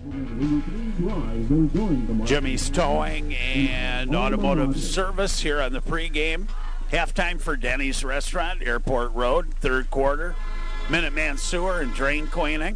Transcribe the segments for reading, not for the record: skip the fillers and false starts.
Jimmy's Towing and Automotive Service here on the pregame. Halftime for Denny's Restaurant, Airport Road, third quarter. Minuteman Sewer and Drain Cleaning.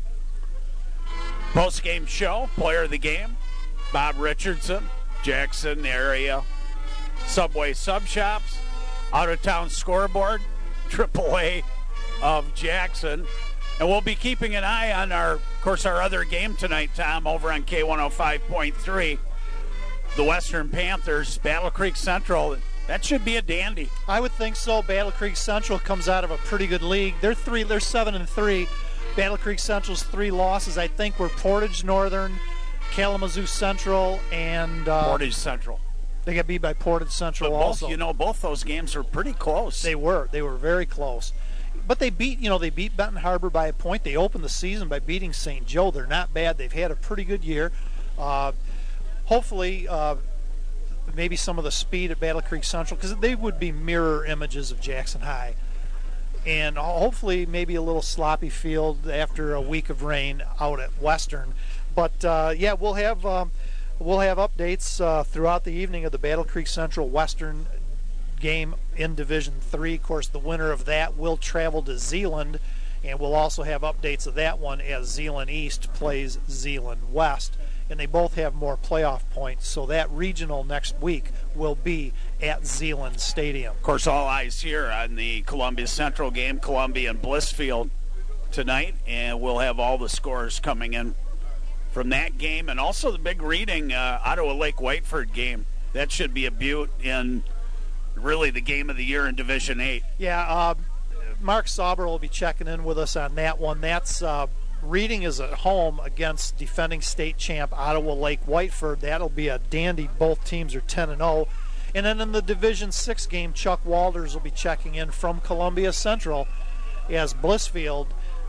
Post-game show, player of the game, Bob Richardson, Jackson area, Subway Sub Shops, out-of-town scoreboard, AAA of Jackson. And we'll be keeping an eye on our other game tonight, Tom, over on K105.3. The Western Panthers, Battle Creek Central. That should be a dandy. I would think so. Battle Creek Central comes out of a pretty good league. They're 7-3. Battle Creek Central's 3 losses, I think, were Portage Northern, Kalamazoo Central, and Portage Central. They got beat by Portage Central also. Both those games were pretty close. They were very close. But they beat Benton Harbor by a point. They opened the season by beating St. Joe. They're not bad. They've had a pretty good year. Hopefully, maybe some of the speed at Battle Creek Central, because they would be mirror images of Jackson High. And hopefully maybe a little sloppy field after a week of rain out at Western. But, we'll have updates throughout the evening of the Battle Creek Central Western game in Division 3. Of course, the winner of that will travel to Zeeland, and we'll also have updates of that one as Zeeland East plays Zeeland West. And they both have more playoff points, so that regional next week will be at Zeeland Stadium. Of course, all eyes here on the Columbia Central game, Columbia and Blissfield tonight, and we'll have all the scores coming in from that game, and also the big reading Ottawa Lake Whiteford game. That should be a beaut in really the game of the year in Division 8. Yeah, Mark Sauber will be checking in with us on that one. That's Reading is at home against defending state champ Ottawa Lake Whiteford. That'll be a dandy. Both teams are 10-0. And then in the Division 6 game, Chuck Walters will be checking in from Columbia Central as Blissfield,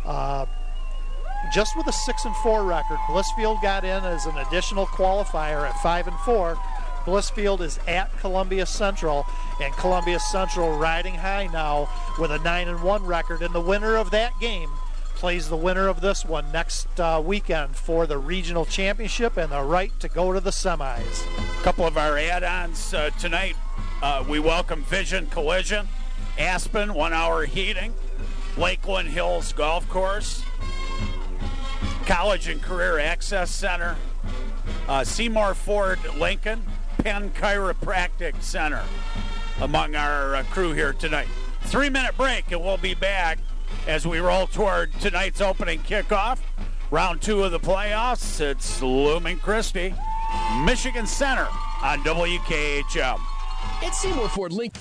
just with a 6-4 record. Blissfield got in as an additional qualifier at 5-4. Blissfield is at Columbia Central, and Columbia Central riding high now with a 9-1 record. And the winner of that game plays the winner of this one next weekend for the regional championship and the right to go to the semis. A couple of our add-ons tonight. We welcome Vision Collision, Aspen 1 Hour Heating, Lakeland Hills Golf Course, College and Career Access Center, Seymour Ford Lincoln, Penn Chiropractic Center, among our crew here tonight. 3-minute break, and we'll be back as we roll toward tonight's opening kickoff. Round 2 of the playoffs. It's Lumen Christi, Michigan Center on WKHM. It's Seymour Ford Lincoln.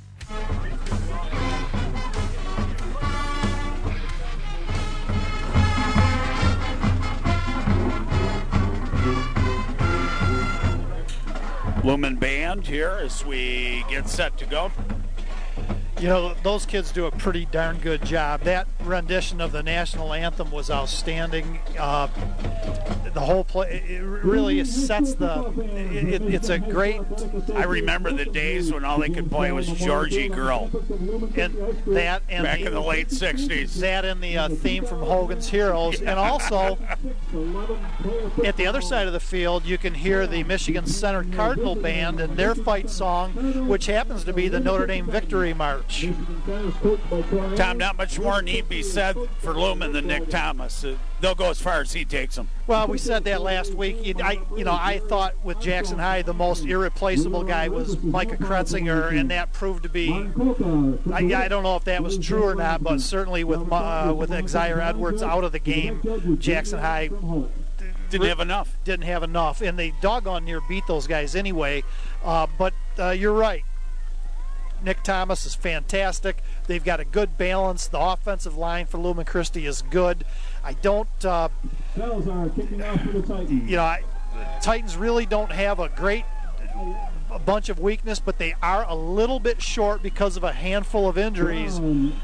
Lumen Band here as we get set to go. You know, those kids do a pretty darn good job. That rendition of the national anthem was outstanding. The whole play, it really sets the, it's a great... I remember the days when all they could play was Georgie Girl. And that and back in the late 60s. That and the theme from Hogan's Heroes. And also, at the other side of the field, you can hear the Michigan Center Cardinal Band and their fight song, which happens to be the Notre Dame Victory March. Tom, not much more need be said for Lumen than Nick Thomas. They'll go as far as he takes them. Well, we said that last week. I thought with Jackson High the most irreplaceable guy was Micah Kretzinger, and that proved to be. I don't know if that was true or not, but certainly with Xavier Edwards out of the game, Jackson High didn't have enough, and they doggone near beat those guys anyway. But you're right. Nick Thomas is fantastic. They've got a good balance. The offensive line for Lumen Christi is good. I don't, Titans really don't have a bunch of weakness, but they are a little bit short because of a handful of injuries.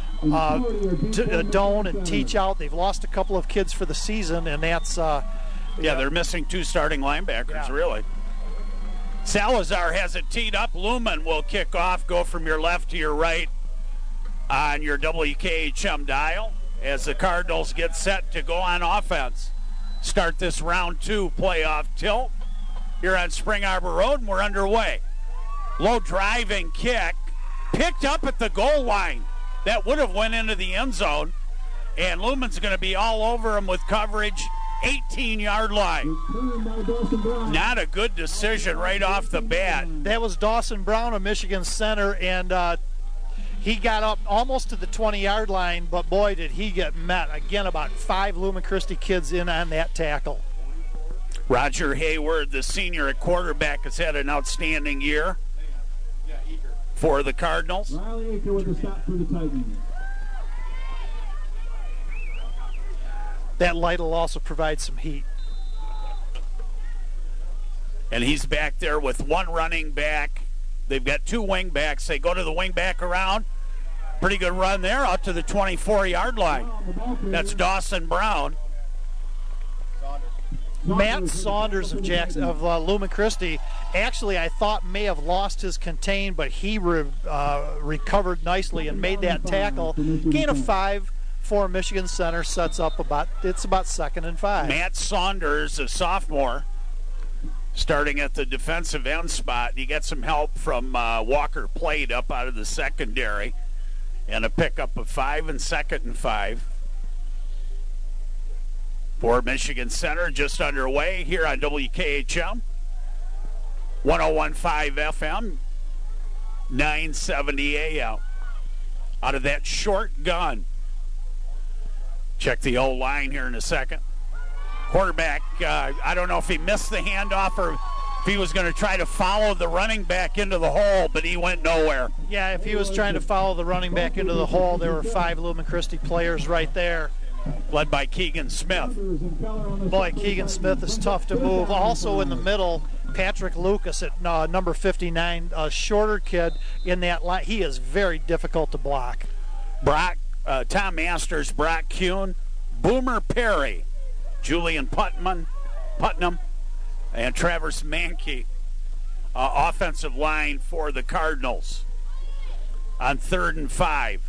Doan and Teach out. They've lost a couple of kids for the season, and that's... they're missing 2 starting linebackers, really. Salazar has it teed up. Lumen will kick off. Go from your left to your right on your WKHM dial as the Cardinals get set to go on offense. start this round 2 playoff tilt here on Spring Arbor Road, and we're underway. Low driving kick, picked up at the goal line. That would have went into the end zone, and Lumen's going to be all over him with coverage, 18-yard line. Not a good decision right off the bat. That was Dawson Brown of Michigan Center, and he got up almost to the 20-yard line, but boy, did he get met. Again, about 5 Lumen Christi kids in on that tackle. Roger Hayward, the senior at quarterback, has had an outstanding year for the Cardinals. Riley Aker with the stop for the Titans. That light will also provide some heat. And he's back there with one running back. They've got 2 wing backs. They go to the wing back around. Pretty good run there out to the 24-yard line. That's Dawson Brown. Matt Saunders of Lumen Christi, actually I thought may have lost his contain, but he recovered nicely and made that tackle. Gain of 5 for Michigan Center, sets up about 2nd and 5. Matt Saunders, a sophomore, starting at the defensive end spot. He got some help from Walker Plate up out of the secondary, and a pickup of 5 and 2nd and 5. For Michigan Center, just underway here on WKHM, 101.5 FM, 970 AM. Out of that short gun. Check the O-line here in a second. Quarterback, I don't know if he missed the handoff or if he was going to try to follow the running back into the hole, but he went nowhere. Yeah, if he was trying to follow the running back into the hole, there were 5 Lumen Christi players right there. Led by Keegan Smith. Boy, Keegan Smith is tough to move. Also in the middle, Patrick Lucas at number 59, a shorter kid in that line. He is very difficult to block. Tom Masters, Brock Kuhn, Boomer Perry, Julian Putnam, and Travis Mankey. Offensive line for the Cardinals on 3rd and 5.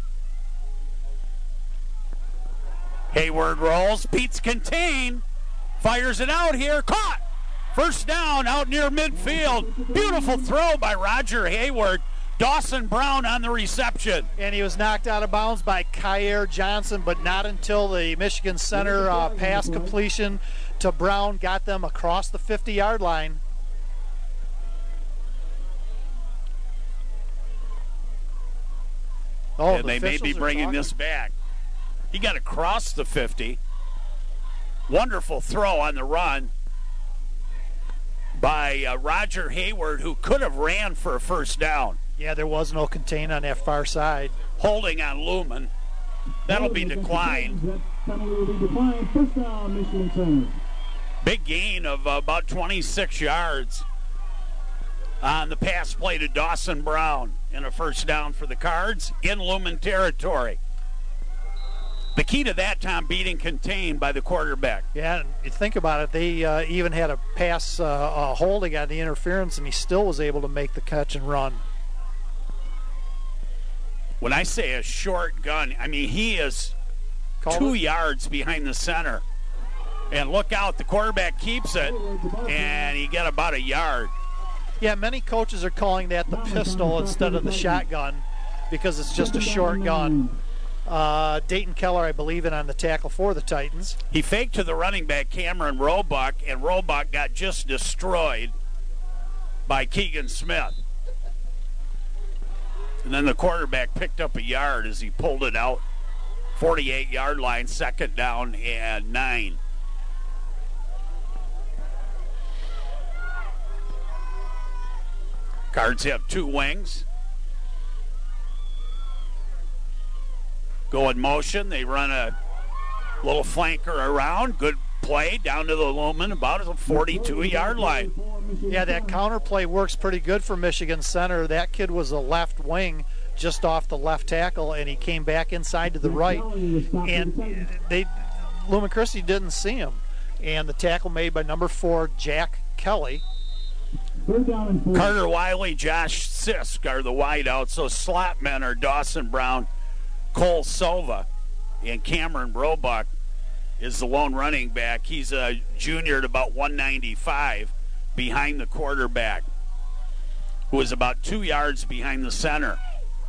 Hayward rolls, beats contain, fires it out here, caught! First down out near midfield. Beautiful throw by Roger Hayward. Dawson Brown on the reception. And he was knocked out of bounds by Kyer Johnson, but not until the Michigan Center pass completion to Brown got them across the 50-yard line. And they may be bringing this back. He got across the 50. Wonderful throw on the run by Roger Hayward, who could have ran for a first down. Yeah, there was no contain on that far side. Holding on Lumen. That'll be declined. First down, Michigan Center. Big gain of about 26 yards on the pass play to Dawson Brown, and a first down for the Cards in Lumen territory. The key to that, Tom, beating contained by the quarterback. Yeah, and you think about it, they even had a pass holding on the interference, and he still was able to make the catch and run. When I say a short gun, I mean he is 2 yards behind the center. And look out, the quarterback keeps it, and he got about a yard. Yeah, many coaches are calling that the pistol instead of the shotgun because it's just a short gun. Dayton Keller, I believe, in on the tackle for the Titans. He faked to the running back, Cameron Roebuck, and Roebuck got just destroyed by Keegan Smith. And then the quarterback picked up a yard as he pulled it out. 48-yard line, 2nd down and 9. Cards have 2 wings. Go in motion. They run a little flanker around. Good play down to the Lumen, about a 42-yard line. Yeah, that counter play works pretty good for Michigan Center. That kid was a left wing just off the left tackle, and he came back inside to the right. And Lumen Christi didn't see him. And the tackle made by number 4, Jack Kelly. Carter Wiley, Josh Sisk are the wideouts. So slot men are Dawson Brown, Cole Silva, and Cameron Roebuck. is the lone running back. He's a junior at about 195 behind the quarterback, who is about 2 yards behind the center.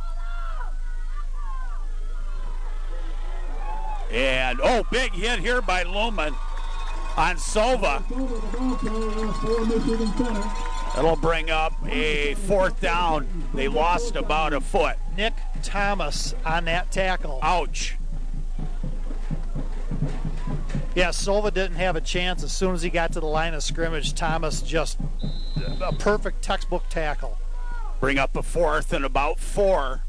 And, big hit here by Lumen on Sova. That'll bring up a fourth down. They lost about a foot. Nick Thomas on that tackle. Ouch. Yeah, Sova didn't have a chance. As soon as he got to the line of scrimmage, Thomas just a perfect textbook tackle. Bring up a fourth and about 4.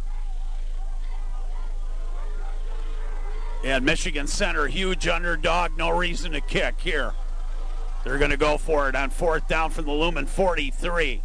And Michigan Center, huge underdog, no reason to kick here. They're going to go for it on fourth down from the Lumen 43.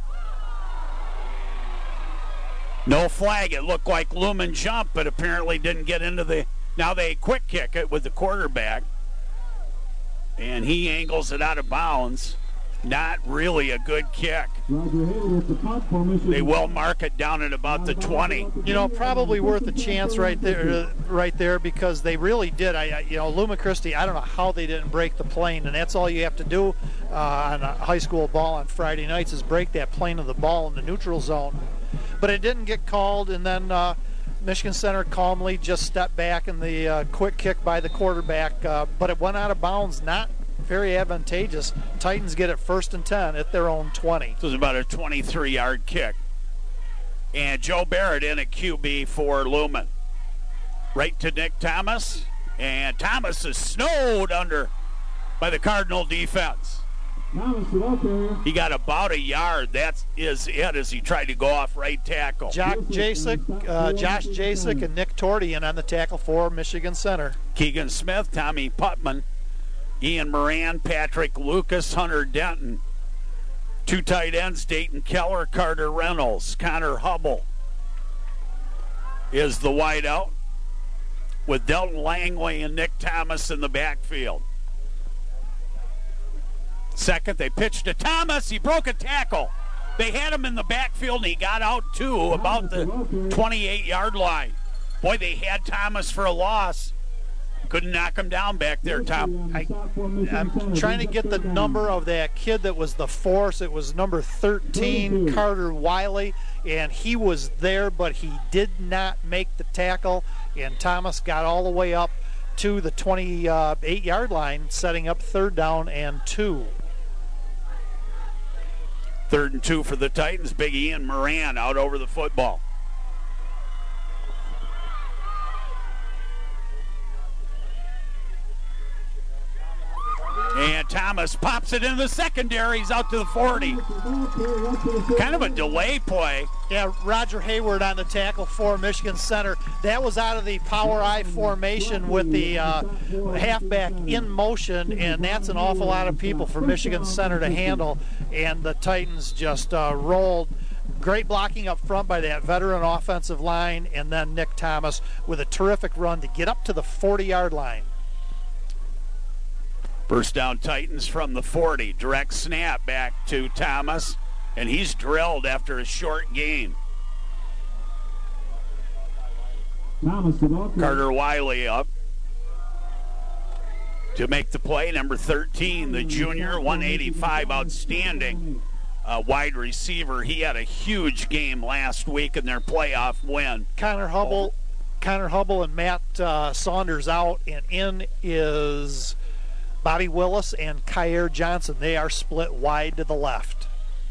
No flag. It looked like Lumen jumped, but apparently didn't get into the... Now they quick kick it with the quarterback. And he angles it out of bounds. Not really a good kick. They will mark it down at about the 20. You know, probably worth a chance right there, because they really did. Lumen Christi, I don't know how they didn't break the plane, and that's all you have to do on a high school ball on Friday nights is break that plane of the ball in the neutral zone. But it didn't get called, and then Michigan Center calmly just stepped back in the quick kick by the quarterback, but it went out of bounds, not very advantageous. Titans get it 1st and 10 at their own 20. So it was about a 23-yard kick. And Joe Barrett in at QB for Lumen. Right to Nick Thomas. And Thomas is snowed under by the Cardinal defense. He got about a yard. That is it as he tried to go off right tackle. Josh Jasek and Nick Tortian on the tackle for Michigan Center. Keegan Smith, Tommy Putman, Ian Moran, Patrick Lucas, Hunter Denton. 2 tight ends, Dayton Keller, Carter Reynolds. Connor Hubble is the wideout with Delton Langley and Nick Thomas in the backfield. Second, they pitched to Thomas. He broke a tackle. They had him in the backfield, and he got out, too, about the 28-yard line. Boy, they had Thomas for a loss. Couldn't knock him down back there, Tom. I'm trying to get the number of that kid that was the force. It was number 13, Carter Wiley, and he was there, but he did not make the tackle, and Thomas got all the way up to the 28-yard line, setting up 3rd down and 2. 3rd and 2 for the Titans. Big Ian Moran out over the football. And Thomas pops it in the secondaries out to the 40. Kind of a delay play. Yeah, Roger Hayward on the tackle for Michigan Center. That was out of the power I formation with the halfback in motion, and that's an awful lot of people for Michigan Center to handle. And the Titans just rolled. Great blocking up front by that veteran offensive line, and then Nick Thomas with a terrific run to get up to the 40-yard line. First down Titans from the 40. Direct snap back to Thomas, and he's drilled after a short gain. Carter Wiley up to make the play. Number 13, the junior, 185, outstanding wide receiver. He had a huge game last week in their playoff win. Connor Hubble and Matt Saunders out, and in is Bobby Willis and Kyer Johnson. They are split wide to the left.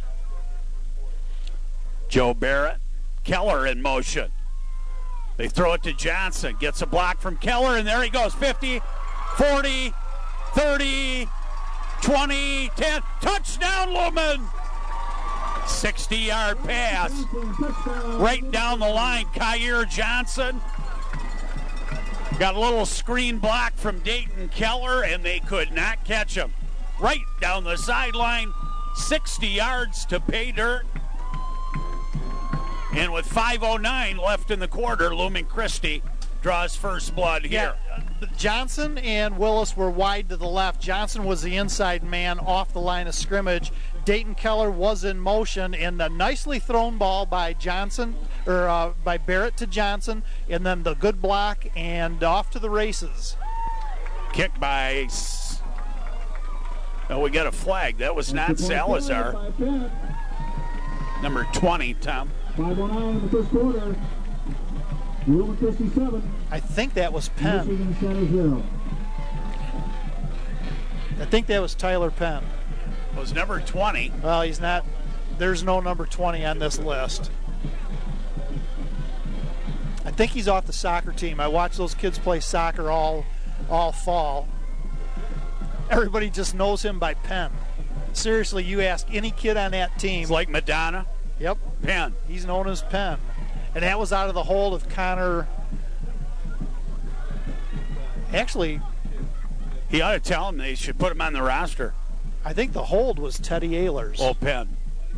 Joe Barrett, Keller in motion. They throw it to Johnson. Gets a block from Keller, and there he goes. 50, 40, 30, 20, 10. Touchdown, Lumen! 60-yard pass. Right down the line, Kyer Johnson. Got a little screen block from Dayton Keller, and they could not catch him. Right down the sideline, 60 yards to pay dirt. And with 5:09 left in the quarter, Lumen Christi draws first blood here. Yeah, Johnson and Willis were wide to the left. Johnson was the inside man off the line of scrimmage. Dayton Keller was in motion, and a nicely thrown ball by by Barrett to Johnson, and then the good block and off to the races. Kick by... Oh, we got a flag. That was not Salazar. Number 20, Tom. 5:09 in the first quarter. Lumen Christie 7. I think that was Penn. Michigan Center 0. I think that was Tyler Penn. It was number 20. Well, he's not. There's no number 20 on this list. I think he's off the soccer team. I watch those kids play soccer all fall. Everybody just knows him by Penn. Seriously, you ask any kid on that team. It's like Madonna. Yep. Penn. He's known as Penn. And that was out of the hold of Connor. Actually, He ought to tell him they should put him on the roster. I think the hold was Teddy Ehlers. Oh, Penn.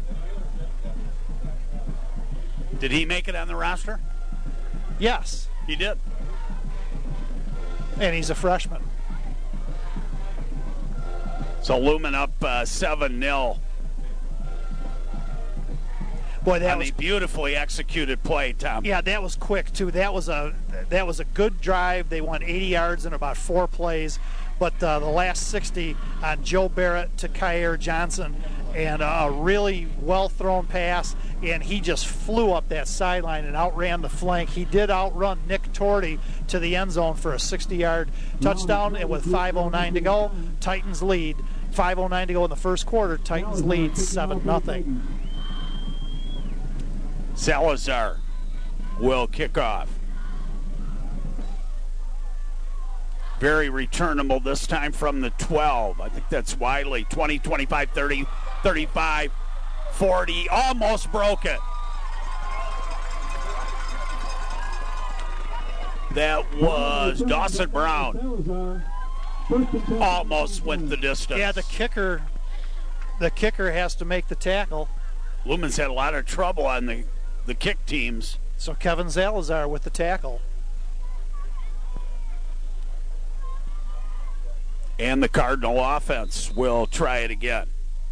Did he make it on the roster? Yes. He did. And he's a freshman. So Lumen up 7-0. Boy, that on was the beautifully executed play, Tom. Yeah, that was quick too. That was a good drive. They won 80 yards in about 4 plays, but the last 60 on Joe Barrett to Kyer Johnson, and a really well thrown pass, and he just flew up that sideline and outran the flank. He did outrun Nick Torty to the end zone for a 60-yard touchdown, and with 5:09 to go, Titans lead. 5:09 to go in the first quarter. Titans lead 7-0. Salazar will kick off. Very returnable this time from the 12. I think that's Wiley. 20, 25, 30, 35, 40. Almost broke it. That was Dawson Brown. Almost went the distance. Yeah, the kicker has to make the tackle. Lumen's had a lot of trouble on the kick teams. So Kevin Salazar with the tackle. And the Cardinal offense will try it again.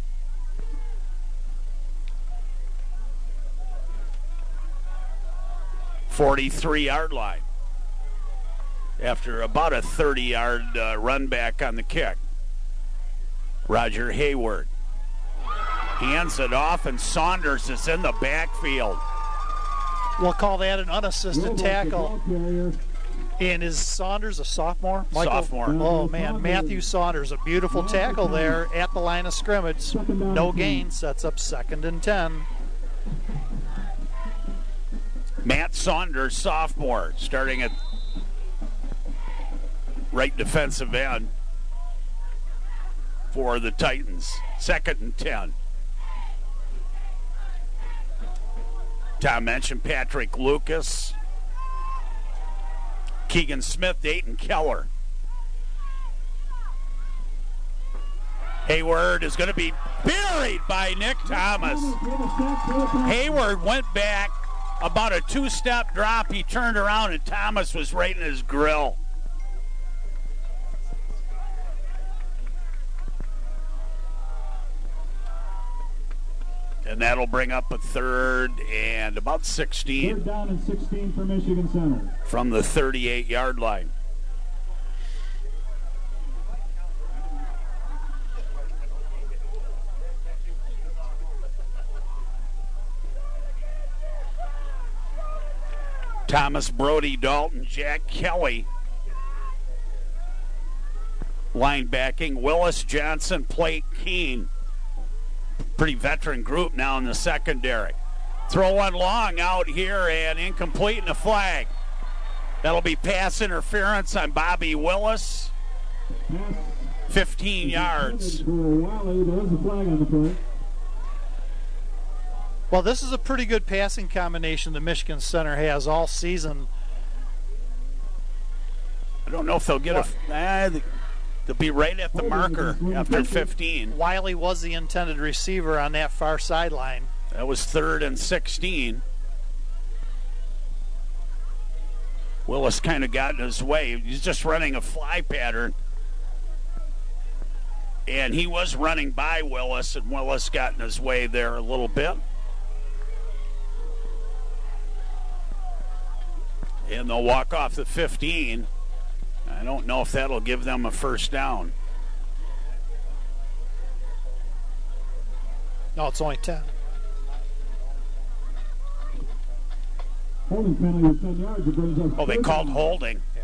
"43-yard line after about a 30-yard run back on the kick. Roger Hayward hands it off, and Saunders is in the backfield. We'll call that an unassisted tackle. And is Saunders a sophomore? Michael? Sophomore. Oh, man. Matthew Saunders, a beautiful tackle there at the line of scrimmage. No gain, sets up 2nd and 10. Matt Saunders, sophomore, starting at right defensive end for the Titans. 2nd and 10. Tom mentioned Patrick Lucas, Keegan Smith, Dayton Keller. Hayward is going to be buried by Nick Thomas. Hayward went back about a 2-step drop. He turned around and Thomas was right in his grill. And that'll bring up a 3rd and about 16. 3rd down and 16 for Michigan Center. From the 38-yard line. Thomas, Brody, Dalton, Jack Kelly. Linebacking, Willis, Johnson, Plate, Keene. Pretty veteran group now in the secondary. Throw one long out here and incomplete in the flag. That'll be pass interference on Bobby Willis. 15 yards. There's a flag on the play. Well, this is a pretty good passing combination the Michigan Center has all season. I don't know if they'll get they'll be right at the marker after 15. Wiley was the intended receiver on that far sideline. That was 3rd and 16. Willis kind of got in his way. He's just running a fly pattern. And he was running by Willis, and Willis got in his way there a little bit. And they'll walk off the 15. I don't know if that'll give them a first down. No, it's only 10. Holding penalty of 10 yards. It brings up. Oh, they called holding. Yeah.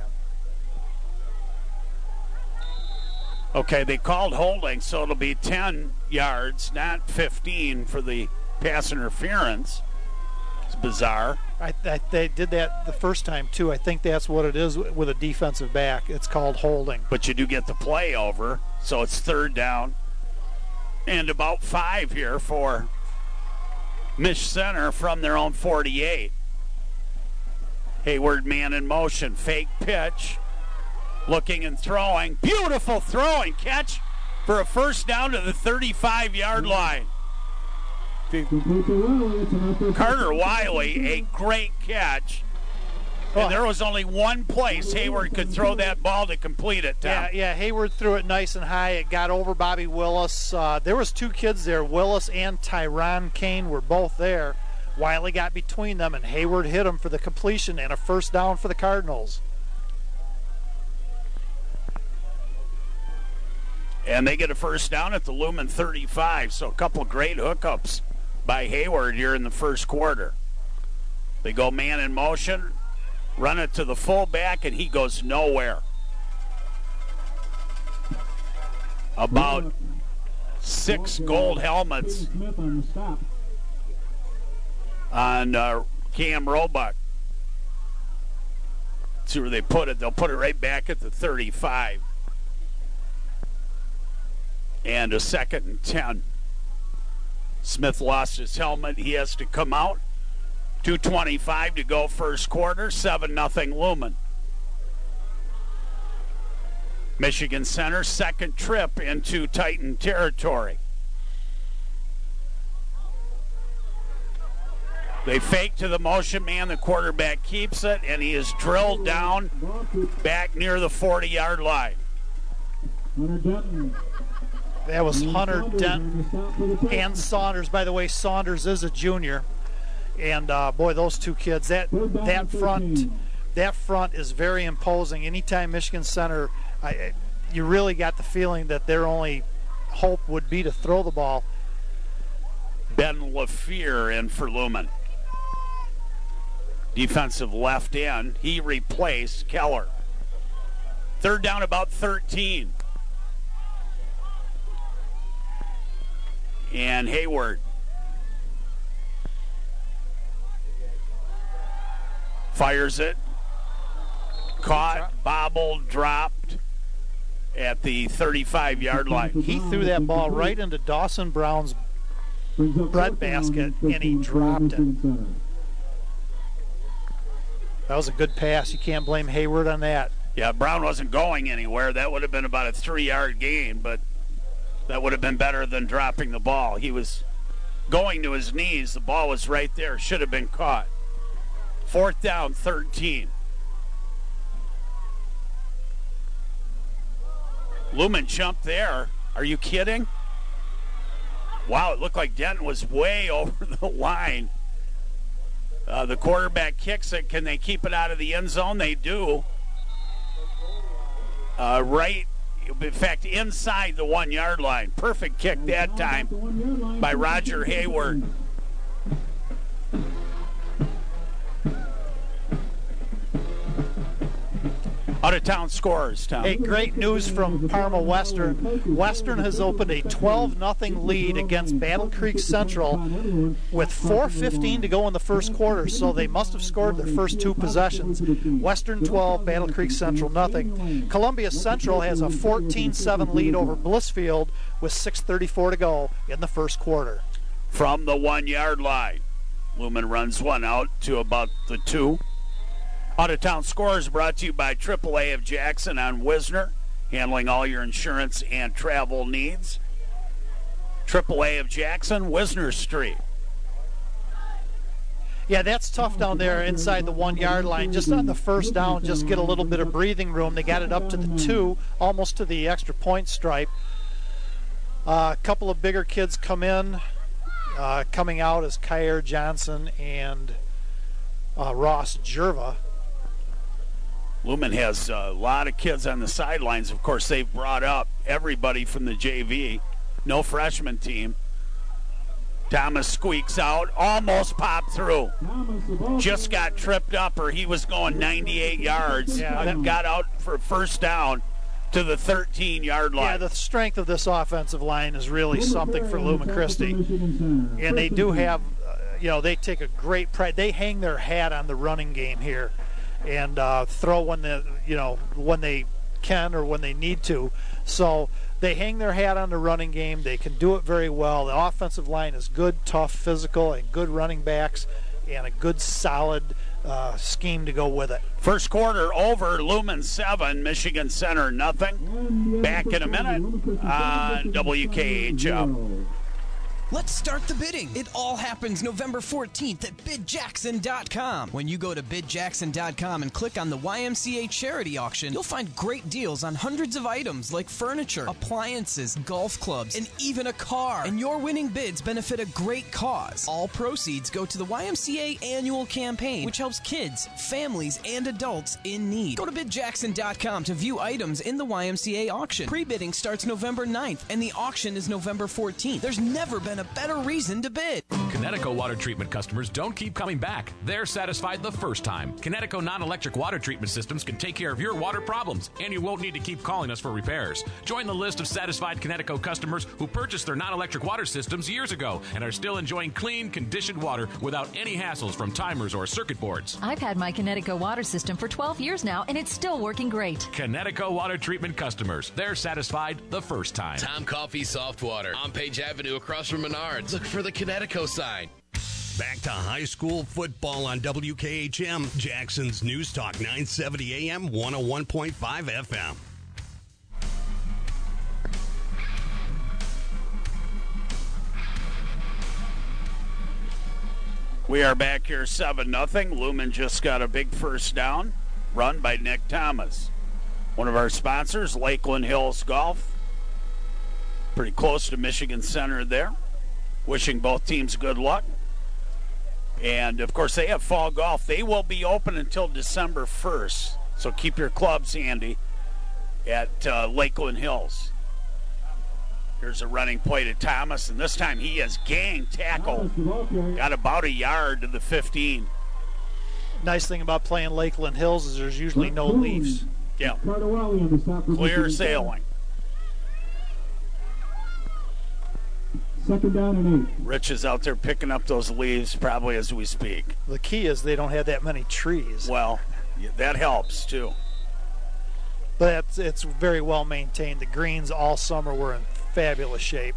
Okay, they called holding, so it'll be 10 yards, not 15 for the pass interference. It's bizarre. They did that the first time, too. I think that's what it is with a defensive back. It's called holding. But you do get the play over, so it's third down. And about 5 here for Mich Center from their own 48. Hayward man in motion, fake pitch, looking and throwing. Beautiful throwing catch for a first down to the 35-yard line. Carter Wiley, a great catch. And there was only one place Hayward could throw that ball to complete it, Tom. Yeah, Hayward threw it nice and high. It got over Bobby Willis. There was 2 kids there. Willis and Tyron Kane were both there. Wiley got between them, and Hayward hit him for the completion and a first down for the Cardinals. And they get a first down at the Lumen 35, so a couple of great hookups by Hayward here in the first quarter. They go man in motion, run it to the fullback, and he goes nowhere. About 6 gold helmets on Cam Roebuck. See where they put it. They'll put it right back at the 35. And a 2nd and 10. Smith lost his helmet. He has to come out. 2:25 to go first quarter. 7-0 Lumen. Michigan Center, second trip into Titan territory. They fake to the motion man. The quarterback keeps it, and he is drilled down back near the 40-yard line. That was Hunter Denton and Saunders. By the way, Saunders is a junior. And, boy, those 2 kids, that front is very imposing. Anytime Michigan Center, you really got the feeling that their only hope would be to throw the ball. Ben LaFear in for Lumen. Defensive left end. He replaced Keller. Third down, about 13. And Hayward fires it. Caught, bobbled, dropped at the 35-yard line. He threw that ball right into Dawson Brown's breadbasket, and he dropped it. That was a good pass. You can't blame Hayward on that. Yeah, Brown wasn't going anywhere. That would have been about a 3-yard gain, but that would have been better than dropping the ball. He was going to his knees. The ball was right there. Should have been caught. 4th down, 13. Lumen jumped there. Are you kidding? Wow, it looked like Denton was way over the line. The quarterback kicks it. Can they keep it out of the end zone? They do. Right, in fact, inside the 1-yard line. Perfect kick that time by Roger Hayward. Out-of-town scores, Tom. Hey, great news from Parma Western. Western has opened a 12-0 lead against Battle Creek Central with 4:15 to go in the first quarter, so they must have scored their first 2 possessions. Western 12, Battle Creek Central nothing. Columbia Central has a 14-7 lead over Blissfield with 6:34 to go in the first quarter. From the 1-yard line, Lumen runs one out to about the 2. Out-of-town scores brought to you by AAA of Jackson on Wisner, handling all your insurance and travel needs. AAA of Jackson, Wisner Street. Yeah, that's tough down there inside the 1-yard line. Just on the first down, just get a little bit of breathing room. They got it up to the 2, almost to the extra point stripe. A couple of bigger kids come in. Coming out is Kyer Johnson and Ross Jerva. Lumen has a lot of kids on the sidelines. Of course, they've brought up everybody from the JV. No freshman team. Thomas squeaks out, almost popped through. Just got tripped up, or he was going 98 yards. Got out for first down to the 13-yard line. Yeah, the strength of this offensive line is really something for Lumen Christi. And they do have, they take a great pride. They hang their hat on the running game here and throw when they can or when they need to. So they hang their hat on the running game. They can do it very well. The offensive line is good, tough, physical, and good running backs, and a good, solid scheme to go with it. First quarter over. Lumen 7, Michigan Center nothing. Back in a minute on WKHM. Let's start the bidding. It all happens November 14th at bidjackson.com. When you go to bidjackson.com and click on the YMCA charity auction, you'll find great deals on hundreds of items like furniture, appliances, golf clubs, and even a car. And your winning bids benefit a great cause. All proceeds go to the YMCA annual campaign, which helps kids, families, and adults in need. Go to bidjackson.com to view items in the YMCA auction. Pre-bidding starts November 9th, and the auction is November 14th. There's never been a better reason to bid. Connecticut water treatment customers don't keep coming back. They're satisfied the first time. Connecticut non-electric water treatment systems can take care of your water problems, and you won't need to keep calling us for repairs. Join the list of satisfied Connecticut customers who purchased their non-electric water systems years ago and are still enjoying clean, conditioned water without any hassles from timers or circuit boards. I've had my Connecticut water system for 12 years now, and it's still working great. Connecticut water treatment customers. They're satisfied the first time. Tom Coffee Soft Water on Page Avenue across from Menards. Look for the Connecticut sign. Back to high school football on WKHM, Jackson's News Talk 970 AM, 101.5 FM. We are back here 7-0. Lumen just got a big first down, run by Nick Thomas. One of our sponsors, Lakeland Hills Golf. Pretty close to Michigan Center there. Wishing both teams good luck. And, of course, they have fall golf. They will be open until December 1st. So keep your clubs handy at Lakeland Hills. Here's a running play to Thomas, and this time he has gang tackle. Got about a yard to the 15. Nice thing about playing Lakeland Hills is there's usually no leaves. Yeah. Clear sailing. Second down and 8. Rich is out there picking up those leaves probably as we speak. The key is they don't have that many trees. Well, that helps too. But it's very well maintained. The greens all summer were in fabulous shape.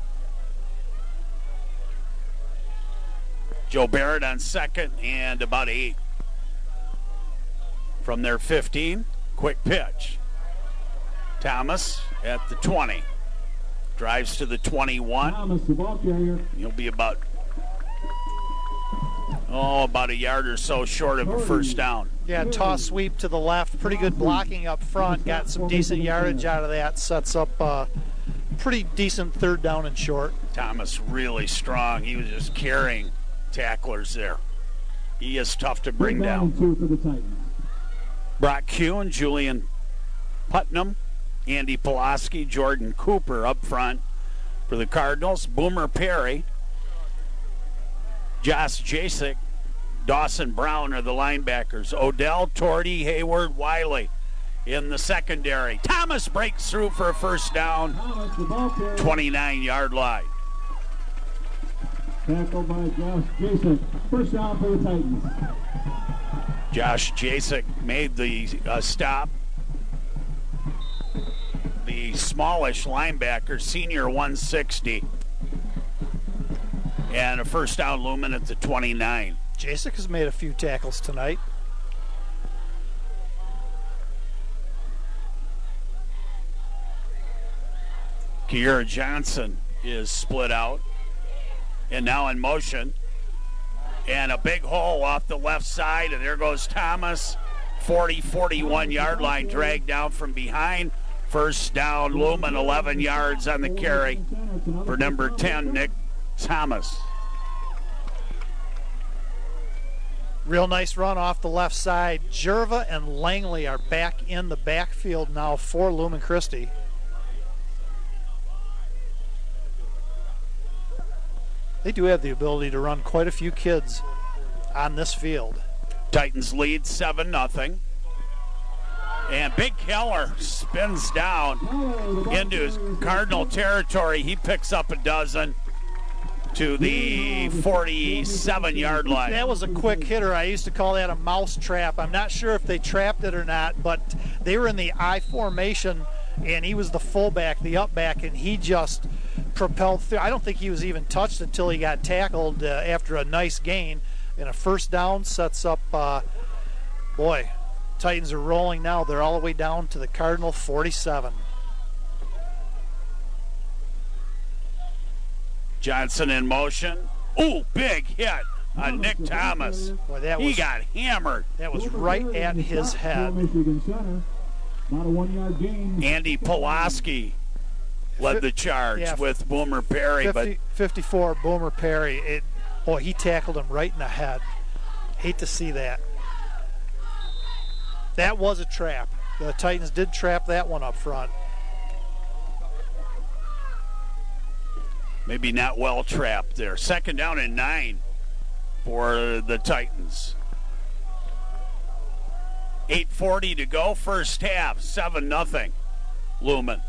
Joe Barrett on second and about 8. From their 15, quick pitch. Thomas at the 20. Drives to the 21. Thomas, the ball carrier. He'll be about a yard or so short of a first down. Yeah, toss sweep to the left. Pretty good blocking up front. Got some decent yardage out of that. Sets up a pretty decent third down and short. Thomas really strong. He was just carrying tacklers there. He is tough to bring down. 2 for the Titans. Brock Kuhn, Julian Putnam, Andy Pulaski, Jordan Cooper up front for the Cardinals. Boomer Perry, Josh Jasek, Dawson Brown are the linebackers. Odell, Torty, Hayward, Wiley in the secondary. Thomas breaks through for a first down, 29-yard line. Tackled by Josh Jasek. First down for the Titans. Josh Jasek made the stop. The smallish linebacker, senior 160. And a first down, Lumen at the 29. Jasek has made a few tackles tonight. Kiera Johnson is split out and now in motion. And a big hole off the left side, and there goes Thomas. 41-yard line, dragged down from behind. First down, Lumen, 11 yards on the carry for number 10, Nick Thomas. Real nice run off the left side. Jerva and Langley are back in the backfield now for Lumen Christi. They do have the ability to run quite a few kids on this field. Titans lead 7-0. And Big Keller spins down into his Cardinal territory. He picks up a dozen to the 47-yard line. That was a quick hitter. I used to call that a mouse trap. I'm not sure if they trapped it or not, but they were in the I formation, and he was the fullback, the up back, and he just propelled through. I don't think he was even touched until he got tackled after a nice gain. And a first down sets up, Titans are rolling now. They're all the way down to the Cardinal 47. Johnson in motion. Ooh, big hit on Nick Thomas. Boy, he got hammered. That was right at his head. Not a 1 yard gain. Andy Pulaski led the charge with Boomer Perry. 54, Boomer Perry. He tackled him right in the head. Hate to see that. That was a trap. The Titans did trap that one up front. Maybe not well trapped there. 2nd down and 9 for the Titans. 8:40 to go, first half, 7-0, Lumen.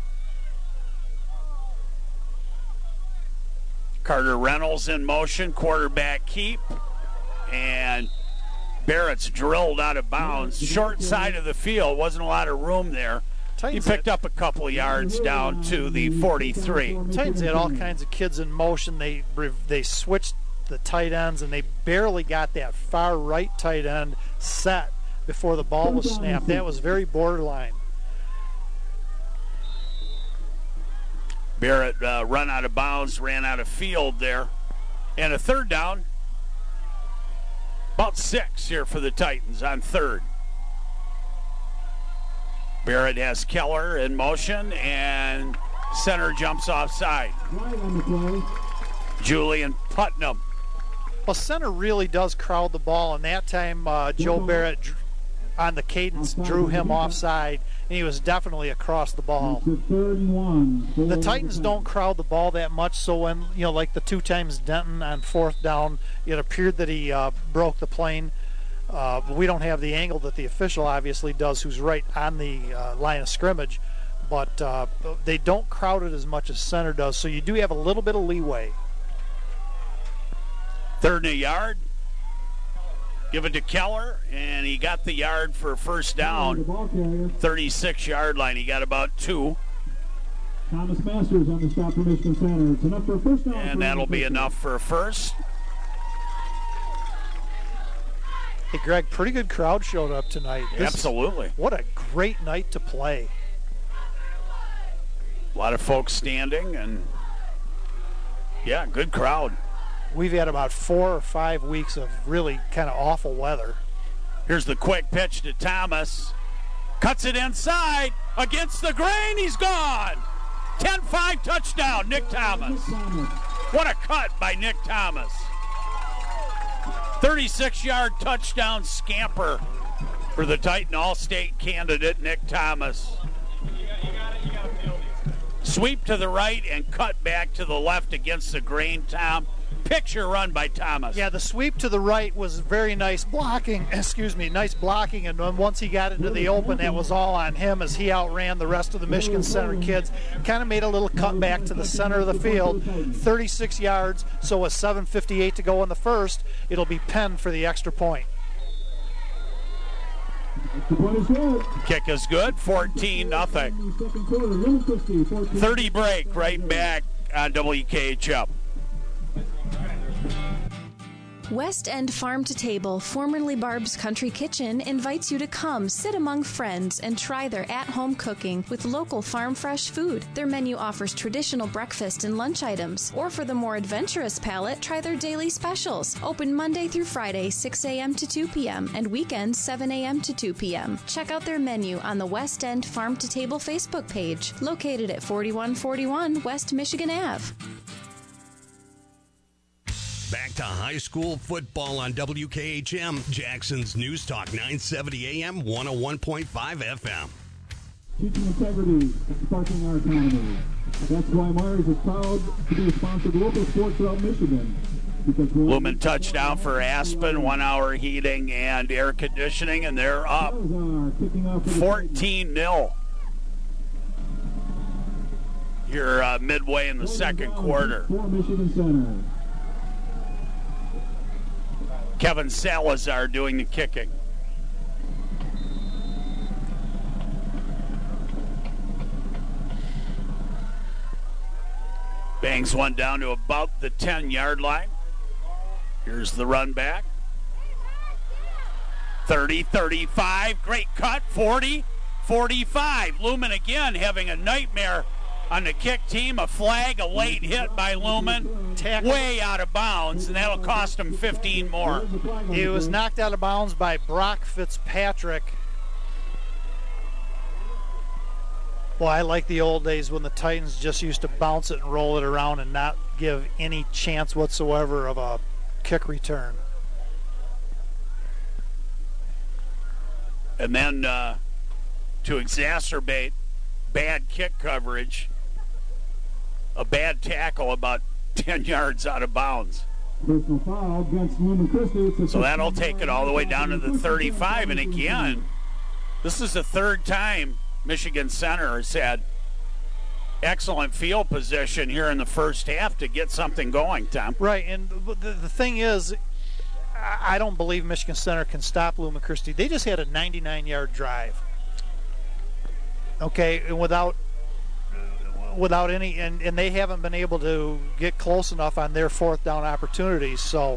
Carter Reynolds in motion, quarterback keep, and Barrett's drilled out of bounds. Short side of the field, wasn't a lot of room there. He picked up a couple of yards down to the 43. Titans had all kinds of kids in motion. They switched the tight ends, and they barely got that far right tight end set before the ball was snapped. That was very borderline. Barrett run out of bounds, ran out of field there. And a third down. About 6 here for the Titans on third. Barrett has Keller in motion, and center jumps offside. Julian Putnam. Well, center really does crowd the ball, and that time Joe Barrett on the cadence drew him offside, and he was definitely across the ball. The Titans don't crowd the ball that much, so when, like the 2 times Denton on 4th down, it appeared that he broke the plane. We don't have the angle that the official obviously does, who's right on the line of scrimmage, but they don't crowd it as much as center does, so you do have a little bit of leeway. 3rd and a yard. Give it to Keller, and he got the yard for a first down. 36-yard line. He got about 2. Thomas Masters on the stop for Michigan Center. It's enough for a first down. And that'll be enough for a first. Hey, Greg, pretty good crowd showed up tonight. Absolutely. What a great night to play. A lot of folks standing, and good crowd. We've had about 4 or 5 weeks of really kind of awful weather. Here's the quick pitch to Thomas. Cuts it inside. Against the grain, he's gone. 10-5 touchdown, Nick Thomas. What a cut by Nick Thomas. 36-yard touchdown scamper for the Titan All-State candidate, Nick Thomas. Sweep to the right and cut back to the left against the grain, Tom. Picture run by Thomas. Yeah, the sweep to the right was very nice blocking. Nice blocking. And then once he got into the open, that was all on him as he outran the rest of the Michigan Center kids. Kind of made a little cut back to the center of the field. 36 yards, so with 7:58 to go in the first, it'll be Penn for the extra point. Kick is good, 14-0. 30 break right back on WKHM. West End Farm to Table, formerly Barb's Country Kitchen, invites you to come sit among friends and try their at-home cooking with local farm fresh food. Their menu offers traditional breakfast and lunch items, or for the more adventurous palate, try their daily specials. Open Monday through Friday, 6 a.m. to 2 p.m., and weekends, 7 a.m. to 2 p.m. Check out their menu on the West End Farm to Table Facebook page, located at 4141 West Michigan Ave. Back to high school football on WKHM, Jackson's News Talk 970 AM, 101.5 FM. Teaching integrity, sparking our economy. That's why Myers is proud to be a sponsor of local sports throughout Michigan. Lumen touchdown for Aspen, 1 hour heating and air conditioning, and they're up 14-0. You're midway in the second quarter. For Michigan Center. Kevin Salazar doing the kicking. Bangs one down to about the 10-yard line. Here's the run back. 30, 35, great cut, 40, 45. Lumen again having a nightmare on the kick team. A flag, a late hit by Lumen, way out of bounds, and that'll cost him 15 more. He was knocked out of bounds by Brock Fitzpatrick. Well, I like the old days when the Titans just used to bounce it and roll it around and not give any chance whatsoever of a kick return. And then to exacerbate bad kick coverage, a bad tackle about 10 yards out of bounds. Personal foul against Lumen Christi. So that'll take it all the way down to the 35. And again, this is the third time Michigan Center has had excellent field position here in the first half to get something going, Tom. Right, and the thing is, I don't believe Michigan Center can stop Lumen Christi. They just had a 99-yard drive. Okay, and without any, and they haven't been able to get close enough on their fourth down opportunities. So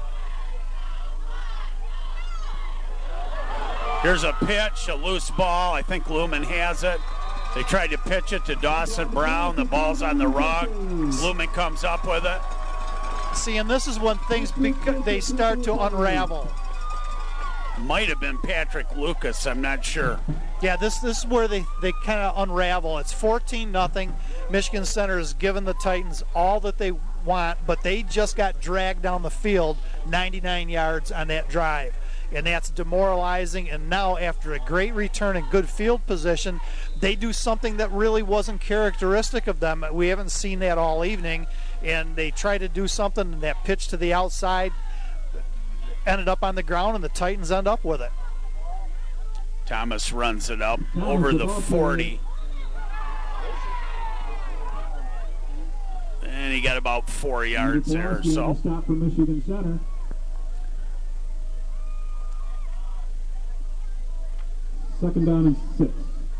here's a pitch, a loose ball. I think Lumen has it. They tried to pitch it to Dawson Brown. The ball's on the rug. Lumen comes up with it. See, and this is when things they start to unravel. Might have been Patrick Lucas, I'm not sure. Yeah, this is where they kind of unravel. It's 14-0. Michigan Center has given the Titans all that they want, but they just got dragged down the field 99 yards on that drive. And that's demoralizing. And now, after a great return and good field position, they do something that really wasn't characteristic of them. We haven't seen that all evening. And they try to do something, and that pitch to the outside ended up on the ground, and the Titans end up with it. Thomas runs it up over the 40. And he got about 4 yards there. So stop for Michigan Center. Second down and 6.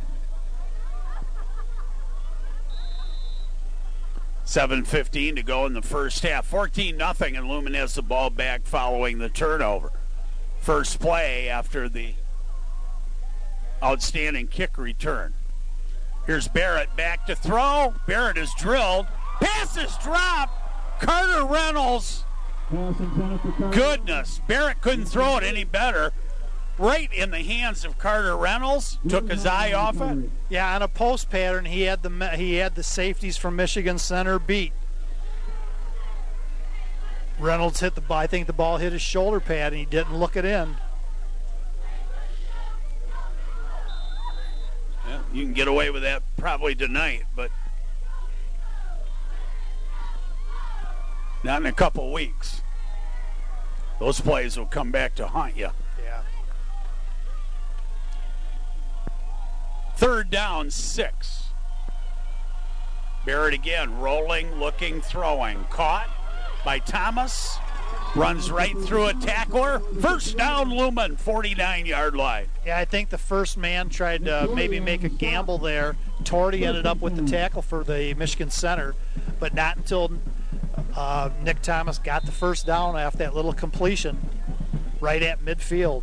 7:15 to go in the first half. 14-0, and Lumen has the ball back following the turnover. First play after the outstanding kick return. Here's Barrett back to throw. Barrett is drilled. Pass is dropped. Carter Reynolds. Goodness, Barrett couldn't throw it any better. Right in the hands of Carter Reynolds. Took his eye off it. Yeah, on a post pattern, he had the safeties from Michigan Center beat. Reynolds hit the ball. I think the ball hit his shoulder pad, and he didn't look it in. Yeah, you can get away with that probably tonight, but not in a couple weeks. Those plays will come back to haunt you. Yeah. Third down, 6. Barrett again, rolling, looking, throwing. Caught by Thomas. Runs right through a tackler. First down, Lumen, 49-yard line. Yeah, I think the first man tried to maybe make a gamble there. Torty ended up with the tackle for the Michigan Center, but not until Nick Thomas got the first down after that little completion right at midfield.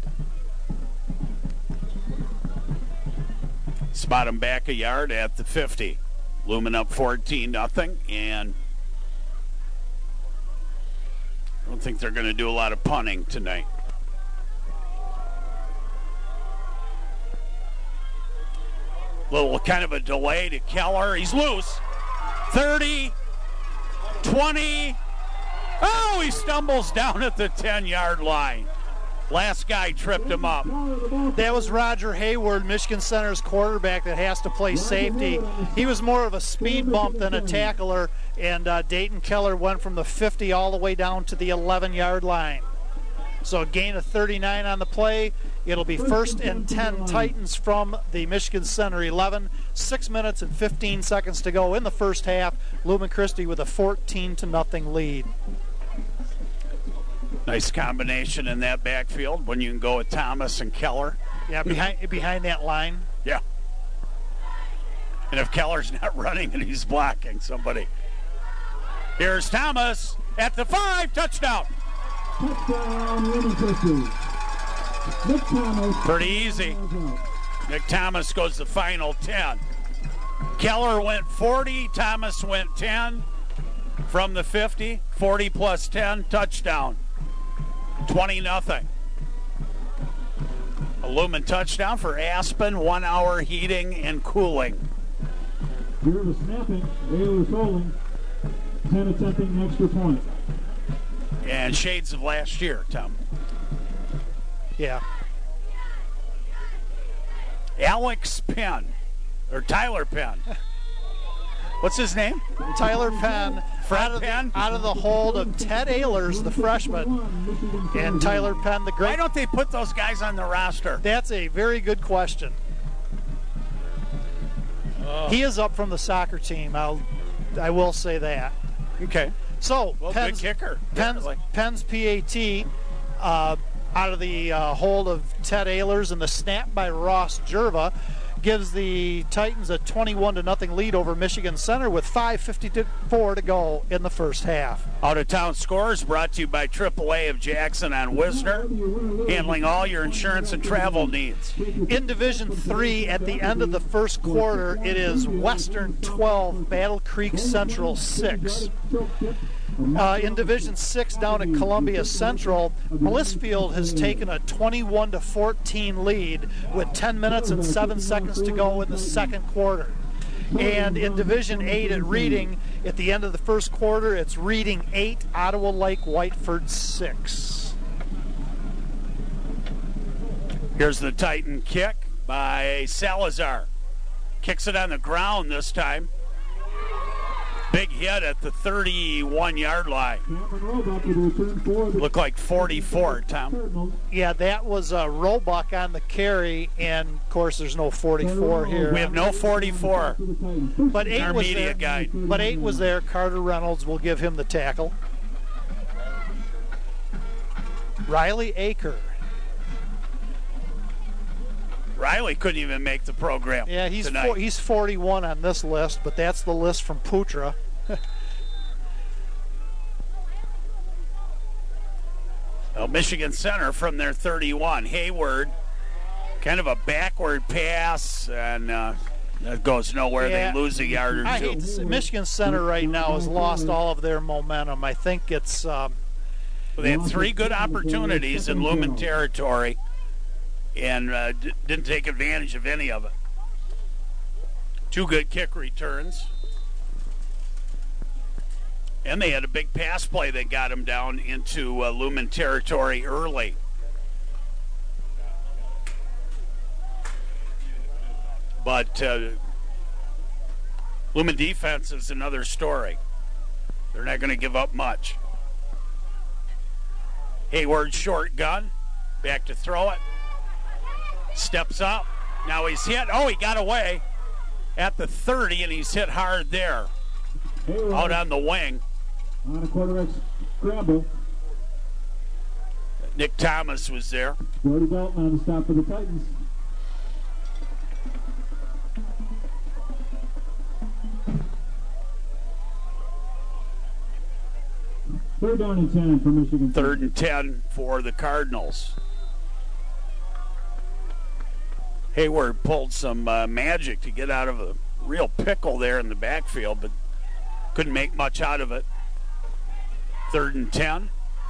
Spot him back a yard at the 50. Lumen up 14-0, and I don't think they're going to do a lot of punting tonight. Little kind of a delay to Keller. He's loose. 30, 20, Oh, he stumbles down at the 10-yard line. Last guy tripped him up. That was Roger Hayward, Michigan Center's quarterback that has to play safety. He was more of a speed bump than a tackler, and Dayton Keller went from the 50 all the way down to the 11-yard line. So a gain of 39 on the play. It'll be 1st and 10 Titans from the Michigan Center 11. 6 minutes and 15 seconds to go in the first half. Lumen Christi with a 14-0 lead. Nice combination in that backfield when you can go with Thomas and Keller. Yeah, behind that line. Yeah. And if Keller's not running and he's blocking somebody. Here's Thomas at the 5, touchdown. Touchdown, Lumen Christi. Nick Thomas. Pretty easy. Nick Thomas goes the final 10. Keller went 40, Thomas went 10 from the 50. 40 plus 10, touchdown. 20-0. A Lumen touchdown for Aspen, 1 hour heating and cooling. Here the snapping, Ayers holding, 10 attempting the extra point. And shades of last year, Tom. Yeah. Alex Penn, or Tyler Penn. What's his name? Tyler Penn. Fred Penn? Out of the hold of Ted Ehlers, the freshman, and Tyler Penn, the great. Why don't they put those guys on the roster? That's a very good question. He is up from the soccer team. I will say that. Okay. So, well, Penn's, good kicker. Penn's PAT out of the hold of Ted Ehlers, and the snap by Ross Jerva gives the Titans a 21-0 lead over Michigan Center with 5:54 to go in the first half. Out-of-town scores brought to you by AAA of Jackson on Wisner, handling all your insurance and travel needs. In Division 3, at the end of the first quarter, it is Western 12, Battle Creek Central 6. In Division 6 down at Columbia Central, Blissfield has taken a 21-14 lead with 10 minutes and 7 seconds to go in the second quarter. And in Division 8 at Reading, at the end of the first quarter, it's Reading 8, Ottawa Lake Whiteford 6. Here's the Titan kick by Salazar. Kicks it on the ground this time. Big hit at the 31-yard line. Looked like 44, Tom. Yeah, that was Roebuck on the carry, and of course there's no 44 here. We have no 44. But 8 our was media there. guide. But 8 was there. Carter Reynolds will give him the tackle. Riley Aker. Riley couldn't even make the program. Yeah, he's tonight. He's 41 on this list, but that's the list from Putra. Well, Michigan Center from their 31. Hayward, kind of a backward pass, and that goes nowhere. Yeah. They lose a yard or two. I hate to say, Michigan Center right now has lost all of their momentum. I think it's... they had 3 good opportunities in Lumen territory and didn't take advantage of any of it. 2 good kick returns. And they had a big pass play that got them down into Lumen territory early. But Lumen defense is another story. They're not going to give up much. Hayward short gun. Back to throw it. Steps up. Now he's hit. Oh, he got away at the 30, and he's hit hard there. Out on the wing. On a quarterback scramble. Nick Thomas was there. Brody Belton on the stop for the Titans. Third down and 10 for Michigan. 3rd and 10 for the Cardinals. Hayward pulled some magic to get out of a real pickle there in the backfield, but couldn't make much out of it. 3rd and 10.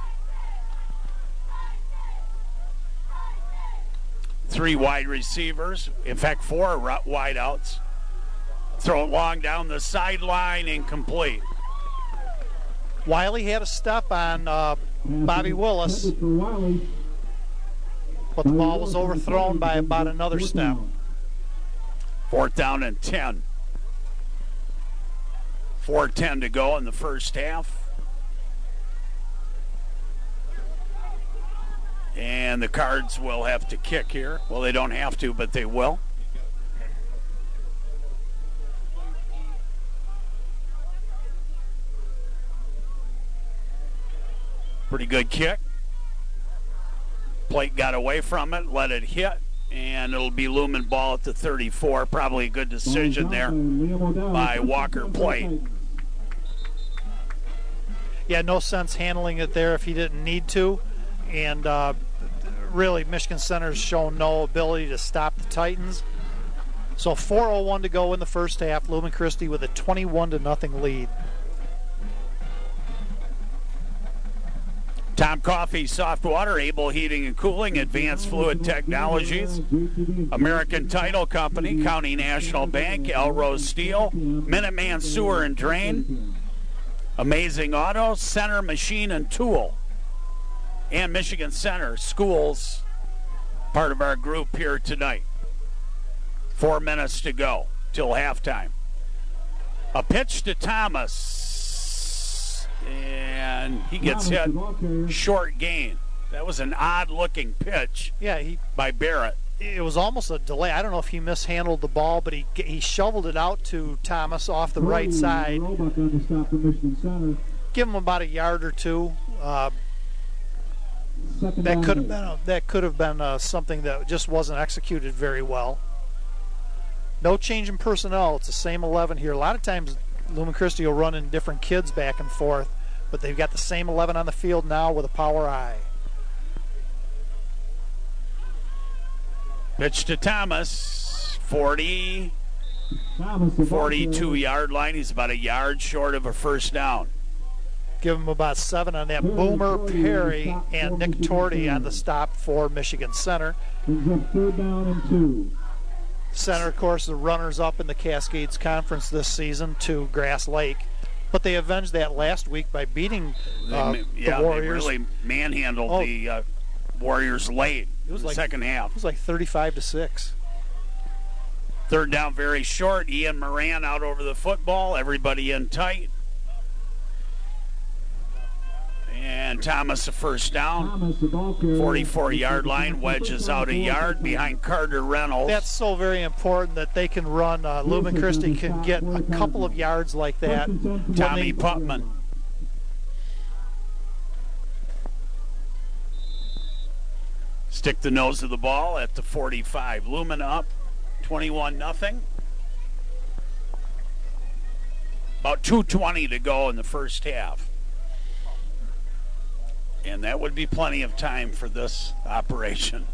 3 wide receivers. In fact, 4 wide outs. Throw it long down the sideline, incomplete. Wiley had a step on Bobby Willis, For Wiley. but the ball was overthrown by about another step. 4th down and 10. 4:10 to go in the first half. And the Cards will have to kick here. Well, they don't have to, but they will. Pretty good kick. Plate got away from it, let it hit, and it'll be Lumen ball at the 34. Probably a good decision there by Walker Plate. Yeah, no sense handling it there if he didn't need to. And really, Michigan Center's shown no ability to stop the Titans. So 4:01 to go in the first half. Lumen Christi with a 21-0 lead. Tom Coffee Soft Water, Able Heating and Cooling, Advanced Fluid Technologies, American Title Company, County National Bank, Elrose Steel, Minuteman Sewer and Drain, Amazing Auto, Center Machine and Tool, and Michigan Center Schools, part of our group here tonight. 4 minutes to go till halftime. A pitch to Thomas, and he gets hit short gain. That was an odd-looking pitch by Barrett. It was almost a delay. I don't know if he mishandled the ball, but he shoveled it out to Thomas off the right side. Give him about a yard or two. That could have been something that just wasn't executed very well. No change in personnel. It's the same 11 here. A lot of times Lumen Christi will run in different kids back and forth, but they've got the same 11 on the field now with a power eye. Pitch to Thomas, 42-yard line. He's about a yard short of a first down. Give him about 7 on that. Boomer Perry and Nick Torty on the stop for Michigan Center. Brings up 3rd down and 2. Center, of course, the runners-up in the Cascades Conference this season to Grass Lake. But they avenged that last week by beating the Warriors. They really manhandled the Warriors late in the second half. It was like 35-6. 3rd down very short. Ian Moran out over the football. Everybody in tight. And Thomas a first down. 44-yard line. Wedges out a yard behind Carter Reynolds. That's so very important that they can run. Lumen Christi can get a couple of yards like that. Tommy Putman. Stick the nose of the ball at the 45. Lumen up 21-0. About 2:20 to go in the first half. And that would be plenty of time for this operation.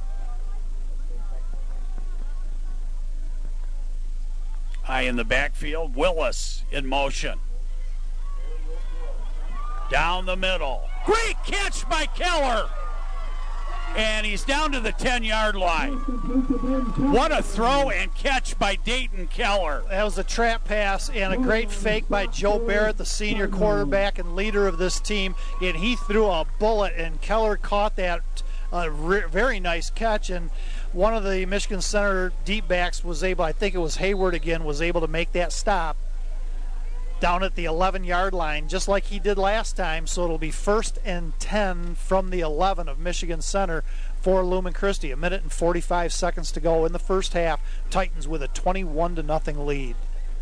High in the backfield, Willis in motion. Down the middle. Great catch by Keller. And he's down to the 10-yard line. What a throw and catch by Dayton Keller. That was a trap pass and a great fake by Joe Barrett, the senior quarterback and leader of this team. And he threw a bullet, and Keller caught that very nice catch. And one of the Michigan Center deep backs was able, I think it was Hayward again, was able to make that stop down at the 11-yard line, just like he did last time. So it'll be 1st and 10 from the 11 of Michigan Center for Lumen Christi. 1 minute and 45 seconds to go in the first half. Titans with a 21-0 lead.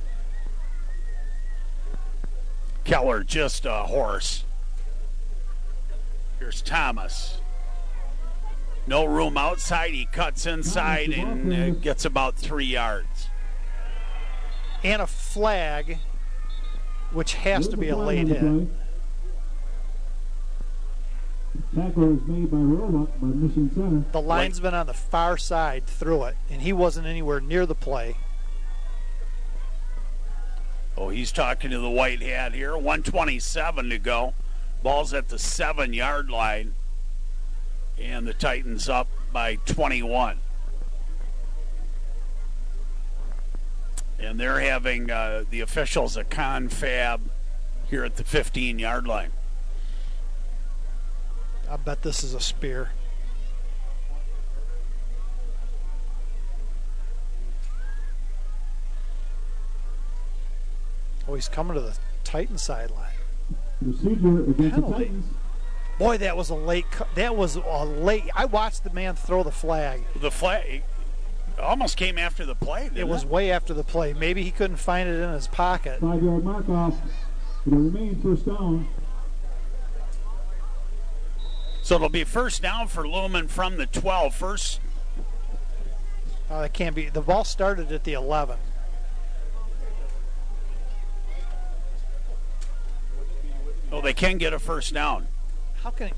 Keller just a horse. Here's Thomas. No room outside. He cuts inside and gets about 3 yards. And a flag, which has to be a late hit. Tackle is made by Roebuck by Michigan Center. The linesman on the far side threw it, and he wasn't anywhere near the play. Oh, he's talking to the white hat here. 1:27 to go. Ball's at the 7-yard line. And the Titans up by 21. And they're having the officials a confab here at the 15-yard line. I bet this is a spear. Oh, he's coming to the Titan sideline. Procedure against the Titans. Boy, that was a late. I watched the man throw the flag. The flag almost came after the play. Didn't It was way after the play. Maybe he couldn't find it in his pocket. 5-yard mark off. It'll remain first down. So it'll be first down for Lumen from the 12. First. It can't be. The ball started at the 11. Oh, they can get a first down. How can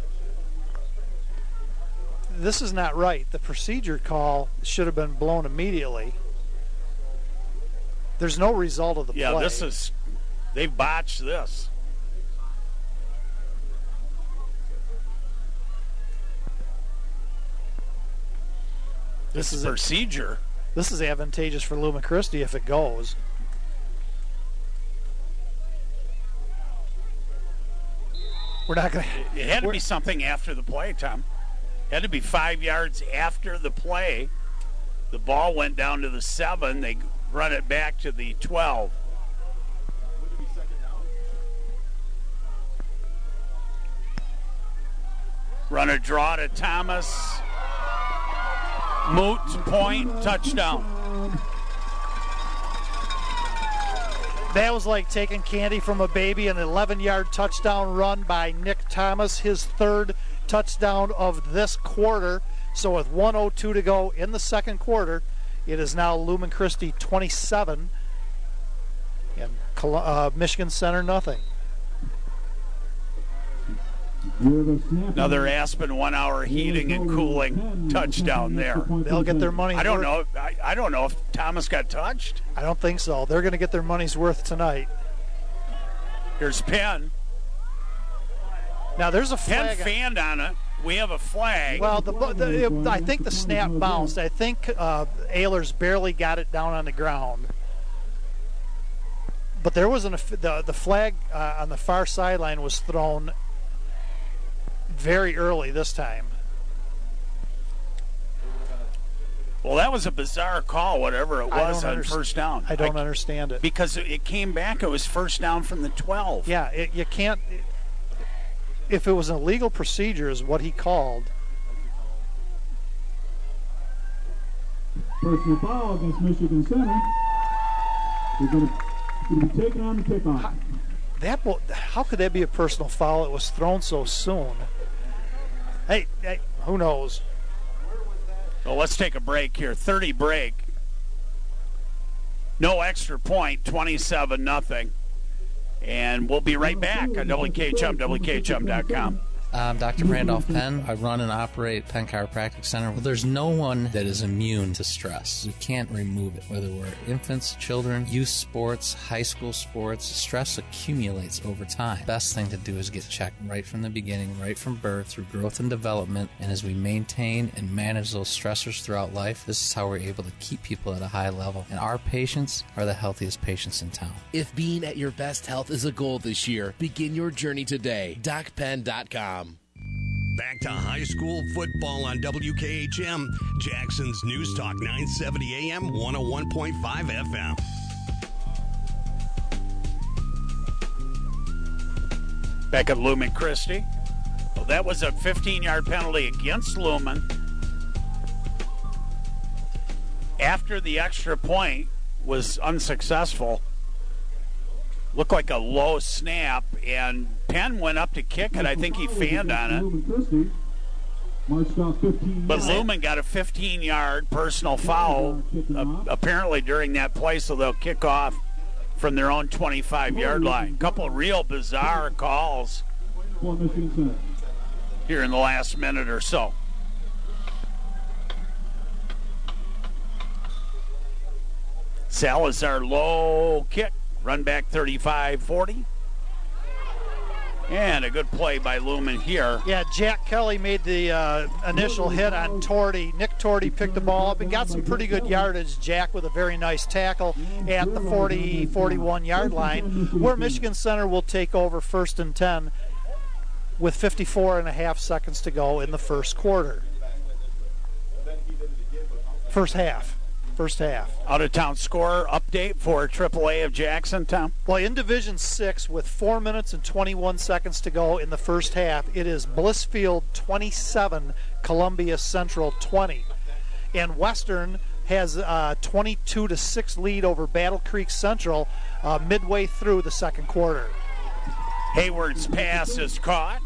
this is not right. The procedure call should have been blown immediately. There's no result of the play. Yeah, they've botched this. This is procedure. This is advantageous for Lumen Christi if it goes. We're not going to. It had to be something after the play, Tom. It had to be 5 yards after the play. The ball went down to the 7. They run it back to the 12. Run a draw to Thomas. Moot point, touchdown. That was like taking candy from a baby. An 11-yard touchdown run by Nick Thomas, his third touchdown of this quarter. So with 1:02 to go in the second quarter, it is now Lumen Christi 27 and Michigan Center nothing. Another Aspen 1 hour heating and cooling touchdown there. They'll get their money's worth. I don't know if Thomas got touched. I don't think so. They're going to get their money's worth tonight. Here's Penn. Now there's a flag. Penn fanned on it. We have a flag. Well, I think the snap bounced. I think Ehlers barely got it down on the ground. But there was the flag on the far sideline was thrown very early this time. Well, that was a bizarre call, whatever it was on first down. I don't understand it. Because it came back, it was first down from the 12. Yeah, you can't. If it was an illegal procedure, is what he called. Personal foul against Michigan Center. They're going to be taken on the kickoff. How could that be a personal foul? It was thrown so soon. Hey, who knows? Well, let's take a break here. 30 break. No extra point, 27-0. And we'll be right back on WKHM, WKHM.com. I'm Dr. Randolph Penn. I run and operate Penn Chiropractic Center. Well, there's no one that is immune to stress. We can't remove it. Whether we're infants, children, youth sports, high school sports, stress accumulates over time. Best thing to do is get checked right from the beginning, right from birth through growth and development. And as we maintain and manage those stressors throughout life, this is how we're able to keep people at a high level. And our patients are the healthiest patients in town. If being at your best health is a goal this year, begin your journey today. DocPenn.com. Back to high school football on WKHM, Jackson's News Talk 970 AM, 101.5 FM. Back at Lumen Christi. Well, that was a 15-yard penalty against Lumen. After the extra point was unsuccessful, looked like a low snap, and Penn went up to kick it. I think he fanned on it. But Lumen got a 15-yard personal foul apparently during that play, so they'll kick off from their own 25-yard line. Couple of real bizarre calls here in the last minute or so. Salazar low kick. Run back 35-40. And a good play by Lumen here. Yeah, Jack Kelly made the initial hit on Torty. Nick Torty picked the ball up and got some pretty good yardage. Jack with a very nice tackle at the 41-yard line, where Michigan Center will take over 1st and 10 with 54.5 seconds to go in the first quarter. First half. Out-of-town score update for AAA of Jackson, Tom? Well, in Division 6, with 4 minutes and 21 seconds to go in the first half, it is Blissfield 27, Columbia Central 20. And Western has a 22-6 lead over Battle Creek Central midway through the second quarter. Hayward's pass is caught.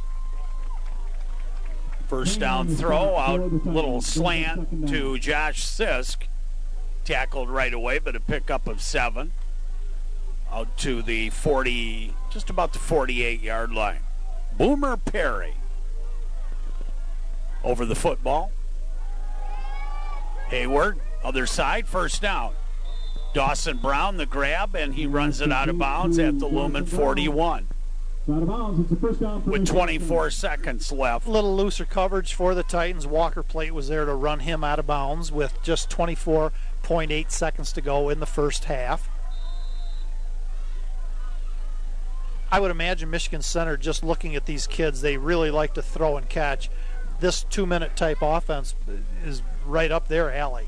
First down throw, out little slant to Josh Sisk. Tackled right away, but a pickup of 7. Out to the 40, just about the 48-yard line. Boomer Perry over the football. Hayward, other side, first down. Dawson Brown the grab, and he runs it out of bounds at the Lumen 41. With 24 seconds left. A little looser coverage for the Titans. Walker Plate was there to run him out of bounds with just 24.8 seconds to go in the first half. I would imagine Michigan Center, just looking at these kids, they really like to throw and catch. This 2-minute type offense is right up their alley.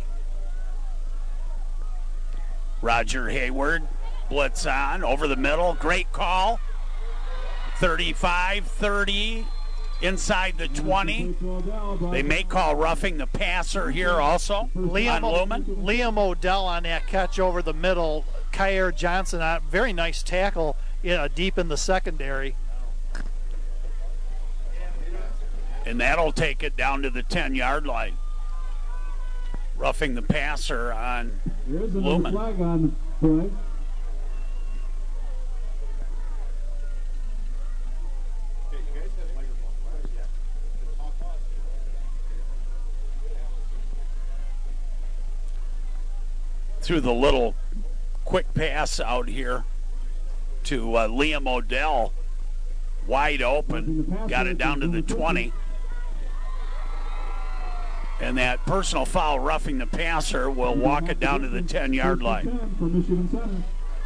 Roger Hayward, blitz on, over the middle, great call. 35-30, inside the 20. They may call roughing the passer here also on Lumen. Liam Odell on that catch over the middle. Kyer Johnson, very nice tackle deep in the secondary. And that'll take it down to the 10-yard line. Roughing the passer on Lumen. Flag on play. Through the little quick pass out here to Liam Odell, wide open, got it down to the 20. And that personal foul roughing the passer will walk it down to the 10-yard line.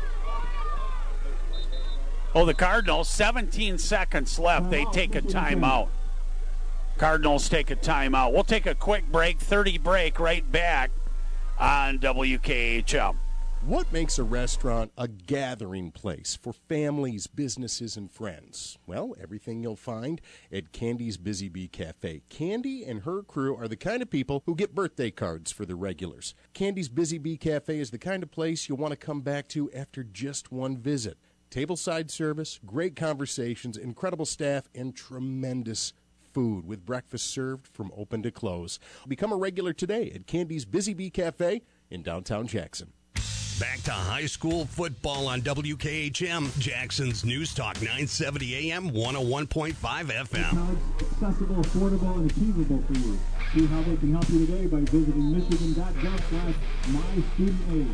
Oh, the Cardinals, 17 seconds left. They take a timeout. Cardinals take a timeout. We'll take a quick break, 30 break, right back on WKHM. What makes a restaurant a gathering place for families, businesses, and friends? Well, everything you'll find at Candy's Busy Bee Cafe. Candy and her crew are the kind of people who get birthday cards for the regulars. Candy's Busy Bee Cafe is the kind of place you'll want to come back to after just one visit. Tableside service, great conversations, incredible staff, and tremendous food with breakfast served from open to close. Become a regular today at Candy's Busy Bee Cafe in downtown Jackson. Back to high school football on WKHM, Jackson's News Talk 970 AM, 101.5 FM. Accessible, affordable, and achievable for you. See how they can help you today by visiting michigan.gov/mystudentaid.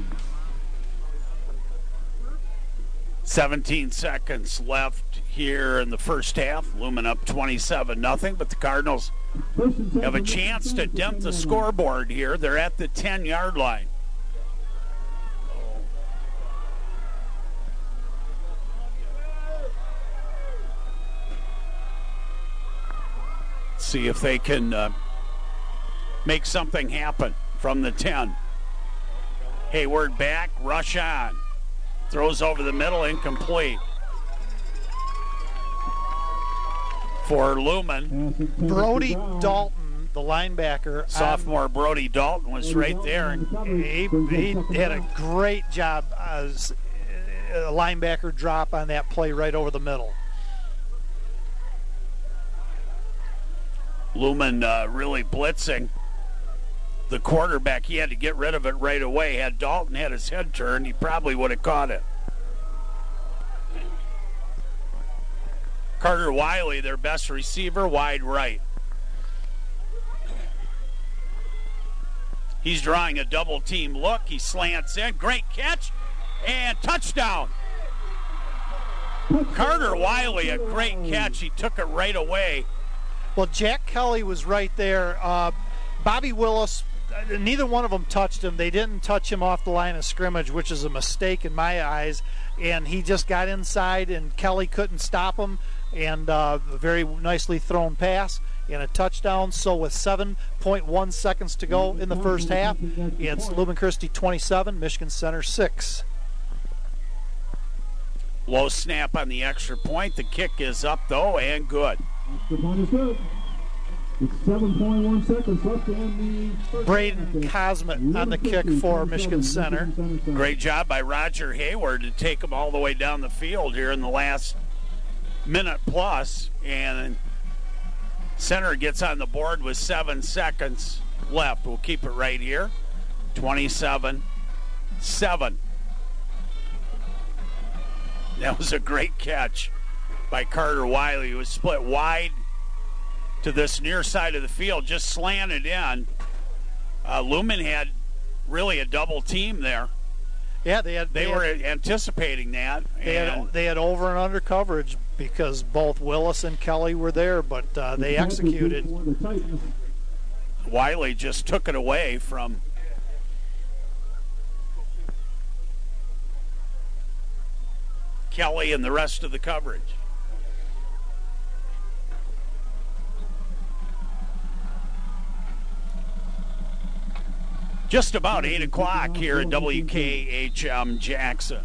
17 seconds left here in the first half. Lumen up 27-0, but the Cardinals have a chance to dent the scoreboard here. They're at the 10-yard line. See if they can make something happen from the 10. Hayward back, rush on. Throws over the middle, incomplete. For Lumen. Brody Dalton, the linebacker. Sophomore Brody Dalton was right there. He had a great job as a linebacker drop on that play right over the middle. Lumen really blitzing the quarterback. He had to get rid of it right away. Had Dalton had his head turned, he probably would have caught it. Carter Wiley, their best receiver, wide right. He's drawing a double team look. He slants in. Great catch and touchdown. Carter Wiley, a great catch. He took it right away. Well, Jack Kelly was right there. Bobby Willis, neither one of them touched him. They didn't touch him off the line of scrimmage, which is a mistake in my eyes. And he just got inside, and Kelly couldn't stop him. And a very nicely thrown pass and a touchdown. So with 7.1 seconds to go in the first half, it's Lumen Christi 27, Michigan Center 6. Low snap on the extra point. The kick is up, though, and good. Extra point is good. It's 7.1 seconds left in the first Braden Cosmet on the kick for Michigan Center. Great job by Roger Hayward to take him all the way down the field here in the last minute plus. And Center gets on the board with 7 seconds left. We'll keep it right here. 27-7. That was a great catch by Carter Wiley. He was split wide to this near side of the field, just slanted in. Lumen had really a double team there. Yeah, they were anticipating that. They had over and under coverage because both Willis and Kelly were there, but they executed. Wiley just took it away from Kelly and the rest of the coverage. Just about 8 o'clock here at WKHM Jackson.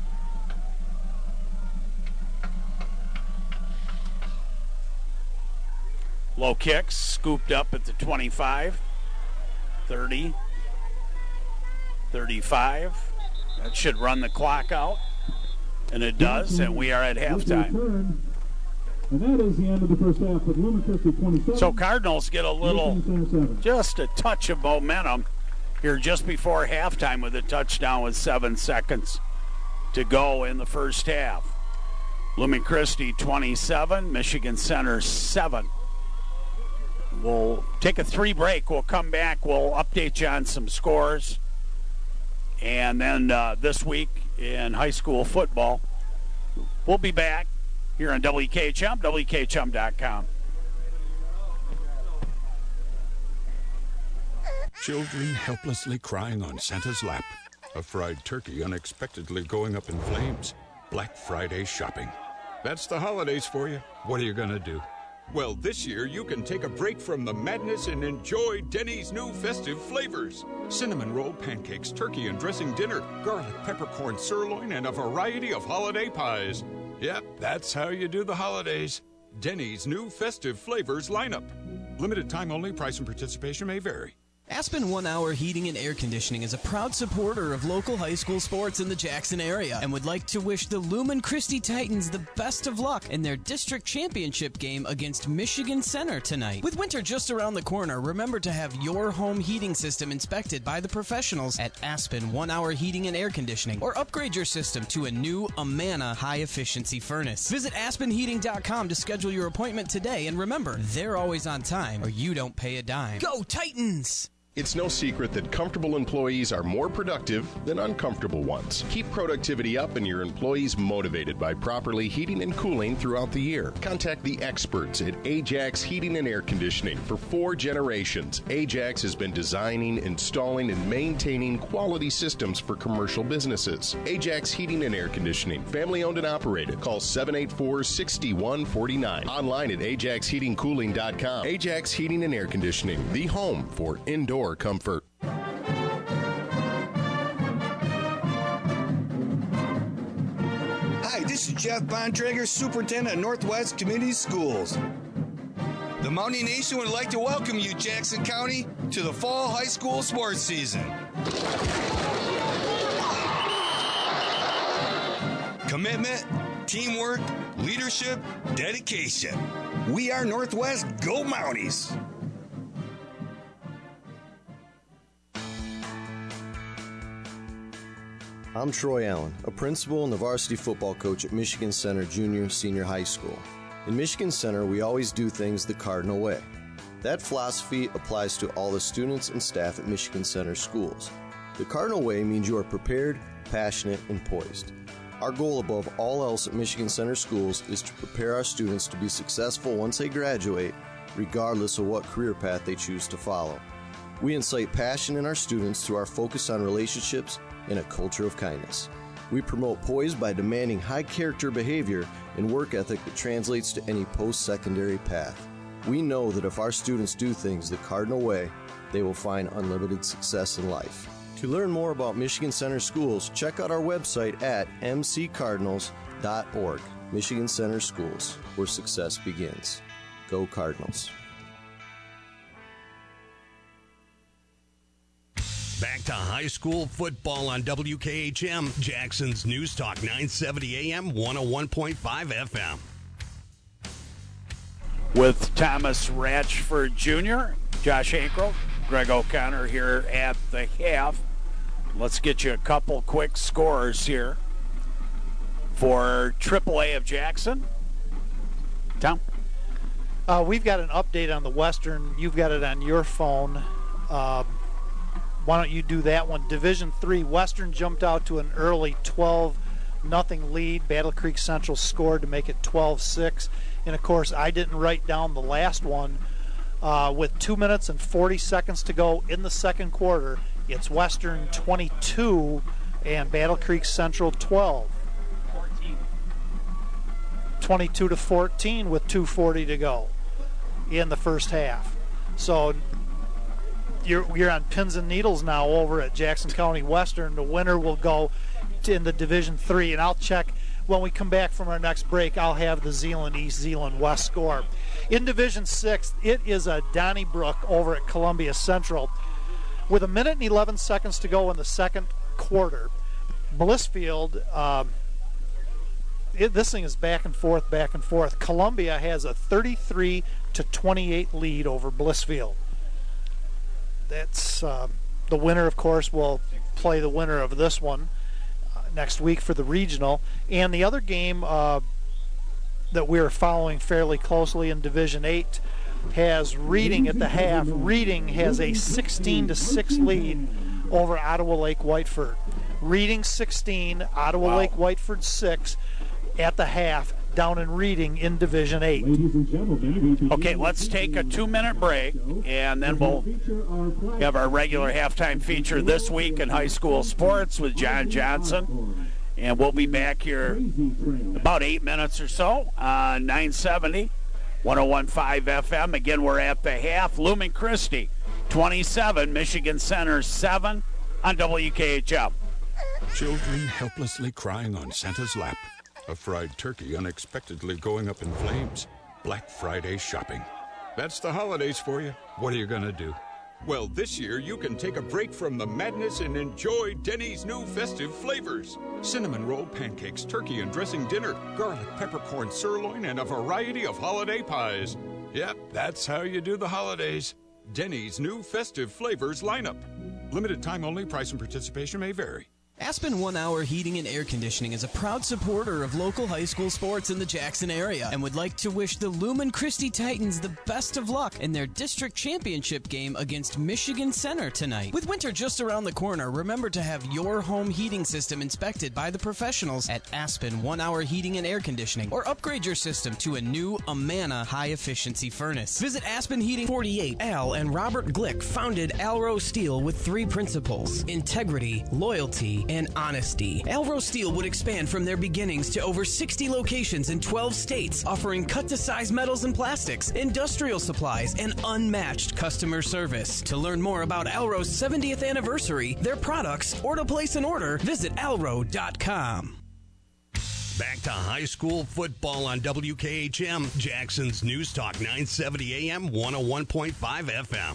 Low kicks, scooped up at the 25, 30, 35. That should run the clock out. And it does, and we are at halftime. And that is the end of the first half with Lumen Christi 27. So Cardinals get a little, just a touch of momentum here just before halftime with a touchdown with 7 seconds to go in the first half. Lumen Christi 27, Michigan Center 7. We'll take a 3 break. We'll come back. We'll update you on some scores. And then this week in high school football, we'll be back here on WKHM, WKHM.com. Children helplessly crying on Santa's lap. A fried turkey unexpectedly going up in flames. Black Friday shopping. That's the holidays for you. What are you going to do? Well, this year you can take a break from the madness and enjoy Denny's new festive flavors. Cinnamon roll pancakes, turkey and dressing dinner, garlic peppercorn sirloin, and a variety of holiday pies. Yep, that's how you do the holidays. Denny's new festive flavors lineup. Limited time only. Price and participation may vary. Aspen 1 Hour Heating and Air Conditioning is a proud supporter of local high school sports in the Jackson area and would like to wish the Lumen Christi Titans the best of luck in their district championship game against Michigan Center tonight. With winter just around the corner, remember to have your home heating system inspected by the professionals at Aspen 1 Hour Heating and Air Conditioning, or upgrade your system to a new Amana high-efficiency furnace. Visit aspenheating.com to schedule your appointment today, and remember, they're always on time or you don't pay a dime. Go Titans! It's no secret that comfortable employees are more productive than uncomfortable ones. Keep productivity up and your employees motivated by properly heating and cooling throughout the year. Contact the experts at Ajax Heating and Air Conditioning. For 4 generations, Ajax has been designing, installing, and maintaining quality systems for commercial businesses. Ajax Heating and Air Conditioning, family owned and operated. Call 784-6149. Online at ajaxheatingcooling.com. Ajax Heating and Air Conditioning, the home for indoor comfort. Hi, this is Jeff Bontrager, Superintendent of Northwest Community Schools. The Mountie Nation would like to welcome you, Jackson County, to the fall high school sports season. Commitment, teamwork, leadership, dedication. We are Northwest Go Mounties. I'm Troy Allen, a principal and the varsity football coach at Michigan Center Junior Senior High School. In Michigan Center, we always do things the Cardinal way. That philosophy applies to all the students and staff at Michigan Center schools. The Cardinal way means you are prepared, passionate, and poised. Our goal above all else at Michigan Center Schools is to prepare our students to be successful once they graduate, regardless of what career path they choose to follow. We incite passion in our students through our focus on relationships and a culture of kindness. We promote poise by demanding high character behavior and work ethic that translates to any post-secondary path. We know that if our students do things the Cardinal way, they will find unlimited success in life. To learn more about Michigan Center Schools, check out our website at mccardinals.org. Michigan Center Schools, where success begins. Go Cardinals. Back to high school football on WKHM, Jackson's News Talk 970 AM, 101.5 FM. With Thomas Ratchford Jr., Josh Hankel, Greg O'Connor here at the half. Let's get you a couple quick scores here for AAA of Jackson. Tom? We've got an update on the Western. You've got it on your phone. Why don't you do that one? Division III, Western jumped out to an early 12-0 lead. Battle Creek Central scored to make it 12-6. And, of course, I didn't write down the last one. With 2 minutes and 40 seconds to go in the second quarter, it's Western 22 and Battle Creek Central 12. 22-14 with 2:40 to go in the first half. So you're on pins and needles now over at Jackson County Western. The winner will go in the Division III, and I'll check when we come back from our next break. I'll have the Zeeland East, Zeeland West score. In Division 6, it is a Donnybrook over at Columbia Central. With 1 minute and 11 seconds to go in the second quarter, Blissfield, this thing is back and forth, back and forth. Columbia has a 33-28 lead over Blissfield. That's the winner, of course, will play the winner of this one next week for the regional. And the other game that we're following fairly closely in Division 8 has Reading at the half. Reading has a 16-6 lead over Ottawa Lake Whiteford. Reading 16, Ottawa Lake Whiteford 6 at the half down in Reading in Division 8. Okay, let's take a 2-minute break, and then we'll have our regular halftime feature this week in high school sports with John Johnson. And we'll be back here about 8 minutes or so on 970, 101.5 FM. Again, we're at the half. Lumen Christi, 27, Michigan Center, 7 on WKHM. Children helplessly crying on Santa's lap. A fried turkey unexpectedly going up in flames. Black Friday shopping. That's the holidays for you. What are you going to do? Well, this year you can take a break from the madness and enjoy Denny's new festive flavors. Cinnamon roll pancakes, turkey and dressing dinner, garlic peppercorn sirloin, and a variety of holiday pies. Yep, that's how you do the holidays. Denny's new festive flavors lineup. Limited time only. Price and participation may vary. Aspen 1 Hour Heating and Air Conditioning is a proud supporter of local high school sports in the Jackson area and would like to wish the Lumen Christi Titans the best of luck in their district championship game against Michigan Center tonight. With winter just around the corner, remember to have your home heating system inspected by the professionals at Aspen 1 Hour Heating and Air Conditioning, or upgrade your system to a new Amana high-efficiency furnace. Visit Aspen Heating. 48. Al and Robert Glick founded Alro Steel with 3 principles: integrity, loyalty, and honesty. Alro Steel would expand from their beginnings to over 60 locations in 12 states, offering cut-to-size metals and plastics, industrial supplies, and unmatched customer service. To learn more about Alro's 70th anniversary, their products, or to place an order, visit alro.com. Back to high school football on WKHM, Jackson's News Talk 970 AM, 101.5 FM.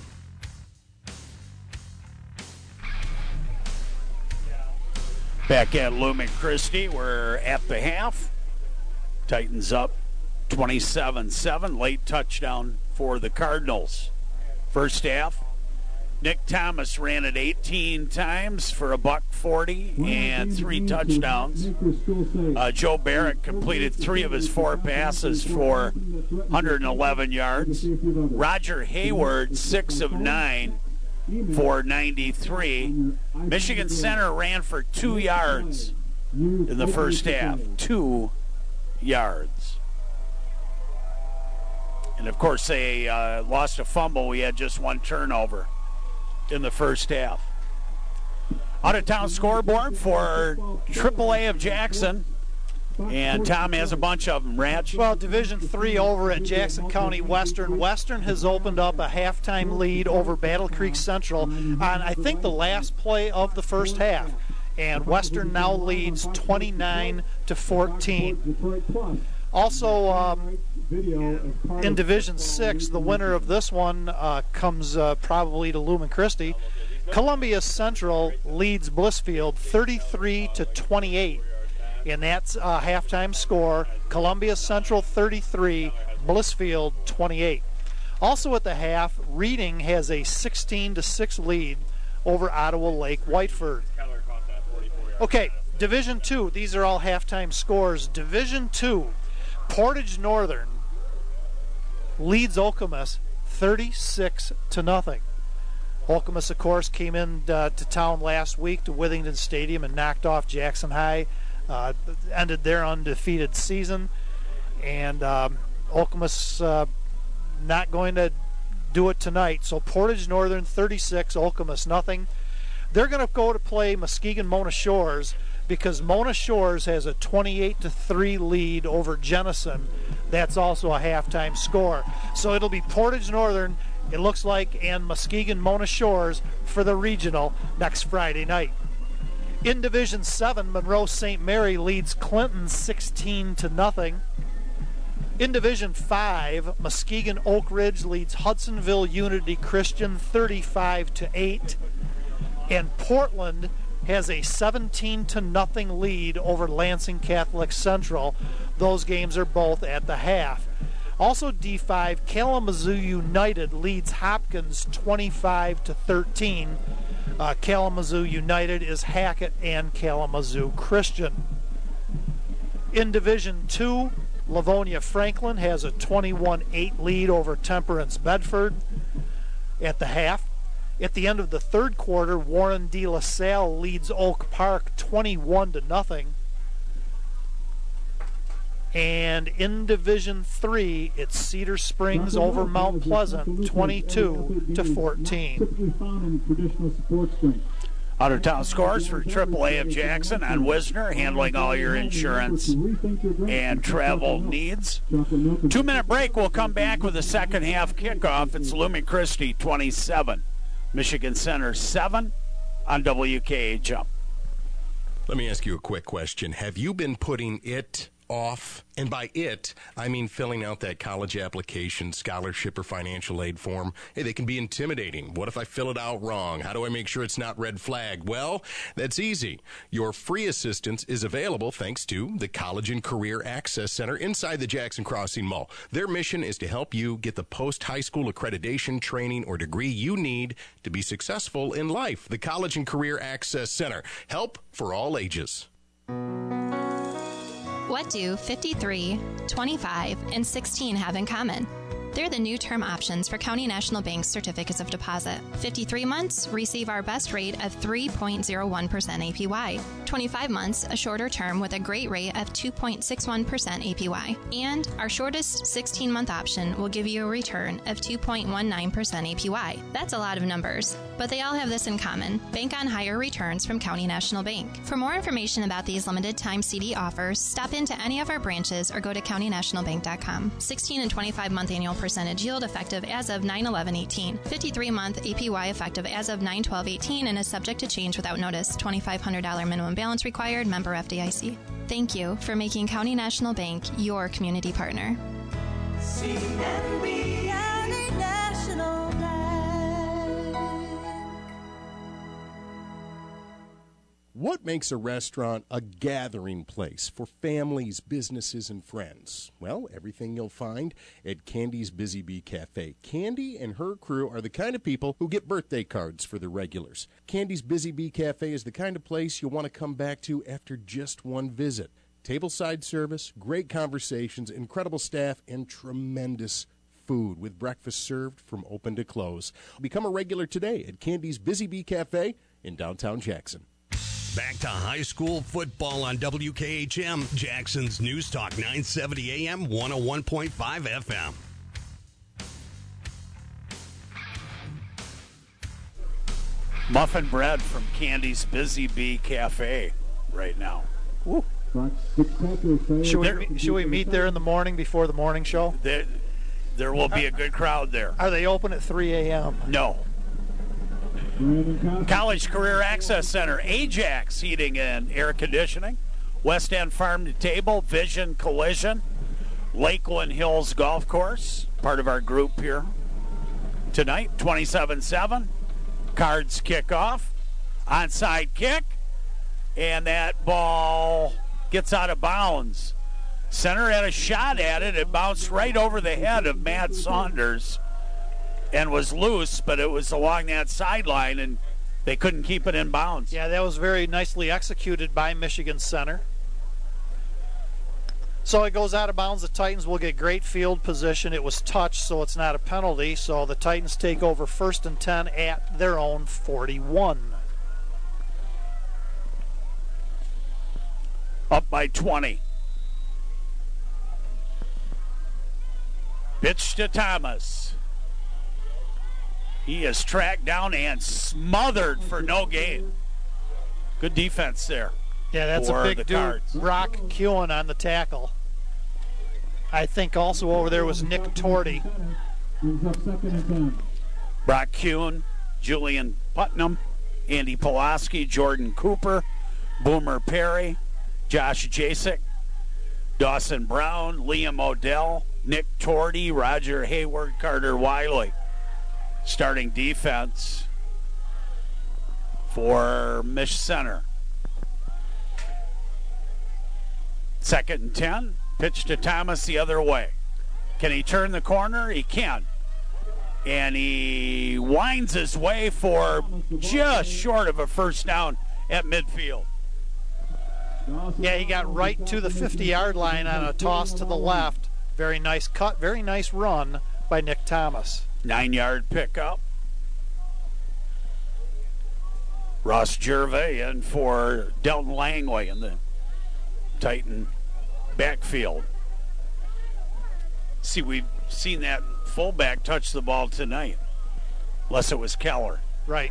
Back at Lumen Christi, we're at the half. Titans up 27-7. Late touchdown for the Cardinals. First half, Nick Thomas ran it 18 times for $140 and 3 touchdowns. Joe Barrett completed 3 of his 4 passes for 111 yards. Roger Hayward, 6 of 9 for 93. Michigan Center ran for 2 yards in the first half. 2 yards. And, of course, they lost a fumble. We had just 1 turnover in the first half. Out-of-town scoreboard for AAA of Jackson. And Tom has a bunch of them, Ratch. Well, Division III over at Jackson County Western. Western has opened up a halftime lead over Battle Creek Central on, I think, the last play of the first half. And Western now leads 29-14. Also, in Division 6, the winner of this one comes probably to Lumen Christi. Columbia Central leads Blissfield 33-28. And that's a halftime score. Columbia Central 33, Blissfield 28. Also at the half, Reading has a 16-6 lead over Ottawa Lake Whiteford. Okay, Division 2, these are all halftime scores. Division 2, Portage Northern leads Okemos 36-0. Okemos, of course, came in to town last week to Withington Stadium and knocked off Jackson High. Ended their undefeated season, and Okemos not going to do it tonight. So Portage Northern 36, Okemos nothing. They're going to go to play Muskegon Mona Shores because Mona Shores has a 28-3 lead over Jenison. That's also a halftime score. So it'll be Portage Northern, it looks like, and Muskegon Mona Shores for the regional next Friday night. In Division 7, Monroe St. Mary leads Clinton 16-0. In Division 5, Muskegon Oak Ridge leads Hudsonville Unity Christian 35-8. And Portland has a 17-0 lead over Lansing Catholic Central. Those games are both at the half. Also D5, Kalamazoo United leads Hopkins 25-13. Kalamazoo United is Hackett and Kalamazoo Christian. In Division 2, Livonia Franklin has a 21-8 lead over Temperance Bedford at the half. At the end of the third quarter, Warren de La Salle leads Oak Park 21-0. And in Division 3, it's Cedar Springs over Mount Pleasant 22-14. Out-of-town scores for AAA of Jackson on Wisner, handling all your insurance and travel needs. 2-minute break. We'll come back with the second half kickoff. It's Lumen Christi 27, Michigan Center 7 on WKHM. Let me ask you a quick question. Have you been putting it off? And by it, I mean filling out that college application, scholarship, or financial aid form. Hey, they can be intimidating. What if I fill it out wrong? How do I make sure it's not red flag? Well, that's easy. Your free assistance is available thanks to the College and Career Access Center inside the Jackson Crossing Mall. Their mission is to help you get the post-high school accreditation, training, or degree you need to be successful in life. The College and Career Access Center. Help for all ages. What do 53, 25, and 16 have in common? They're the new term options for County National Bank's certificates of deposit. 53 months, receive our best rate of 3.01% APY. 25 months, a shorter term with a great rate of 2.61% APY. And our shortest 16-month option will give you a return of 2.19% APY. That's a lot of numbers, but they all have this in common. Bank on higher returns from County National Bank. For more information about these limited-time CD offers, stop into any of our branches or go to countynationalbank.com. 16 and 25-month annual percentage yield effective as of 9/11/18. 53-month APY effective as of 9/12/18 and is subject to change without notice. $2,500 minimum balance required. Member FDIC. Thank you for making County National Bank your community partner. CNB County National Bank. What makes a restaurant a gathering place for families, businesses, and friends? Well, everything you'll find at Candy's Busy Bee Cafe. Candy and her crew are the kind of people who get birthday cards for their regulars. Candy's Busy Bee Cafe is the kind of place you'll want to come back to after just one visit. Tableside service, great conversations, incredible staff, and tremendous food with breakfast served from open to close. Become a regular today at Candy's Busy Bee Cafe in downtown Jackson. Back to high school football on WKHM, Jackson's News Talk 970 AM, 101.5 FM. Muffin bread from Candy's Busy Bee Cafe right now. Woo. Should we meet there in the morning before the morning show? There will be a good crowd there. Are they open at 3 a.m.? No. College Career Access Center, Ajax Heating and Air Conditioning, West End Farm to Table, Vision Collision, Lakeland Hills Golf Course, part of our group here tonight, 27-7. Cards kick off, onside kick, and that ball gets out of bounds. Center had a shot at it. It bounced right over the head of Matt Saunders and was loose, but it was along that sideline, and they couldn't keep it in bounds. Yeah, that was very nicely executed by Michigan Center. So it goes out of bounds. The Titans will get great field position. It was touched, so it's not a penalty. So the Titans take over 1st and 10 at their own 41. Up by 20. Pitch to Thomas. He is tracked down and smothered for no gain. Good defense there. Yeah, that's a big dude. Cards. Brock Kewen on the tackle. I think also over there was Nick Torty. Brock Kewen, Julian Putnam, Andy Pulaski, Jordan Cooper, Boomer Perry, Josh Jasek, Dawson Brown, Liam Odell, Nick Torty, Roger Hayward, Carter Wiley. Starting defense for Mich Center. 2nd and 10. Pitch to Thomas the other way. Can he turn the corner? He can. And he winds his way for just short of a first down at midfield. Yeah, he got right to the 50-yard line on a toss to the left. Very nice cut, very nice run by Nick Thomas. 9-yard pickup. Ross Gervais in for Delton Langley in the Titan backfield. See, we've seen that fullback touch the ball tonight, unless it was Keller. Right.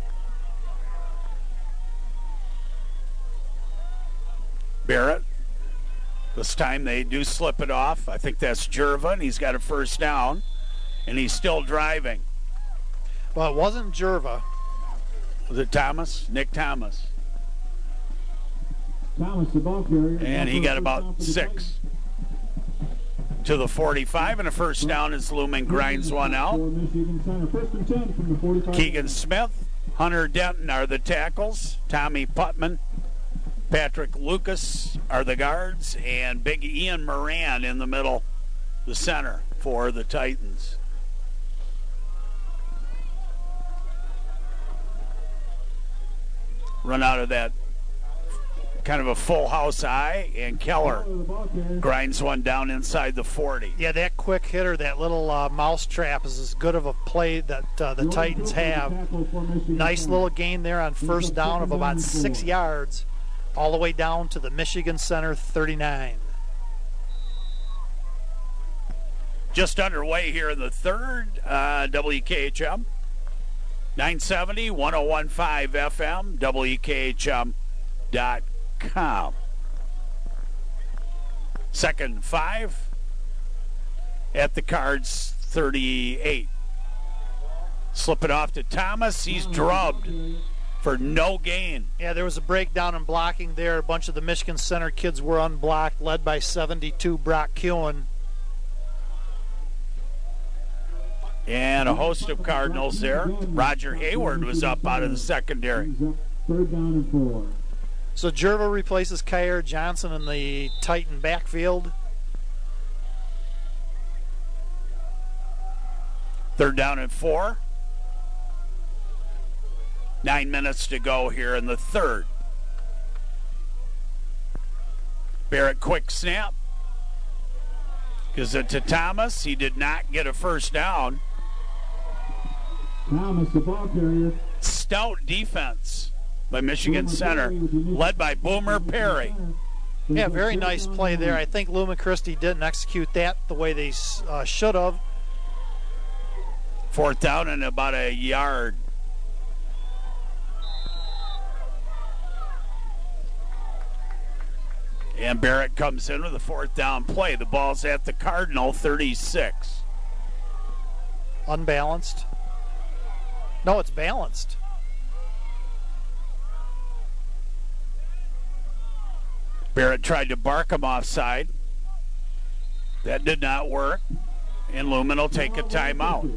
Barrett. This time they do slip it off. I think that's Jerva. He's got a first down, and he's still driving. Well, it wasn't Jerva. Was it Thomas? Nick Thomas. Thomas, the ball carrier. And he got about 6 to the 45, and a first down as Lumen grinds one out. Keegan Smith, Hunter Denton are the tackles. Tommy Putman, Patrick Lucas are the guards, and Big Ian Moran in the middle, the center for the Titans. Run out of that kind of a full house eye, and Keller grinds one down inside the 40. Yeah, that quick hitter, that little mouse trap is as good of a play that the Titans have. Nice little gain there on first down of about 6 yards, all the way down to the Michigan Center 39. Just underway here in the third, WKHM. 970, 101.5 FM, WKHM.com. 2nd and 5 at the Cards 38. Slip it off to Thomas. He's drubbed for no gain. Yeah, there was a breakdown in blocking there. A bunch of the Michigan Center kids were unblocked, led by 72 Brock Kewen. And a host of Cardinals there. Roger Hayward was up out of the secondary. 3rd down and 4. So Jerva replaces Kyer Johnson in the Titan backfield. 3rd down and 4. 9 minutes to go here in the third. Barrett quick snap. Gives it to Thomas. He did not get a first down. Thomas, the ball carrier. Stout defense by Michigan Center, led by Boomer Perry. Yeah, very nice play there. I think Lumen Christi didn't execute that the way they should have. 4th down and about a yard. And Barrett comes in with a 4th down play. The ball's at the Cardinal 36. Unbalanced. No, it's balanced. Barrett tried to bark him offside. That did not work. And Lumen will take a timeout.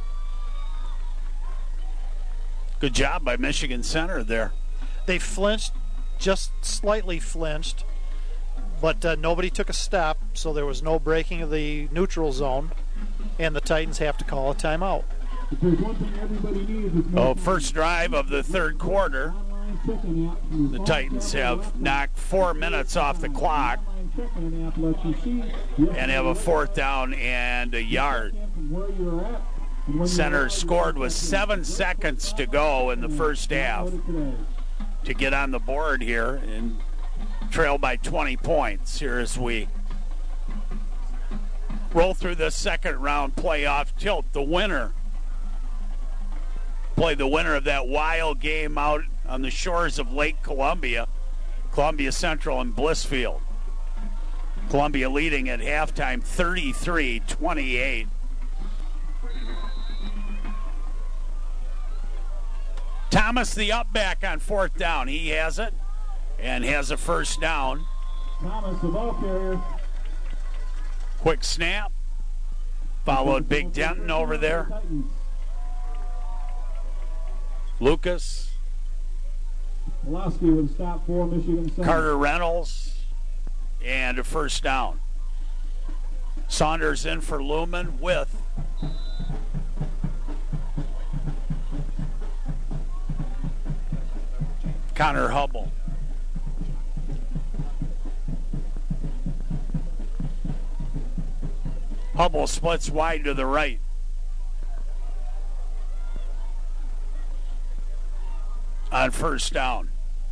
Good job by Michigan Center there. They flinched, just slightly flinched, but nobody took a step, so there was no breaking of the neutral zone, and the Titans have to call a timeout. First drive of the third quarter. The Titans have knocked 4 minutes off the clock and have a 4th down and a yard. Center scored with 7 seconds to go in the first half to get on the board here and trail by 20 points here as we roll through the second round playoff tilt. The winner play the winner of that wild game out on the shores of Lake Columbia, Columbia Central and Blissfield. Columbia leading at halftime 33-28. Thomas, the up back on 4th down. He has it and has a first down. Thomas, the ball carrier. Quick snap. Followed Big Denton over there. Lucas. Pulaski with a stop for Michigan Center. Carter Reynolds. And a first down. Saunders in for Lumen with Connor Hubble. Hubble splits wide to the right. On first down.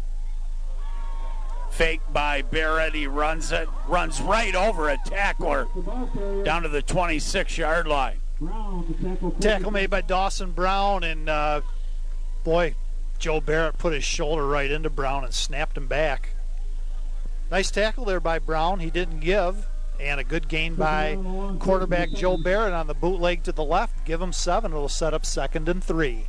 Fake by Barrett. He runs it. Runs right over a tackler down to the 26-yard line. Tackle made by Dawson Brown, and boy, Joe Barrett put his shoulder right into Brown and snapped him back. Nice tackle there by Brown. He didn't give. And a good gain by quarterback Joe Barrett on the bootleg to the left. Give him 7. It'll set up 2nd and 3.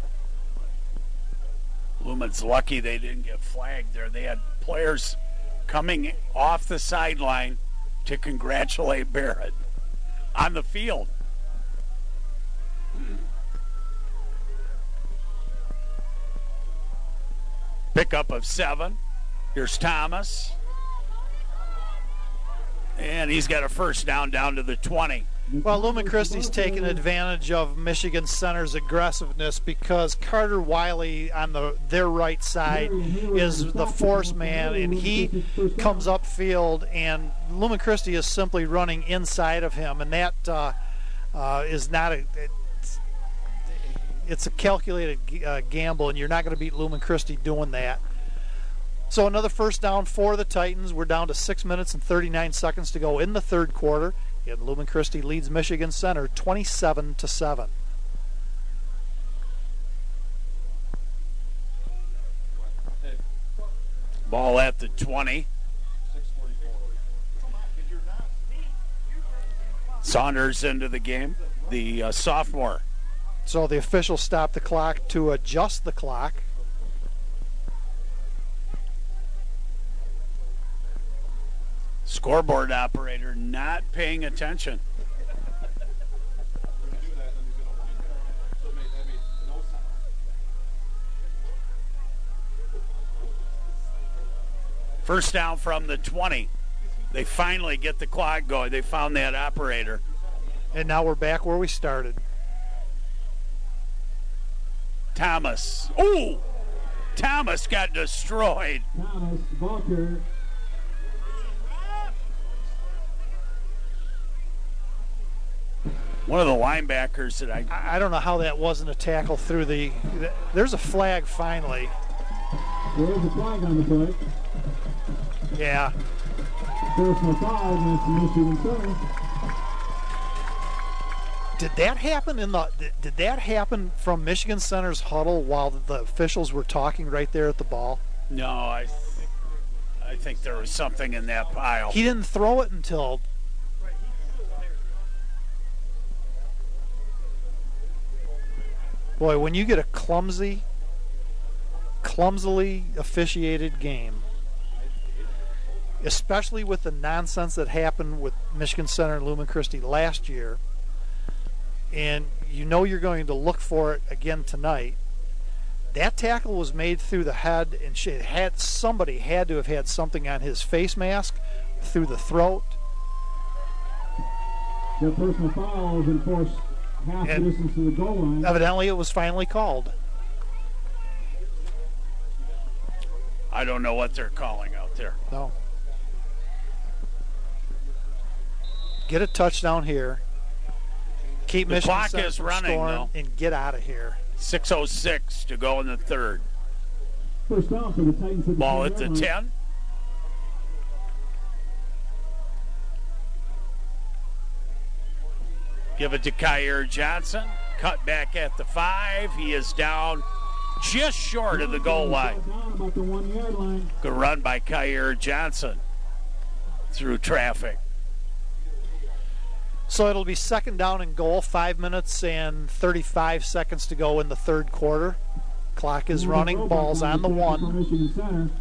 Lumen's lucky they didn't get flagged there. They had players coming off the sideline to congratulate Barrett on the field. Pickup of 7. Here's Thomas. And he's got a first down to the 20. Well, Lumen Christi's taken advantage of Michigan Center's aggressiveness because Carter Wiley on their right side is the force man, and he comes upfield, and Lumen Christi is simply running inside of him, and that is not it's a calculated gamble, and you're not going to beat Lumen Christi doing that. So another first down for the Titans. We're down to 6 minutes and 39 seconds to go in the third quarter. And Lumen Christi leads Michigan Center 27-7. Ball at the 20. Saunders into the game, the sophomore. So the officials stopped the clock to adjust the clock. Scoreboard operator not paying attention. First down from the 20. They finally get the clock going. They found that operator. And now we're back where we started. Thomas. Ooh! Thomas got destroyed. Thomas, ball carrier. One of the linebackers that I don't know how that wasn't a tackle through the. There's a flag finally. There is a flag on the play. Yeah. Personal foul against Michigan Center. Did that happen from Michigan Center's huddle while the officials were talking right there at the ball? No, I think there was something in that pile. He didn't throw it until. Boy, when you get a clumsily officiated game, especially with the nonsense that happened with Michigan Center and Lumen Christi last year, and you know you're going to look for it again tonight. That tackle was made through the head, and somebody had to have had something on his face mask through the throat. The personal foul is enforced half the distance to the goal line. Evidently, it was finally called. I don't know what they're calling out there. No. Get a touchdown here. Keep the Michigan clock Center is from running, scoring though. And get out of here. 6:06 to go in the third. First down for the Titans. Ball at the 10. Give it to Kyer Johnson. Cut back at the 5. He is down just short of the goal line. About the 1 yard line. Good run by Kyer Johnson through traffic. So it'll be second down and goal, 5 minutes and 35 seconds to go in the third quarter. Clock is running, ball's on the 1.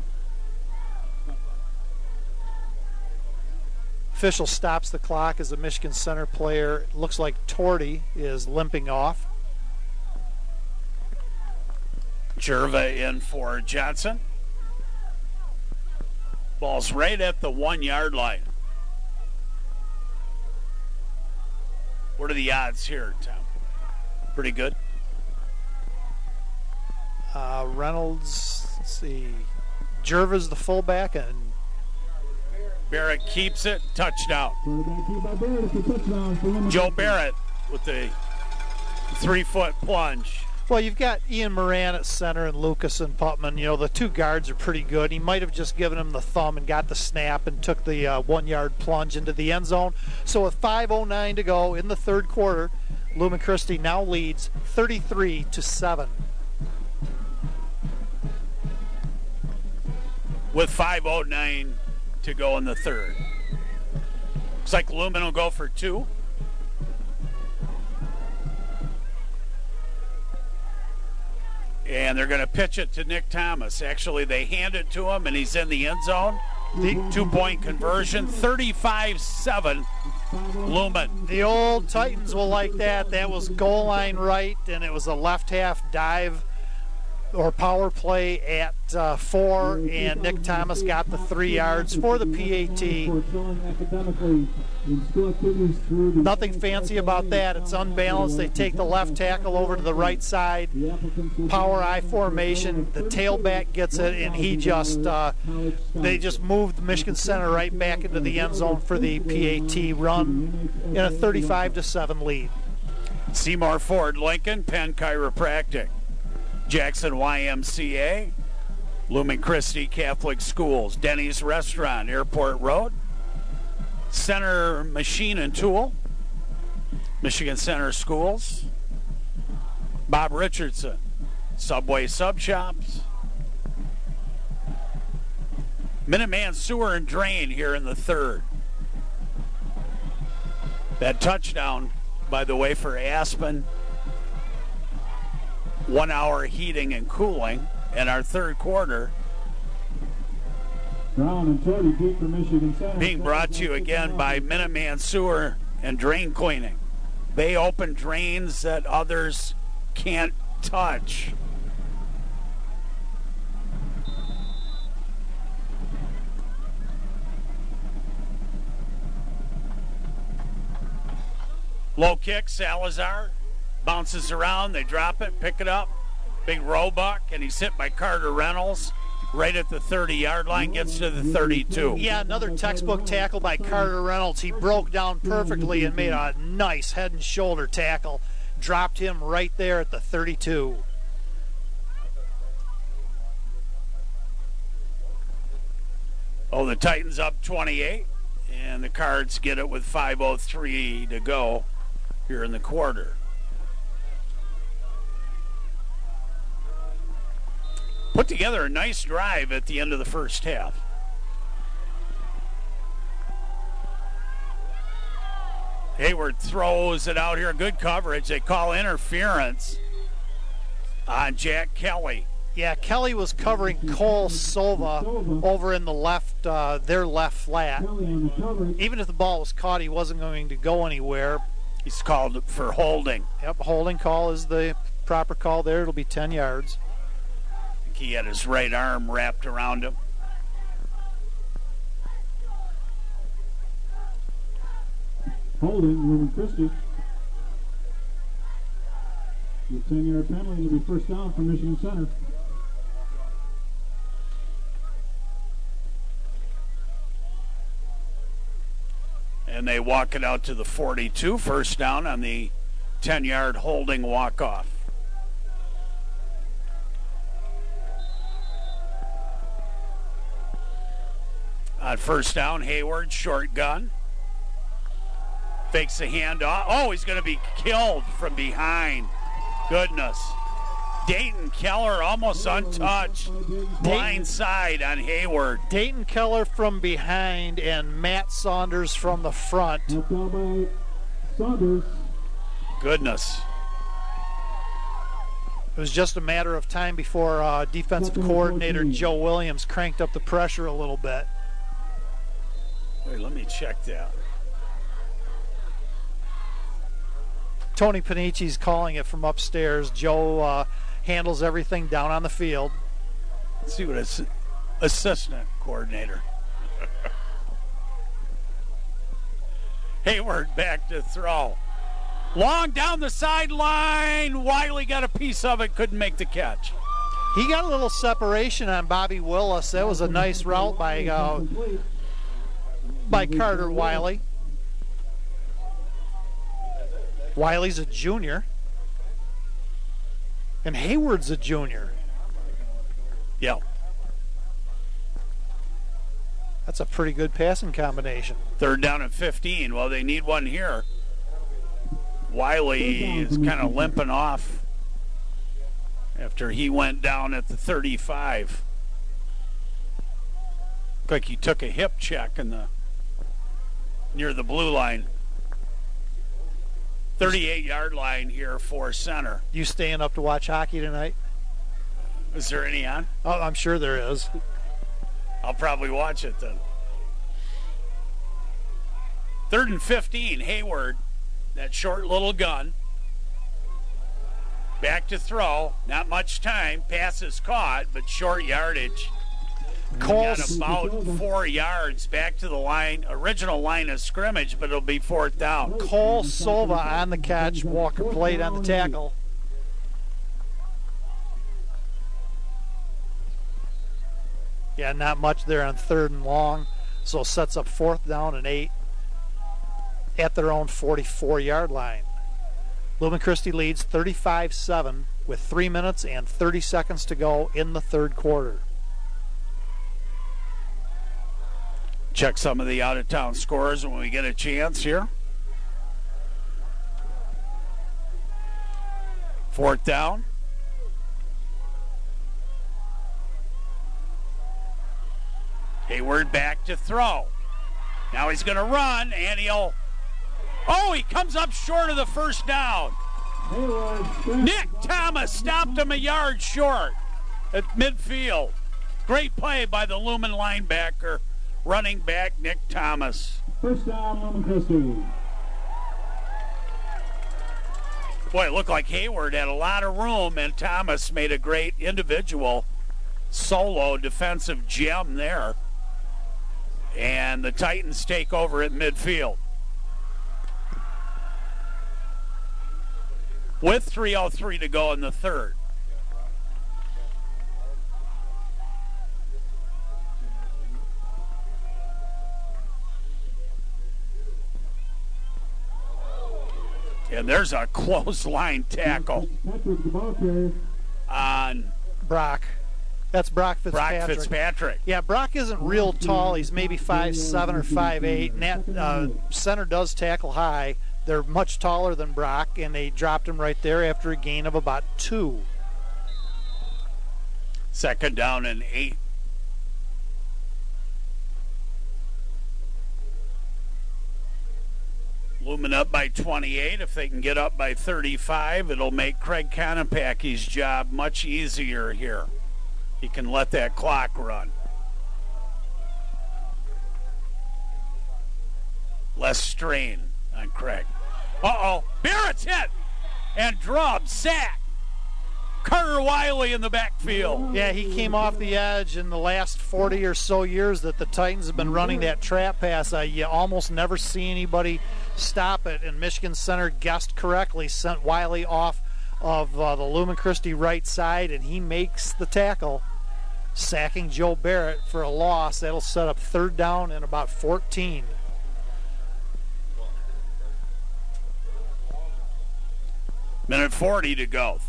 Official stops the clock as a Michigan Center player. Looks like Torty is limping off. Jerva in for Johnson. Ball's right at the 1 yard line. What are the odds here, Tom? Pretty good. Reynolds, let's see. Jerva's the fullback, and Barrett keeps it. Touchdown. Touchdown. Joe Barrett with the 3-foot plunge. Well, you've got Ian Moran at center and Lucas and Putman. You know, the two guards are pretty good. He might have just given him the thumb and got the snap and took the 1 yard plunge into the end zone. So with 5:09 to go in the third quarter, Lumen Christi now leads 33-7. With 5:09 to go in the third. Looks like Lumen will go for 2. And they're going to pitch it to Nick Thomas. Actually, they hand it to him, and he's in the end zone. The 2-point conversion, 35-7, Lumen. The old Titans will like that. That was goal line right, and it was a left half dive or power play at 4, and Nick Thomas got the 3 yards for the PAT. Nothing fancy about that. It's unbalanced. They take the left tackle over to the right side. Power I formation. The tailback gets it, and he just they just moved Michigan Center right back into the end zone for the PAT run in a 35-7 lead. Seymour Ford Lincoln, Penn Chiropractic, Jackson YMCA, Lumen Christi Catholic Schools, Denny's Restaurant, Airport Road, Center Machine and Tool, Michigan Center Schools, Bob Richardson, Subway Sub Shops, Minuteman Sewer and Drain here in the third. That touchdown, by the way, for Aspen, 1 hour heating and cooling in our third quarter. Brown and Torty deep for Michigan Center. Being brought to you again by Minuteman Sewer and Drain Cleaning. They open drains that others can't touch. Low kick, Salazar. Bounces around, they drop it, pick it up. Big Roebuck, and he's hit by Carter Reynolds right at the 30-yard line, gets to the 32. Yeah, another textbook tackle by Carter Reynolds. He broke down perfectly and made a nice head and shoulder tackle. Dropped him right there at the 32. Oh, the Titans up 28, and the Cards get it with 5:03 to go here in the quarter. Put together a nice drive at the end of the first half. Hayward throws it out here. Good coverage. They call interference on Jack Kelly. Yeah, Kelly was covering Cole Silva over in the left, their left flat. Even if the ball was caught, he wasn't going to go anywhere. He's called for holding. Yep, holding call is the proper call there. It'll be 10 yards. I think he had his right arm wrapped around him. Holding, Lumen Christie. The 10-yard penalty will be first down for Michigan Center. And they walk it out to the 42, first down on the 10-yard holding walk-off. On first down, Hayward, short gun. Fakes the handoff. Oh, he's going to be killed from behind. Goodness. Dayton Keller almost untouched. Blind side on Hayward. Dayton Keller from behind and Matt Saunders from the front. Goodness. It was just a matter of time before defensive coordinator Joe Williams cranked up the pressure a little bit. Wait, let me check that. Tony Panici's calling it from upstairs. Joe handles everything down on the field. Let's see what it's assistant coordinator. Hayward back to throw. Long down the sideline. Wiley got a piece of it, couldn't make the catch. He got a little separation on Bobby Willis. That was a nice route by Carter Wiley. Wiley's a junior. And Hayward's a junior. Yeah. That's a pretty good passing combination. Third down and 15. Well, they need one here. Wiley is kind of limping off after he went down at the 35. Looked like he took a hip check near the blue line. 38-yard line here for center. You staying up to watch hockey tonight? Is there any on? Oh, I'm sure there is. I'll probably watch it then. Third and 15, Hayward. That short little gun. Back to throw. Not much time. Pass is caught, but short yardage. Got about 4 yards back to the line, original line of scrimmage, but it'll be fourth down. Cole Silva on the catch. Walker played on the tackle. Yeah, not much there on third and long. So sets up fourth down and 8 at their own 44-yard line. Lumen Christie leads 35-7 with 3 minutes and 30 seconds to go in the third quarter. Check some of the out-of-town scores when we get a chance here. Fourth down. Hayward back to throw. Now he's going to run, and he comes up short of the first down. Nick Thomas stopped him a yard short at midfield. Great play by the Lumen linebacker. Running back Nick Thomas. First down, Lumen Christie. Boy, it looked like Hayward had a lot of room, and Thomas made a great individual solo defensive gem there. And the Titans take over at midfield. With 3:03 to go in the third. And there's a clothesline tackle on Brock. That's Brock Fitzpatrick. Brock Fitzpatrick. Yeah, Brock isn't real tall. He's maybe 5'7" or 5'8", and that center does tackle high. They're much taller than Brock, and they dropped him right there after a gain of about 2. Second down and 8. Lumen up by 28. If they can get up by 35, it'll make Craig Konopacki's job much easier here. He can let that clock run. Less strain on Craig. Uh-oh. Barrett's hit. And drop, sack. Carter Wiley in the backfield. Yeah, he came off the edge in the last 40 or so years that the Titans have been running that trap pass. You almost never see anybody stop it, and Michigan Center guessed correctly, sent Wiley off of the Lumen Christi right side, and he makes the tackle, sacking Joe Barrett for a loss. That'll set up third down and about 14. Minute 40 to go.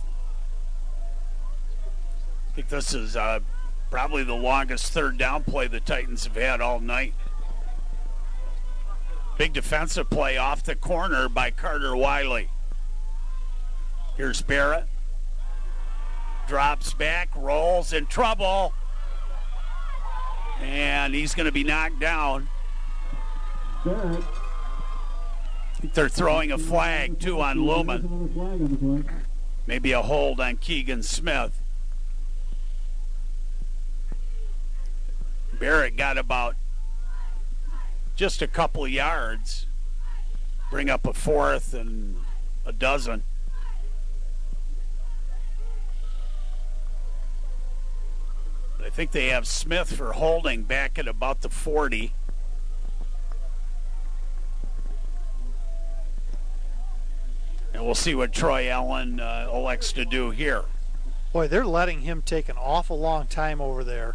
I think this is probably the longest third down play the Titans have had all night. Big defensive play off the corner by Carter Wiley. Here's Barrett. Drops back, rolls, in trouble. And he's going to be knocked down. Barrett. I think they're throwing a flag, too, on Lumen. Maybe a hold on Keegan Smith. Barrett got about just a couple of yards. Bring up a fourth and a dozen. I think they have Smith for holding back at about the 40. And we'll see what Troy Allen elects to do here. Boy, they're letting him take an awful long time over there.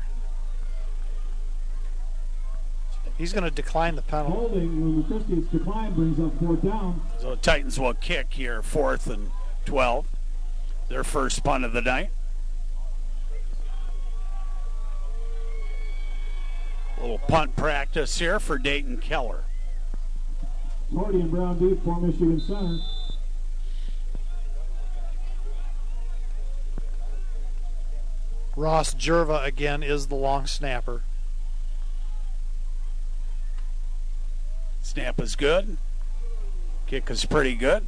He's going to decline the penalty. Holding when the Christie's decline brings up fourth down. So the Titans will kick here, 4th and 12. Their first punt of the night. A little punt practice here for Dayton Keller. Hardy and Brown deep for Michigan Center. Ross Jerva again is the long snapper. Snap is good. Kick is pretty good.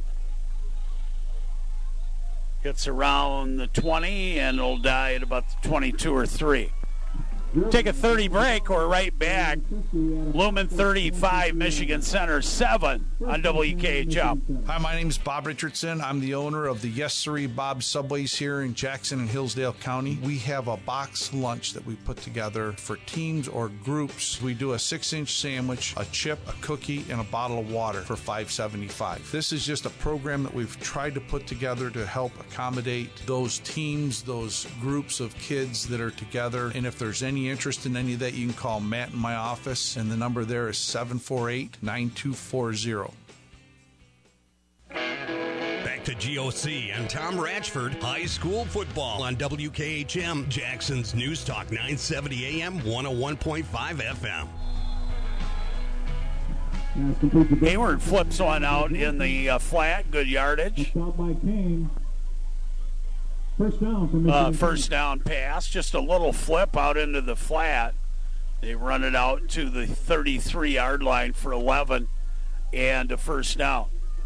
Gets around the 20 and it'll die at about the 22 or 3. Take a 30 break or right back. Lumen 35, Michigan Center 7 on WKHL. Hi, my name is Bob Richardson. I'm the owner of the Yes Siree Bob Subways here in Jackson and Hillsdale County. We have a box lunch that we put together for teams or groups. We do a 6-inch sandwich, a chip, a cookie, and a bottle of water for $5.75. This is just a program that we've tried to put together to help accommodate those teams, those groups of kids that are together. And if there's any interest in any of that, you can call Matt in my office, and the number there is 748-9240. Back to GOC and Tom Ratchford. High school football on WKHM, Jackson's News Talk 970 AM, 101.5 FM. Hayward flips one out in the flat. Good yardage. By Kane. First down for Michigan. First down pass. Just a little flip out into the flat. They run it out to the 33-yard line for 11 and a first down.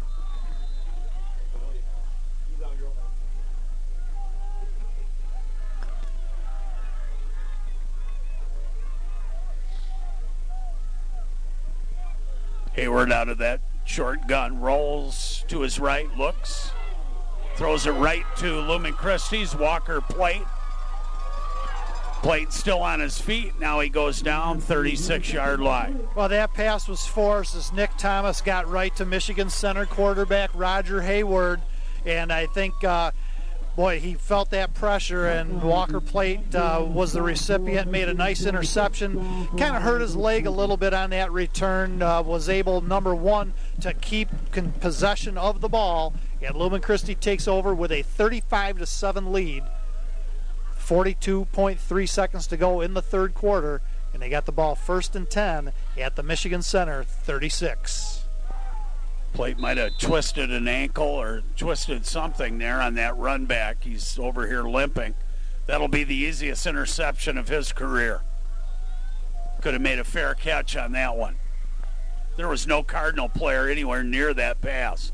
Hayward out of that short gun, rolls to his right, looks, throws it right to Lumen Christi's Walker Plate. Plate still on his feet. Now he goes down 36-yard line. Well, that pass was forced as Nick Thomas got right to Michigan Center quarterback Roger Hayward. And I think, he felt that pressure, and Walker Plate was the recipient, made a nice interception. Kind of hurt his leg a little bit on that return. Was able, number one, to keep possession of the ball. And Lumen Christi takes over with a 35-7 lead. 42.3 seconds to go in the third quarter, and they got the ball 1st and 10 at the Michigan Center 36. Plate might have twisted an ankle or twisted something there on that run back. He's over here limping. That'll be the easiest interception of his career. Could have made a fair catch on that one. There was no Cardinal player anywhere near that pass.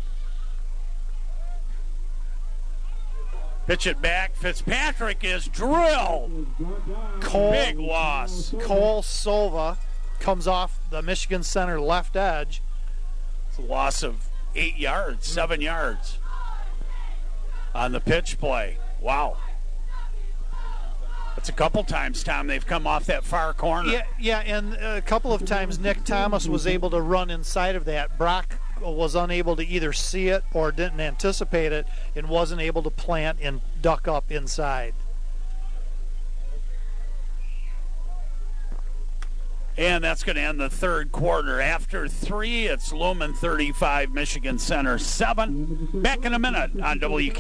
Pitch it back. Fitzpatrick is drilled. Big loss. Cole Silva comes off the Michigan Center left edge. It's a loss of 8 yards, 7 yards on the pitch play. Wow. That's a couple times, Tom, they've come off that far corner. Yeah, and a couple of times Nick Thomas was able to run inside of that. Brock was unable to either see it or didn't anticipate it and wasn't able to plant and duck up inside. And that's going to end the third quarter. After 3, it's Lumen 35, Michigan Center 7. Back in a minute on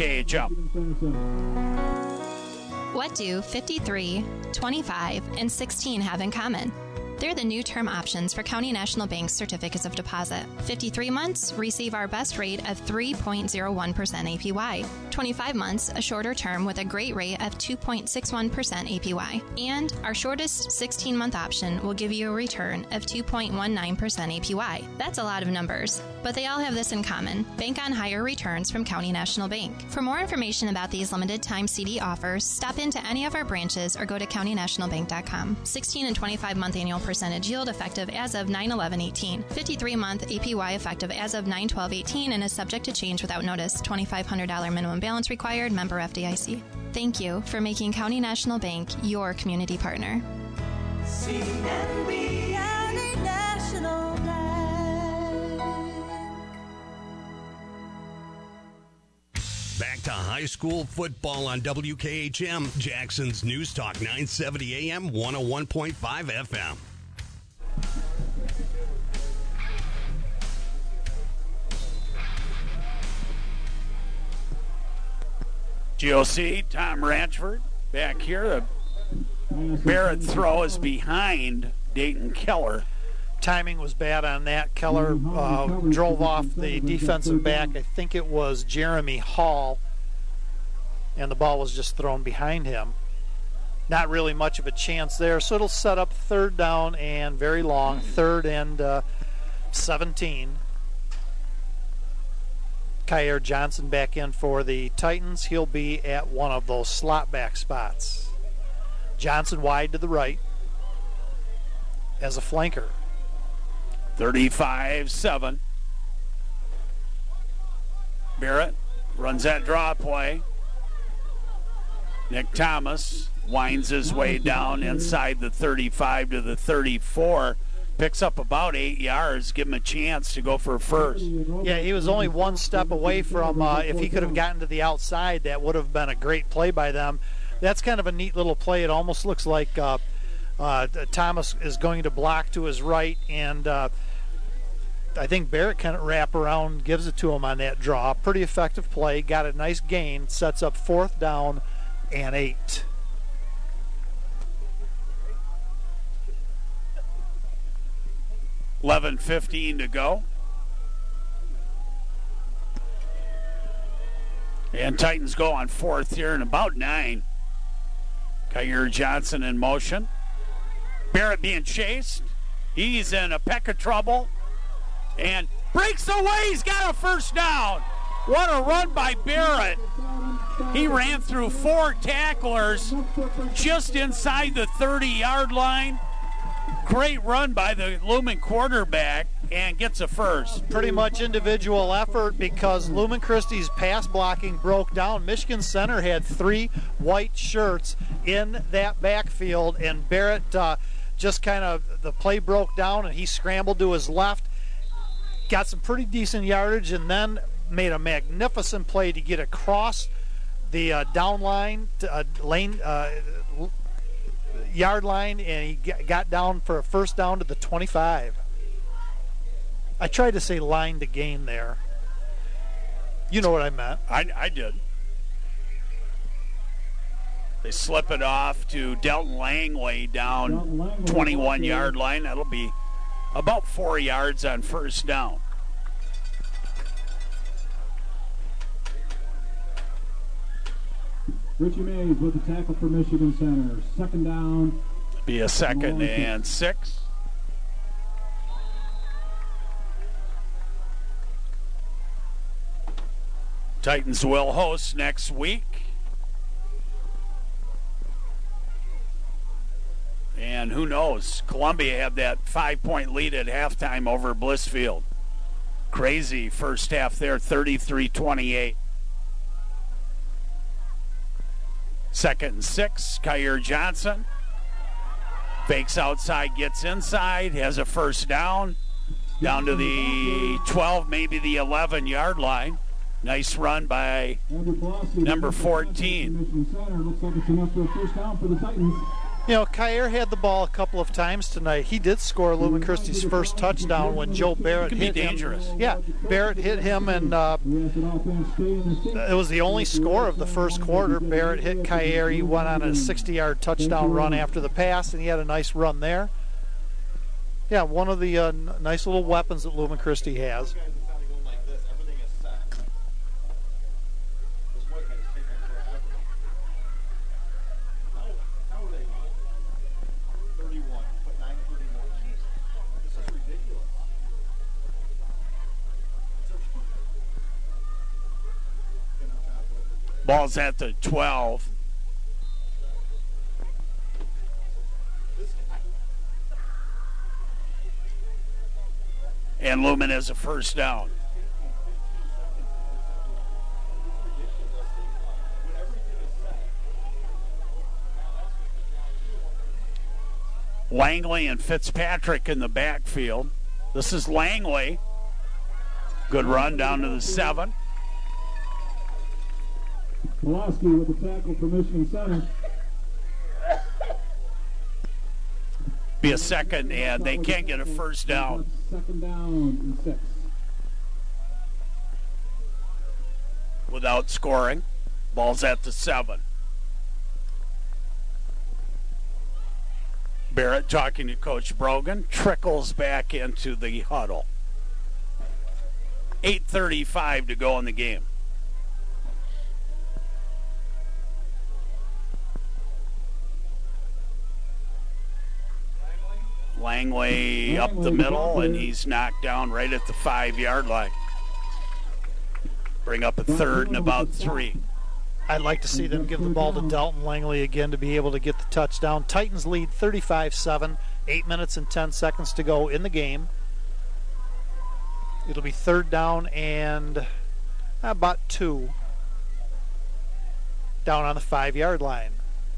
WKHM. What do 53, 25, and 16 have in common? They're the new term options for County National Bank's certificates of deposit. 53 months, receive our best rate of 3.01% APY. 25 months, a shorter term with a great rate of 2.61% APY. And our shortest 16-month option will give you a return of 2.19% APY. That's a lot of numbers, but they all have this in common. Bank on higher returns from County National Bank. For more information about these limited-time CD offers, stop into any of our branches or go to countynationalbank.com. 16 and 25-month annual percentage yield effective as of 9/11/18. 53-month APY effective as of 9/12/18 and is subject to change without notice. $2,500 minimum balance required. Member FDIC. Thank you for making County National Bank your community partner. CNB County National Bank. Back to high school football on WKHM, Jackson's News Talk 970 AM, 101.5 FM. GOC, Tom Ranchford back here. The Barrett throw is behind Dayton Keller. Timing was bad on that. Keller drove off the defensive back. I think it was Jeremy Hall, and the ball was just thrown behind him. Not really much of a chance there, so it'll set up third down and very long, 3rd and 17. Kyer Johnson back in for the Titans. He'll be at one of those slot back spots. Johnson wide to the right as a flanker. 35-7. Barrett runs that draw play. Nick Thomas winds his way down inside the 35 to the 34. Picks up about 8 yards, give him a chance to go for a first. Yeah, he was only one step away from, if he could have gotten to the outside, that would have been a great play by them. That's kind of a neat little play. It almost looks like Thomas is going to block to his right, and I think Barrett kind of wrap around, gives it to him on that draw. Pretty effective play, got a nice gain, sets up 4th down and 8. $11:15 to go. And Titans go on 4th here in about 9. Kyer Johnson in motion. Barrett being chased. He's in a peck of trouble. And breaks away. He's got a first down. What a run by Barrett. He ran through 4 tacklers just inside the 30-yard line. Great run by the Lumen quarterback and gets a first. Pretty much individual effort because Lumen Christi's pass blocking broke down. Michigan Center had 3 white shirts in that backfield, and Barrett just kind of, the play broke down and he scrambled to his left, got some pretty decent yardage, and then made a magnificent play to get across the down line, yard line, and he got down for a first down to the 25. I tried to say line to gain there. You know what I meant. I did. They slip it off to Delton Langley down 21-yard line. That'll be about 4 yards on first down. Richie Mays with the tackle for Michigan Center. Second down. Be a 2nd and 6. Titans will host next week. And who knows? Columbia had that 5-point lead at halftime over Blissfield. Crazy first half there, 33-28. 2nd and 6, Kyer Johnson. Fakes outside, gets inside, has a first down. Down to the 12, maybe the 11-yard line. Nice run by number 14. Looks like it's enough for a first down for the Titans. You know, Kyer had the ball a couple of times tonight. He did score Lumen Christi's first touchdown when Joe Barrett hit dangerous. him. Yeah, Barrett hit him, and it was the only score of the first quarter. Barrett hit Kyer. He went on a 60-yard touchdown run after the pass, and he had a nice run there. Yeah, one of the nice little weapons that Lumen Christi has. Ball's at the 12. And Lumen has a first down. Langley and Fitzpatrick in the backfield. This is Langley. Good run down to the 7. Pulaski with the tackle for Michigan Center. Be a 2nd, and they can't get a first down. 2nd down and 6. Without scoring. Ball's at the 7. Barrett talking to Coach Brogan. Trickles back into the huddle. 8:35 to go in the game. Langley up the middle, and he's knocked down right at the 5-yard line. Bring up a 3rd and about 3. I'd like to see them give the ball to Dalton Langley again to be able to get the touchdown. Titans lead 35-7, 8 minutes and 10 seconds to go in the game. It'll be 3rd down and about 2 down on the 5-yard line.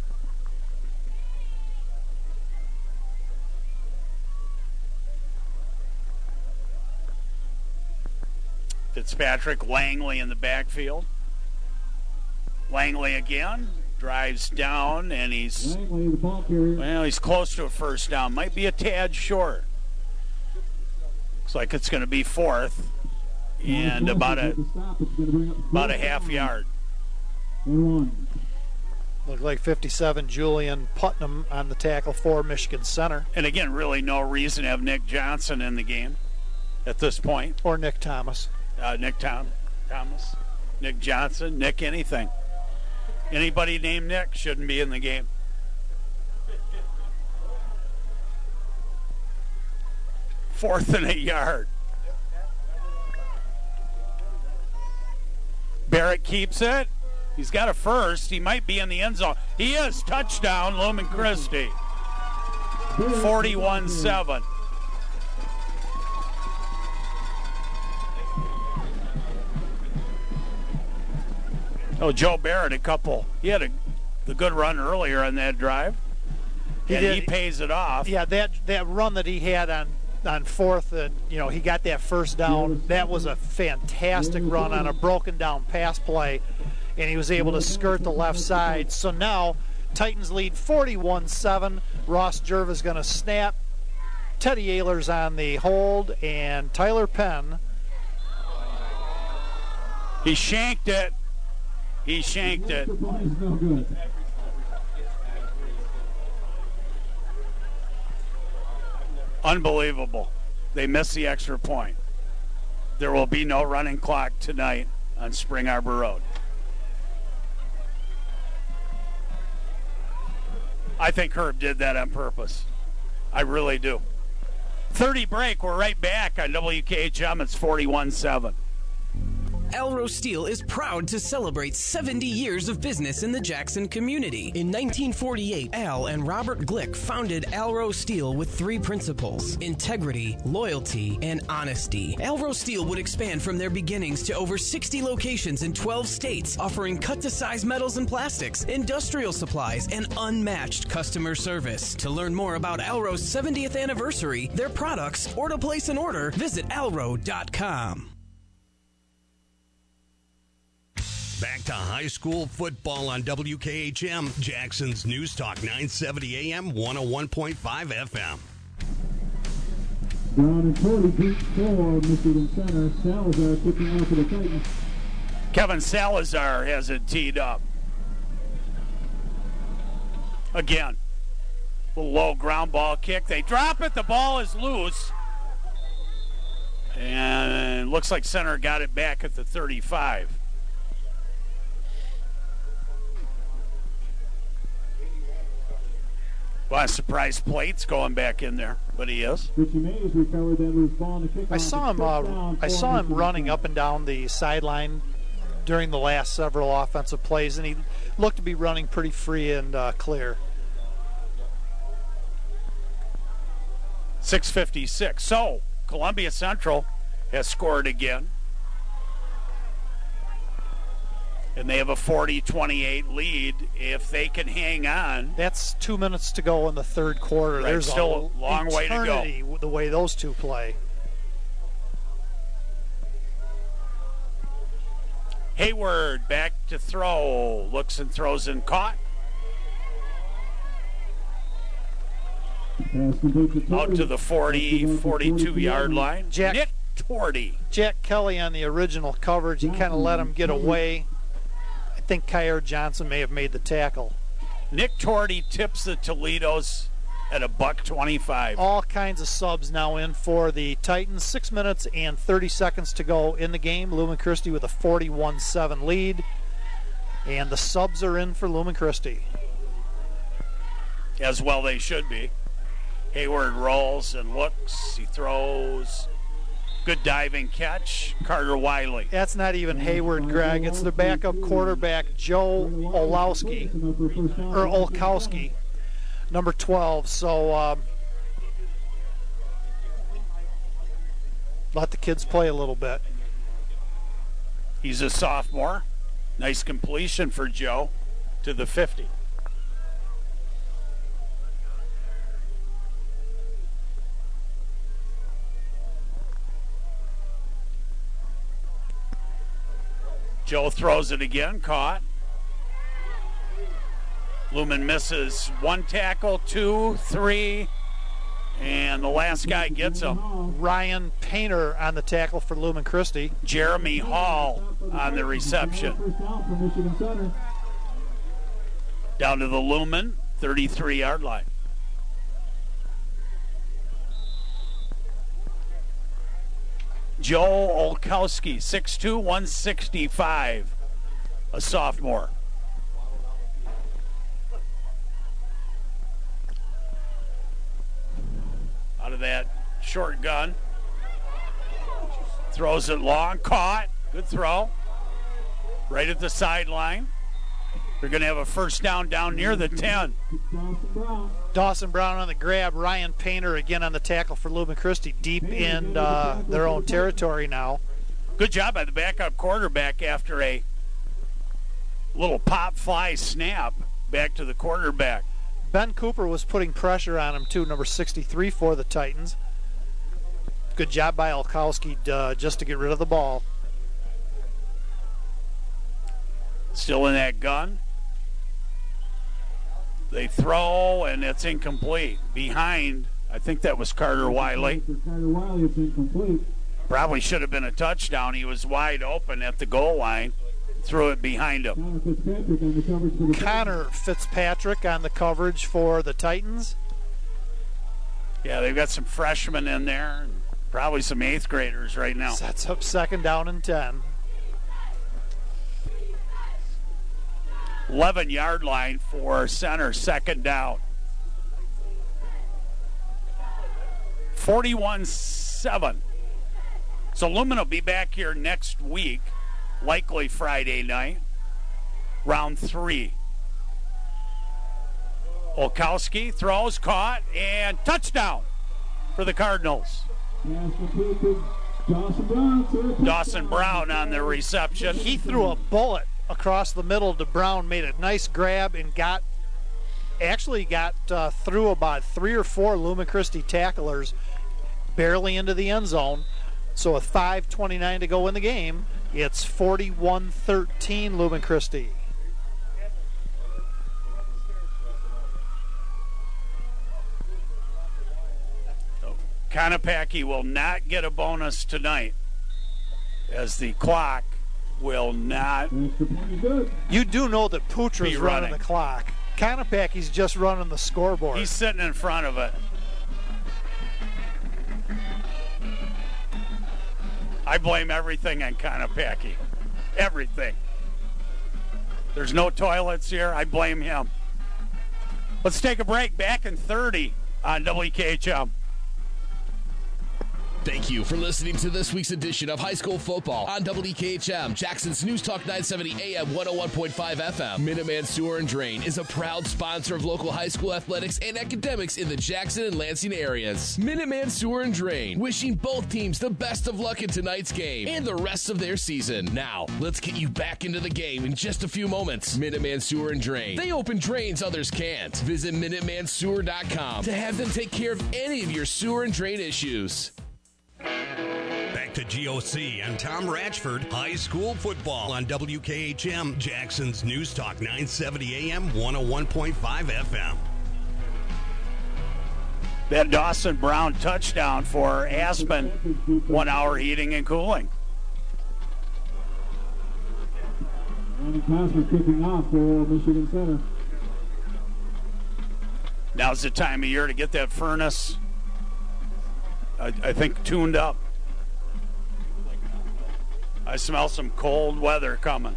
Fitzpatrick, Langley in the backfield. Langley again, drives down, and he's close to a first down. Might be a tad short. Looks like it's going to be 4th and about a half yard. Looked like 57, Julian Putnam on the tackle for Michigan Center. And again, really no reason to have Nick Johnson in the game at this point. Or Nick Thomas. Thomas, Nick Johnson, Nick anything. Anybody named Nick shouldn't be in the game. Fourth and a yard. Barrett keeps it. He's got a first. He might be in the end zone. He is. Touchdown, Lumen Christi. 41-7. Oh, Joe Barrett, he had the good run earlier on that drive. He pays it off. Yeah, that run that he had on 4th, and he got that first down. That was a fantastic run on a broken down pass play, and he was able to skirt the left side. So now Titans lead 41-7. Ross Jervis going to snap. Teddy Ayler's on the hold, and Tyler Penn. He shanked it. Unbelievable. They missed the extra point. There will be no running clock tonight on Spring Arbor Road. I think Herb did that on purpose. I really do. 30 break. We're right back on WKHM. It's 41-7. Alro Steel is proud to celebrate 70 years of business in the Jackson community. In 1948, Al and Robert Glick founded Alro Steel with 3 principles: integrity, loyalty, and honesty. Alro Steel would expand from their beginnings to over 60 locations in 12 states, offering cut-to-size metals and plastics, industrial supplies, and unmatched customer service. To learn more about Alro's 70th anniversary, their products, or to place an order, visit alro.com. Back to high school football on WKHM, Jackson's News Talk 970 AM, 101.5 FM. Brown and Cody beat for Michigan Center. Salazar kicking out to the Titans. Kevin Salazar has it teed up. Again, a low ground ball kick. They drop it. The ball is loose. And it looks like center got it back at the 35. Well, surprise plates going back in there, but he is. Richie Mays recovered that loose ball in the kickoff. I saw him running up and down the sideline during the last several offensive plays, and he looked to be running pretty free and clear. 6:56. So, Columbia Central has scored again. And they have a 40-28 lead. If they can hang on. That's 2 minutes to go in the third quarter. Right, there's still a long way to go. The way those two play. Hayward back to throw. Looks and throws and caught. Out to the 42-yard line. Nick Torty. Jack Kelly on the original coverage. He kind of let him get away. I think Kyer Johnson may have made the tackle. Nick Torty tips the Toledos at $1.25. All kinds of subs now in for the Titans. 6 minutes and 30 seconds to go in the game. Lumen Christi with a 41-7 lead. And the subs are in for Lumen Christi. As well they should be. Hayward rolls and looks. He throws. Good diving catch. Carter Wiley. That's not even Hayward, Greg. It's the backup quarterback, Joe Olkowski, number 12. So let the kids play a little bit. He's a sophomore. Nice completion for Joe to the 50. Joe throws it again, caught. Lumen misses 1 tackle, 2, 3, and the last guy gets him. Ryan Painter on the tackle for Lumen Christi. Jeremy Hall on the reception. Down to the Lumen 33-yard line. Joe Olkowski, 6'2", 165, a sophomore. Out of that short gun. Throws it long, caught. Good throw. Right at the sideline. They're going to have a first down near the 10. Dawson Brown on the grab. Ryan Painter again on the tackle for Lumen Christi, deep in their own territory now. Good job by the backup quarterback after a little pop fly snap back to the quarterback. Ben Cooper was putting pressure on him too, number 63 for the Titans. Good job by Olkowski just to get rid of the ball. Still in that gun. They throw, and it's incomplete. Behind, I think that was Carter Wiley. Carter Wiley, it's incomplete. Probably should have been a touchdown. He was wide open at the goal line. Threw it behind him. Connor Fitzpatrick on the coverage for the Titans. Yeah, they've got some freshmen in there, and probably some 8th graders right now. Sets up 2nd down and 10. 11-yard line for center, 2nd down. 41-7. So Lumen will be back here next week, likely Friday night, round 3. Olkowski throws, caught, and touchdown for the Cardinals. Dawson Brown on the reception. He threw a bullet across the middle to Brown, made a nice grab, and got through about 3 or 4 Lumen Christi tacklers barely into the end zone. So with 5:29 to go in the game, it's 41-13 Lumen Christi. Conopacky will not get a bonus tonight, as the clock will not. You do know that Putra's running the clock. Conopacky's just running the scoreboard. He's sitting in front of it. I blame everything on Conopacky. Everything. There's no toilets here. I blame him. Let's take a break. Back in 30 on WKHM. Thank you for listening to this week's edition of High School Football on WKHM, Jackson's News Talk 970 AM 101.5 FM. Minuteman Sewer and Drain is a proud sponsor of local high school athletics and academics in the Jackson and Lansing areas. Minuteman Sewer and Drain, wishing both teams the best of luck in tonight's game and the rest of their season. Now, let's get you back into the game in just a few moments. Minuteman Sewer and Drain. They open drains others can't. Visit MinutemanSewer.com to have them take care of any of your sewer and drain issues. Back to GOC and Tom Ratchford, high school football on WKHM, Jackson's News Talk 970 AM, 101.5 FM. That Dawson Brown touchdown for Aspen, 1 hour heating and cooling. Randy Cosmer kicking off for Michigan Center. Now's the time of year to get that furnace, I think, tuned up. I smell some cold weather coming.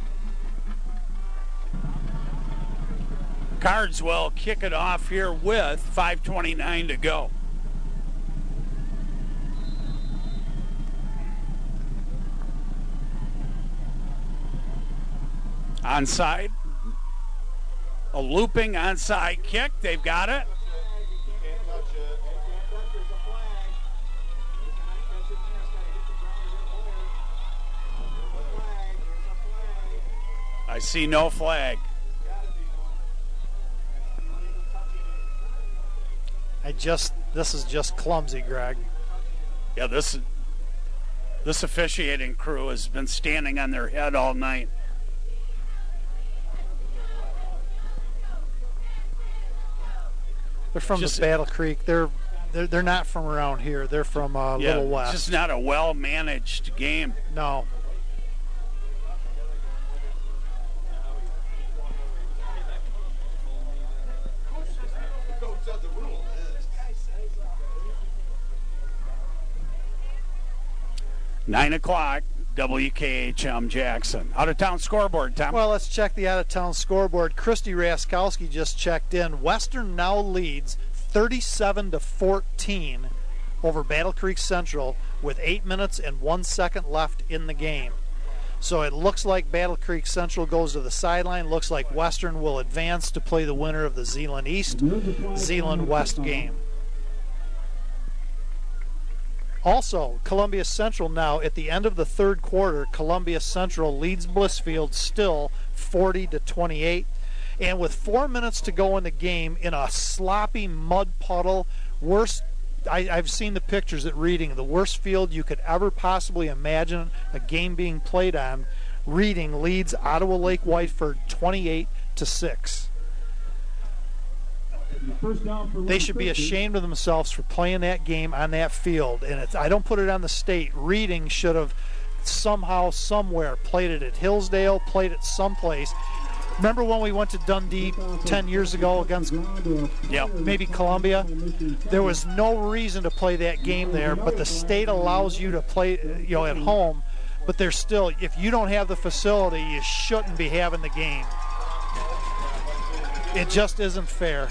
Cards will kick it off here with 5:29 to go. Onside. A looping onside kick. They've got it. I see no flag. This is just clumsy, Greg. Yeah, this officiating crew has been standing on their head all night. They're from the Battle Creek. They're not from around here. They're from Little West. It's just not a well-managed game. No. Nine o'clock, WKHM Jackson. Out-of-town scoreboard, Tom. Well, let's check the out-of-town scoreboard. Christy Raskowski just checked in. Western now leads 37-14 over Battle Creek Central with 8 minutes and 1 second left in the game. So it looks like Battle Creek Central goes to the sideline. Looks like Western will advance to play the winner of the Zeeland East, Zeeland West game. Also, Columbia Central now, at the end of the third quarter, Columbia Central leads Blissfield still 40-28. And with 4 minutes to go in the game, in a sloppy mud puddle, I've seen the pictures at Reading, the worst field you could ever possibly imagine a game being played on. Reading leads Ottawa Lake Whiteford 28-6. They should be ashamed of themselves for playing that game on that field. And I don't put it on the state. Reading should have somehow, somewhere, played it at Hillsdale, played it someplace. Remember when we went to Dundee 10 years ago against maybe Columbia? There was no reason to play that game there, but the state allows you to play at home. But there's still, if you don't have the facility, you shouldn't be having the game. It just isn't fair.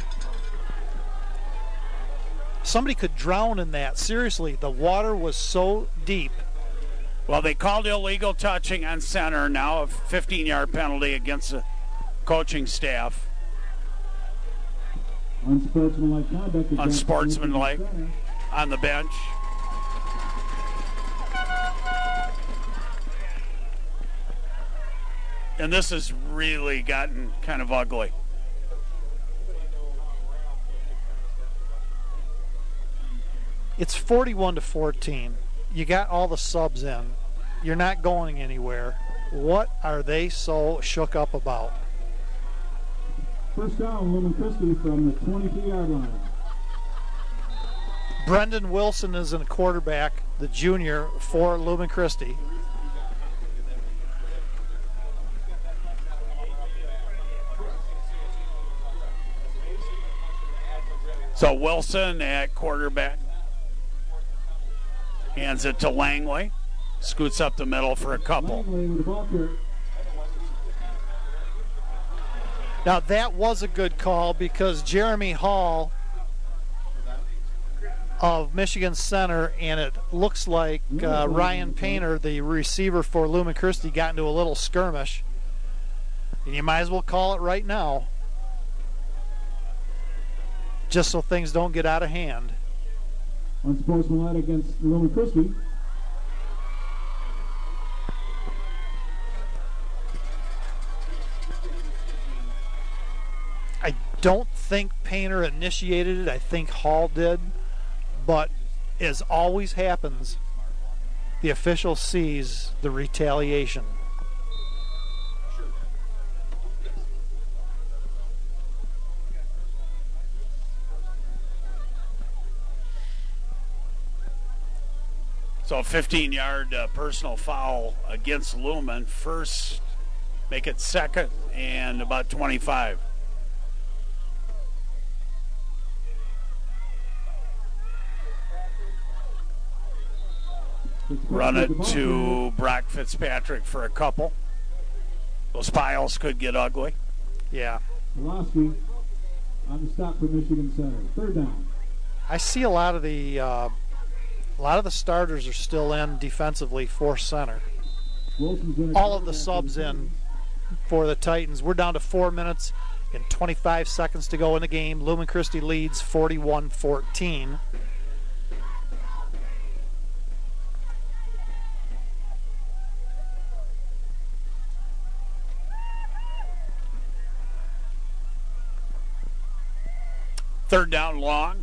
Somebody could drown in that. Seriously, the water was so deep. Well, they called illegal touching on center. Now a 15-yard penalty against the coaching staff. Unsportsmanlike conduct. Unsportsmanlike on the bench. And this has really gotten kind of ugly. It's 41-14. You got all the subs in. You're not going anywhere. What are they so shook up about? First down, Lumen Christi from the 22-yard line. Brendan Wilson is in quarterback, the junior for Lumen Christi. So Wilson at quarterback. Hands it to Langley. Scoots up the middle for a couple. Now that was a good call because Jeremy Hall of Michigan Center, and it looks like Ryan Painter, the receiver for Lumen Christi, got into a little skirmish. And you might as well call it right now, just so things don't get out of hand. Unsportsmanlike against Lumen Christi. I don't think Painter initiated it. I think Hall did. But as always happens, the official sees the retaliation. So a 15-yard personal foul against Lumen. First, make it second and about 25. Run it to Brock Fitzpatrick for a couple. Those piles could get ugly. Yeah. Pulaski on the stop for Michigan Center. Third down. I see a lot of the starters are still in defensively for center. All of the subs in for the Titans. We're down to 4 minutes and 25 seconds to go in the game. Lumen Christi leads 41-14. Third down long.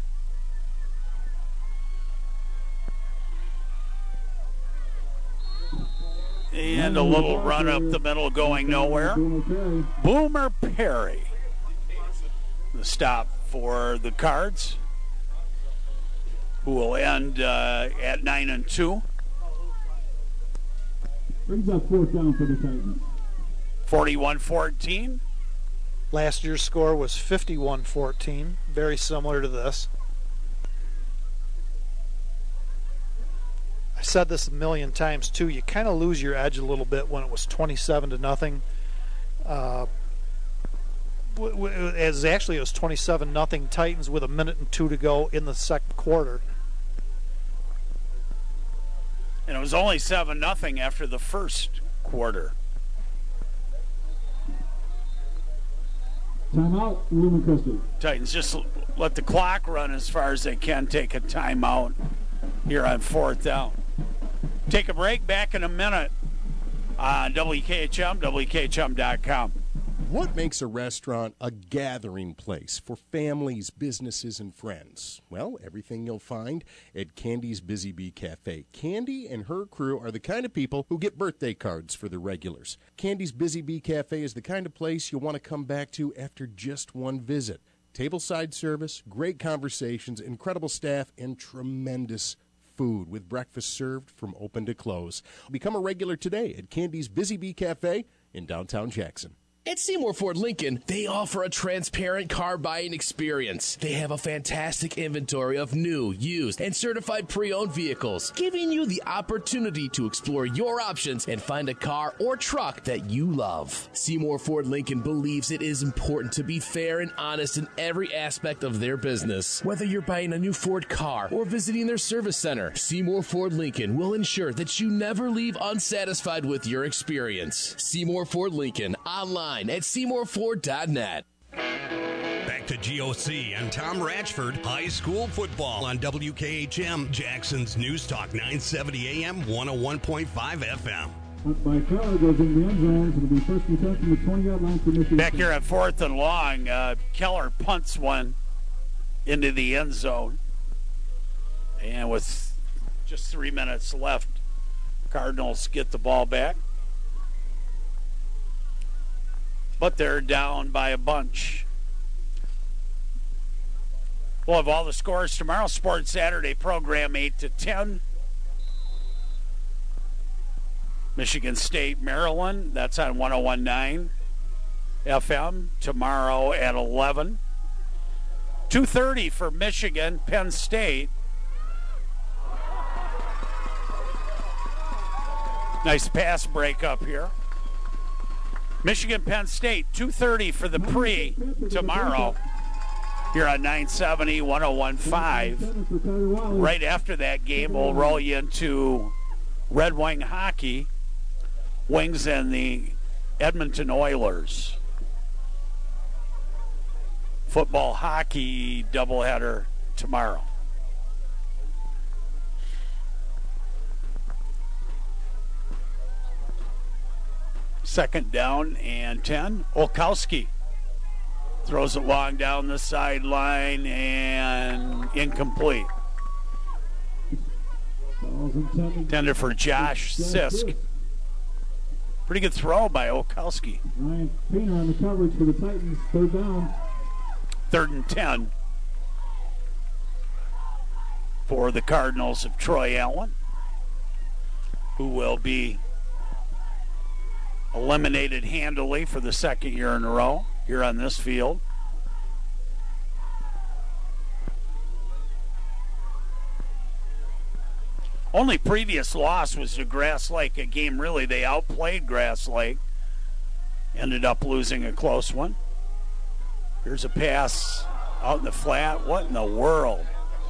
And a little run up the middle going nowhere. Boomer Perry. The stop for the Cards, who will end at 9-2. Brings up fourth down for the Titans. 41-14. Last year's score was 51-14, very similar to this. I said this a million times too. You kind of lose your edge a little bit when it was 27-0. As actually it was 27-0 Titans with 1:02 to go in the second quarter. And it was only 7-0 after the first quarter. Timeout, Lumen Christi. Titans just let the clock run as far as they can. Take a timeout here on fourth down. Take a break. Back in a minute on WKHM, WKHM.com. What makes a restaurant a gathering place for families, businesses, and friends? Well, everything you'll find at Candy's Busy Bee Cafe. Candy and her crew are the kind of people who get birthday cards for the regulars. Candy's Busy Bee Cafe is the kind of place you'll want to come back to after just one visit. Tableside service, great conversations, incredible staff, and tremendous food with breakfast served from open to close. Become a regular today at Candy's Busy Bee Cafe in downtown Jackson. At Seymour Ford Lincoln, they offer a transparent car buying experience. They have a fantastic inventory of new, used, and certified pre-owned vehicles, giving you the opportunity to explore your options and find a car or truck that you love. Seymour Ford Lincoln believes it is important to be fair and honest in every aspect of their business. Whether you're buying a new Ford car or visiting their service center, Seymour Ford Lincoln will ensure that you never leave unsatisfied with your experience. Seymour Ford Lincoln, online at SeymourFord.net. Back to GOC and Tom Ratchford, high school football on WKHM, Jackson's News Talk 970 AM, 101.5 FM. By Keller goes in the end zone. It'll be first and 10 from the 20-yard line for Michigan. Back here at 4th and long, Keller punts one into the end zone. And with just 3 minutes left, Cardinals get the ball back. But they're down by a bunch. We'll have all the scores tomorrow. Sports Saturday program 8 to 10. Michigan State, Maryland. That's on 101.9 FM tomorrow at 11. 2:30 for Michigan, Penn State. Nice pass break up here. Michigan, Penn State, 2:30 for the pre tomorrow here on 970, 101.5. Right after that game, we'll roll you into Red Wing hockey. Wings and the Edmonton Oilers. Football, hockey doubleheader tomorrow. Second down and 10. Olkowski throws it long down the sideline and incomplete. Intended for Josh Sisk. Pretty good throw by Olkowski. Ryan Painter on the coverage for the Titans. Third down. 3rd and 10 for the Cardinals of Troy Allen, who will be eliminated handily for the second year in a row here on this field. Only previous loss was to Grass Lake, a game really they outplayed Grass Lake. Ended up losing a close one. Here's a pass out in the flat. What in the world?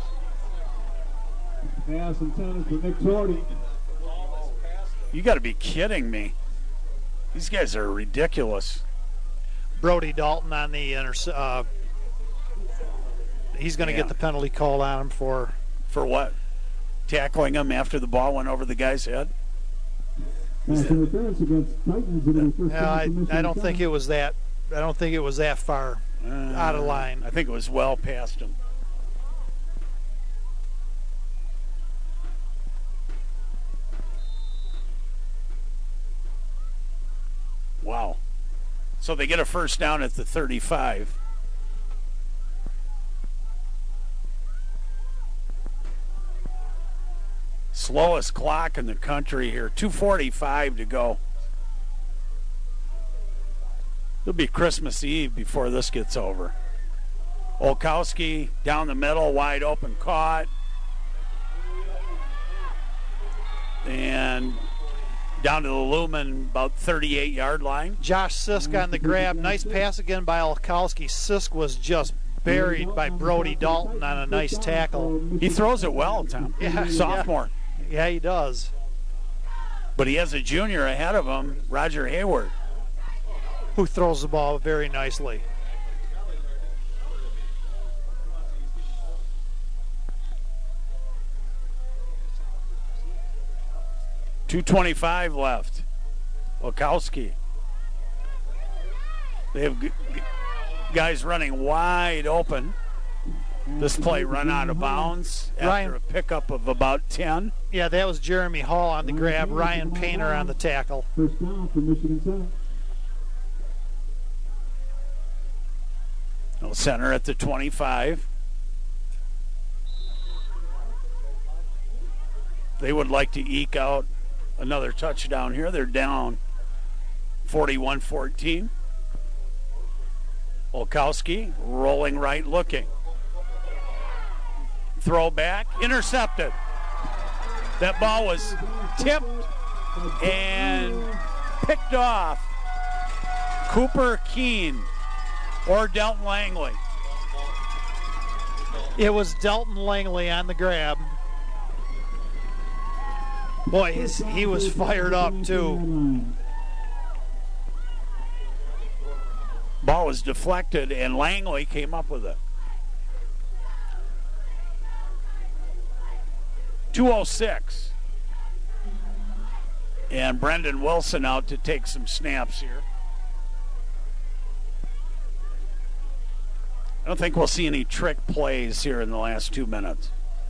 Pass intended for Nick Torty. You got to be kidding me. These guys are ridiculous. Brody Dalton on the he's going to get the penalty called on him for what? Tackling him after the ball went over the guy's head? I don't think it was that. I don't think it was that far out of line. I think it was well past him. Wow. So they get a first down at the 35. Slowest clock in the country here. 2:45 to go. It'll be Christmas Eve before this gets over. Olkowski down the middle, wide open, caught. And down to the Lumen, about 38-yard line. Josh Sisk on the grab. Nice pass again by Olkowski. Sisk was just buried by Brody Dalton on a nice tackle. He throws it well, Tom. Yeah, sophomore. Yeah, he does. But he has a junior ahead of him, Roger Hayward, who throws the ball very nicely. .225 left. Olkowski. They have guys running wide open. This play run out of bounds after a pickup of about 10. Yeah, that was Jeremy Hall on the grab. Ryan Painter on the tackle. First down for Michigan Center. Center at the 25. They would like to eke out another touchdown here. They're down 41-14. Olkowski rolling right, looking. Throw back, intercepted. That ball was tipped and picked off Cooper Keene or Delton Langley. It was Delton Langley on the grab. Boy, he was fired up too. Ball was deflected and Langley came up with it. 2:06. And Brendan Wilson out to take some snaps here. I don't think we'll see any trick plays here in the last 2 minutes.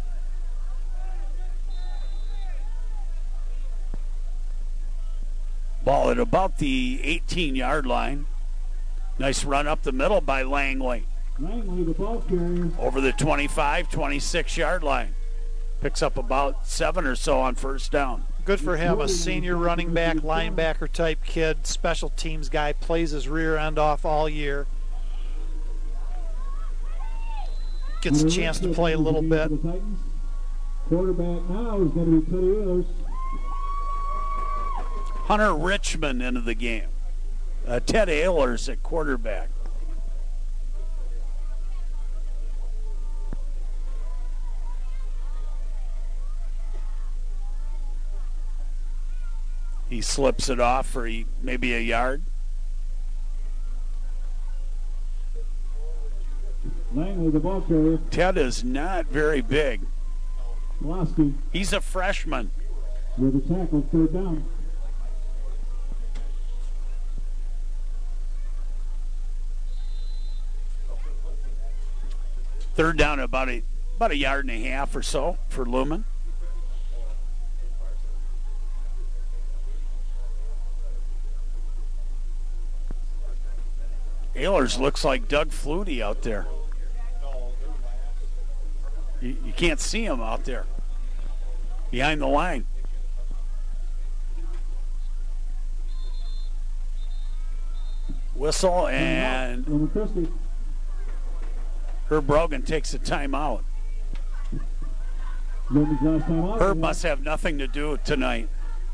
Ball at about the 18-yard line. Nice run up the middle by Langley. Langley, the ball carrier. Over the 25, 26-yard line. Picks up about 7 or so on first down. Good for him, a senior running back, linebacker type kid, special teams guy, plays his rear end off all year. Gets a chance to play a little bit. Quarterback now is going to be Teddy Ehlers. Hunter Richmond into the game. Ted Ehlers at quarterback. He slips it off for maybe a yard. Langley, the ball carrier. Ted is not very big. Pulaski. He's a freshman. With the tackle, third down. Third down, about a yard and a half or so for Lumen. Ehlers looks like Doug Flutie out there. You can't see him out there behind the line. Whistle, and Herb Brogan takes a timeout. Herb must have nothing to do tonight.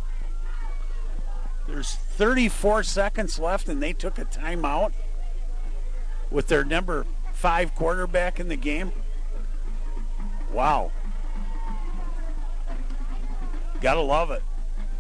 There's 34 seconds left, and they took a timeout with their number 5 quarterback in the game. Wow. Gotta love it.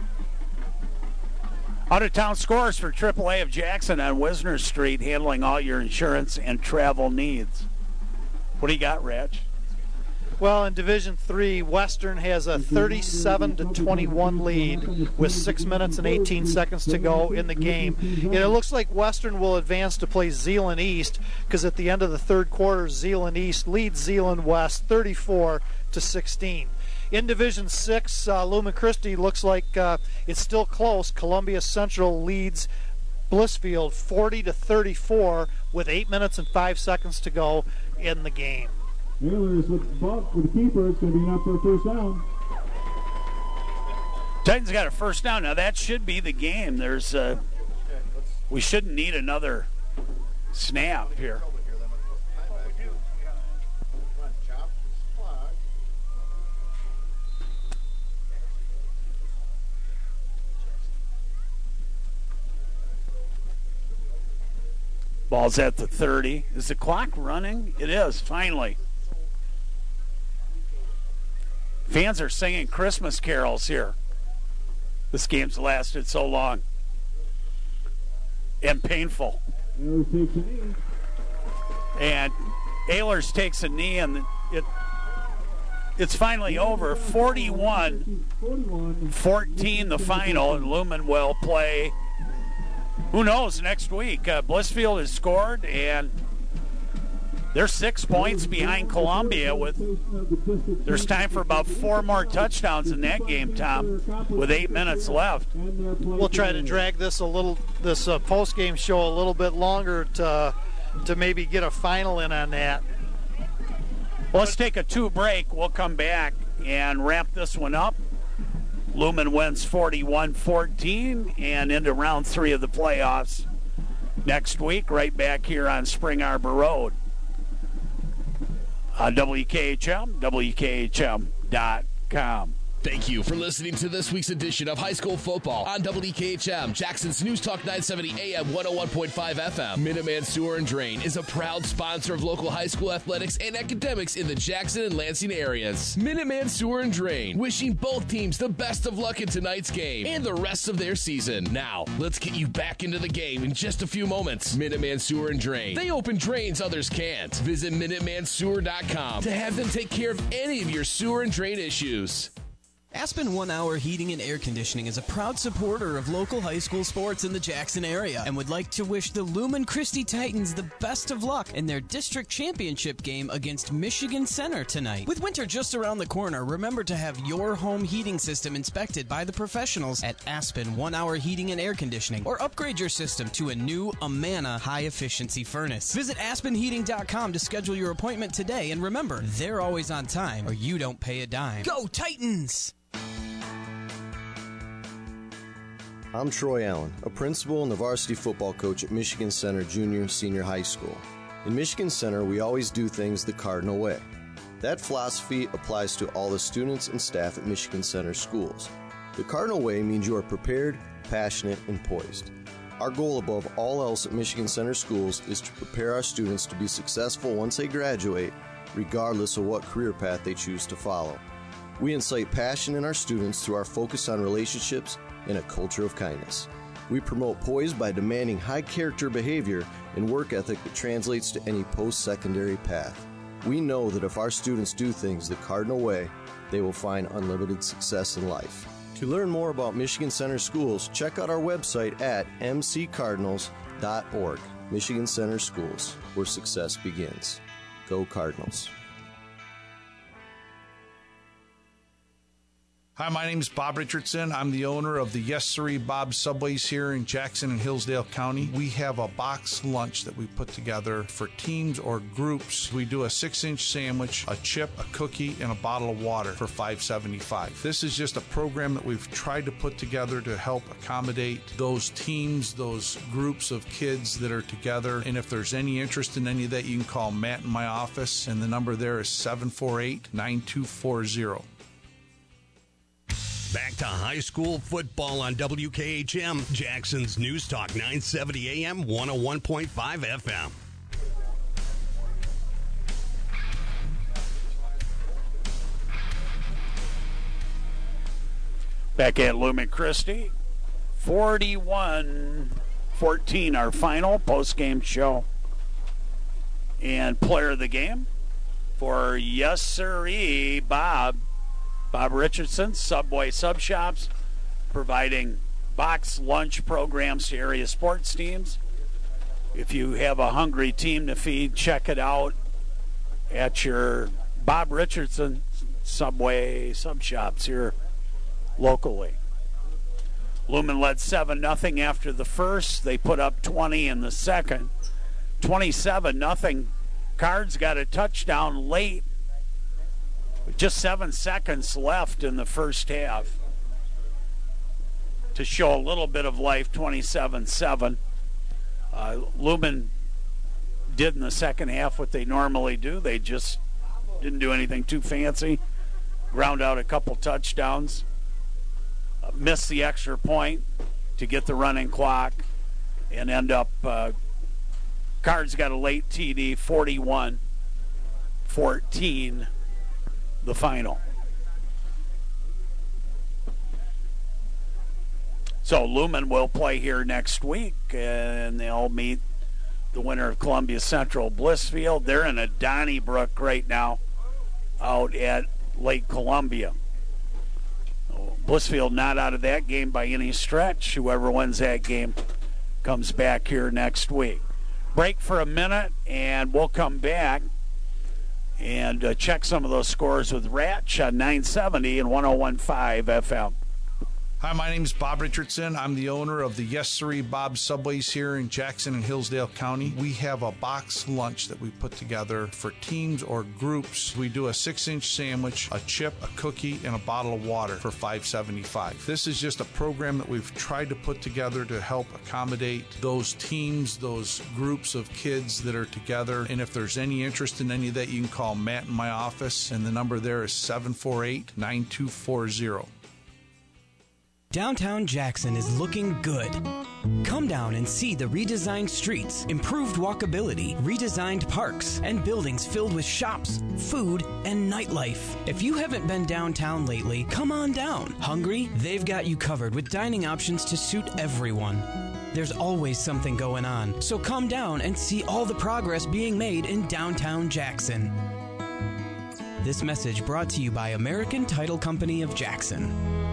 Out-of-town scores for AAA of Jackson on Wisner Street, handling all your insurance and travel needs. What do you got, Reg? Well, in Division III, Western has a 37-21 lead with 6 minutes and 18 seconds to go in the game. And it looks like Western will advance to play Zeeland East, because at the end of the third quarter, Zeeland East leads Zeeland West 34-16. In Division 6, Lumen Christi looks like it's still close. Columbia Central leads Blissfield 40-34 with 8 minutes and 5 seconds to go in the game. Ehlers with the keeper. It's going to be enough for a first down. Titans got a first down. Now that should be the game. There's we shouldn't need another snap here. Ball's at the 30. Is the clock running? It is, finally. Fans are singing Christmas carols here. This game's lasted so long. And painful. Ehlers takes a knee. And Ehlers takes a knee, and it's finally over. 41-14 the final, and Lumen will play, who knows, next week. Blissfield has scored, and they're 6 points behind Columbia. There's time for about 4 more touchdowns in that game, Tom, with 8 minutes left. We'll try to drag this post-game show a little bit longer to maybe get a final in on that. Well, let's take a 2 break. We'll come back and wrap this one up. Lumen wins 41-14 and into round 3 of the playoffs. next week, right back here on Spring Arbor Road. On WKHM, WKHM.com. Thank you for listening to this week's edition of High School Football on WKHM, Jackson's News Talk 970 AM 101.5 FM. Minuteman Sewer and Drain is a proud sponsor of local high school athletics and academics in the Jackson and Lansing areas. Minuteman Sewer and Drain, wishing both teams the best of luck in tonight's game and the rest of their season. Now, let's get you back into the game in just a few moments. Minuteman Sewer and Drain. They open drains others can't. Visit MinutemanSewer.com to have them take care of any of your sewer and drain issues. Aspen 1 Hour Heating and Air Conditioning is a proud supporter of local high school sports in the Jackson area and would like to wish the Lumen Christi Titans the best of luck in their district championship game against Michigan Center tonight. With winter just around the corner, remember to have your home heating system inspected by the professionals at Aspen 1 Hour Heating and Air Conditioning or upgrade your system to a new Amana high-efficiency furnace. Visit aspenheating.com to schedule your appointment today, and remember, they're always on time or you don't pay a dime. Go Titans! I'm Troy Allen, a principal and the varsity football coach at Michigan Center Junior Senior High School. In Michigan Center, we always do things the Cardinal way. That philosophy applies to all the students and staff at Michigan Center schools. The Cardinal way means you are prepared, passionate, and poised. Our goal above all else at Michigan Center schools is to prepare our students to be successful once they graduate, regardless of what career path they choose to follow. We incite passion in our students through our focus on relationships and a culture of kindness. We promote poise by demanding high-character behavior and work ethic that translates to any post-secondary path. We know that if our students do things the Cardinal way, they will find unlimited success in life. To learn more about Michigan Center Schools, check out our website at mccardinals.org. Michigan Center Schools, where success begins. Go Cardinals. Hi, my name is Bob Richardson. I'm the owner of the Yes Siree Bob Subways here in Jackson and Hillsdale County. We have a box lunch that we put together for teams or groups. We do a 6-inch sandwich, a chip, a cookie, and a bottle of water for $5.75. This is just a program that we've tried to put together to help accommodate those teams, those groups of kids that are together. And if there's any interest in any of that, you can call Matt in my office, and the number there is 748-9240. Back to high school football on WKHM, Jackson's News Talk 970 AM, 101.5 FM. Back at Lumen Christi, 41-14, our final post-game show. And player of the game for Yes Siree Bob Richardson, Subway Sub Shops, providing box lunch programs to area sports teams. If you have a hungry team to feed, check it out at your Bob Richardson Subway Sub Shops here locally. Lumen led 7-0 after the first. They put up 20 in the second. 27-0. Cards got a touchdown late. Just 7 seconds left in the first half to show a little bit of life, 27-7. Lumen did in the second half what they normally do. They just didn't do anything too fancy. Ground out a couple touchdowns. Missed the extra point to get the running clock and end up, Cards got a late TD, 41-14. The final. So Lumen will play here next week, and they'll meet the winner of Columbia Central Blissfield. They're in a Donnybrook right now out at Lake Columbia. Blissfield not out of that game by any stretch. Whoever wins that game comes back here next week. Break for a minute, and we'll come back and check some of those scores with Ratch on 970 and 101.5 FM. Hi, my name is Bob Richardson. I'm the owner of the Yes 3 Bob Subways here in Jackson and Hillsdale County. We have a box lunch that we put together for teams or groups. We do a 6-inch sandwich, a chip, a cookie, and a bottle of water for $5.75. This is just a program that we've tried to put together to help accommodate those teams, those groups of kids that are together. And if there's any interest in any of that, you can call Matt in my office, and the number there is 748-9240. Downtown Jackson is looking good. Come down and see the redesigned streets, improved walkability, redesigned parks, and buildings filled with shops, food, and nightlife. If you haven't been downtown lately, come on down. Hungry? They've got you covered with dining options to suit everyone. There's always something going on, so come down and see all the progress being made in downtown Jackson. This message brought to you by American Title Company of Jackson.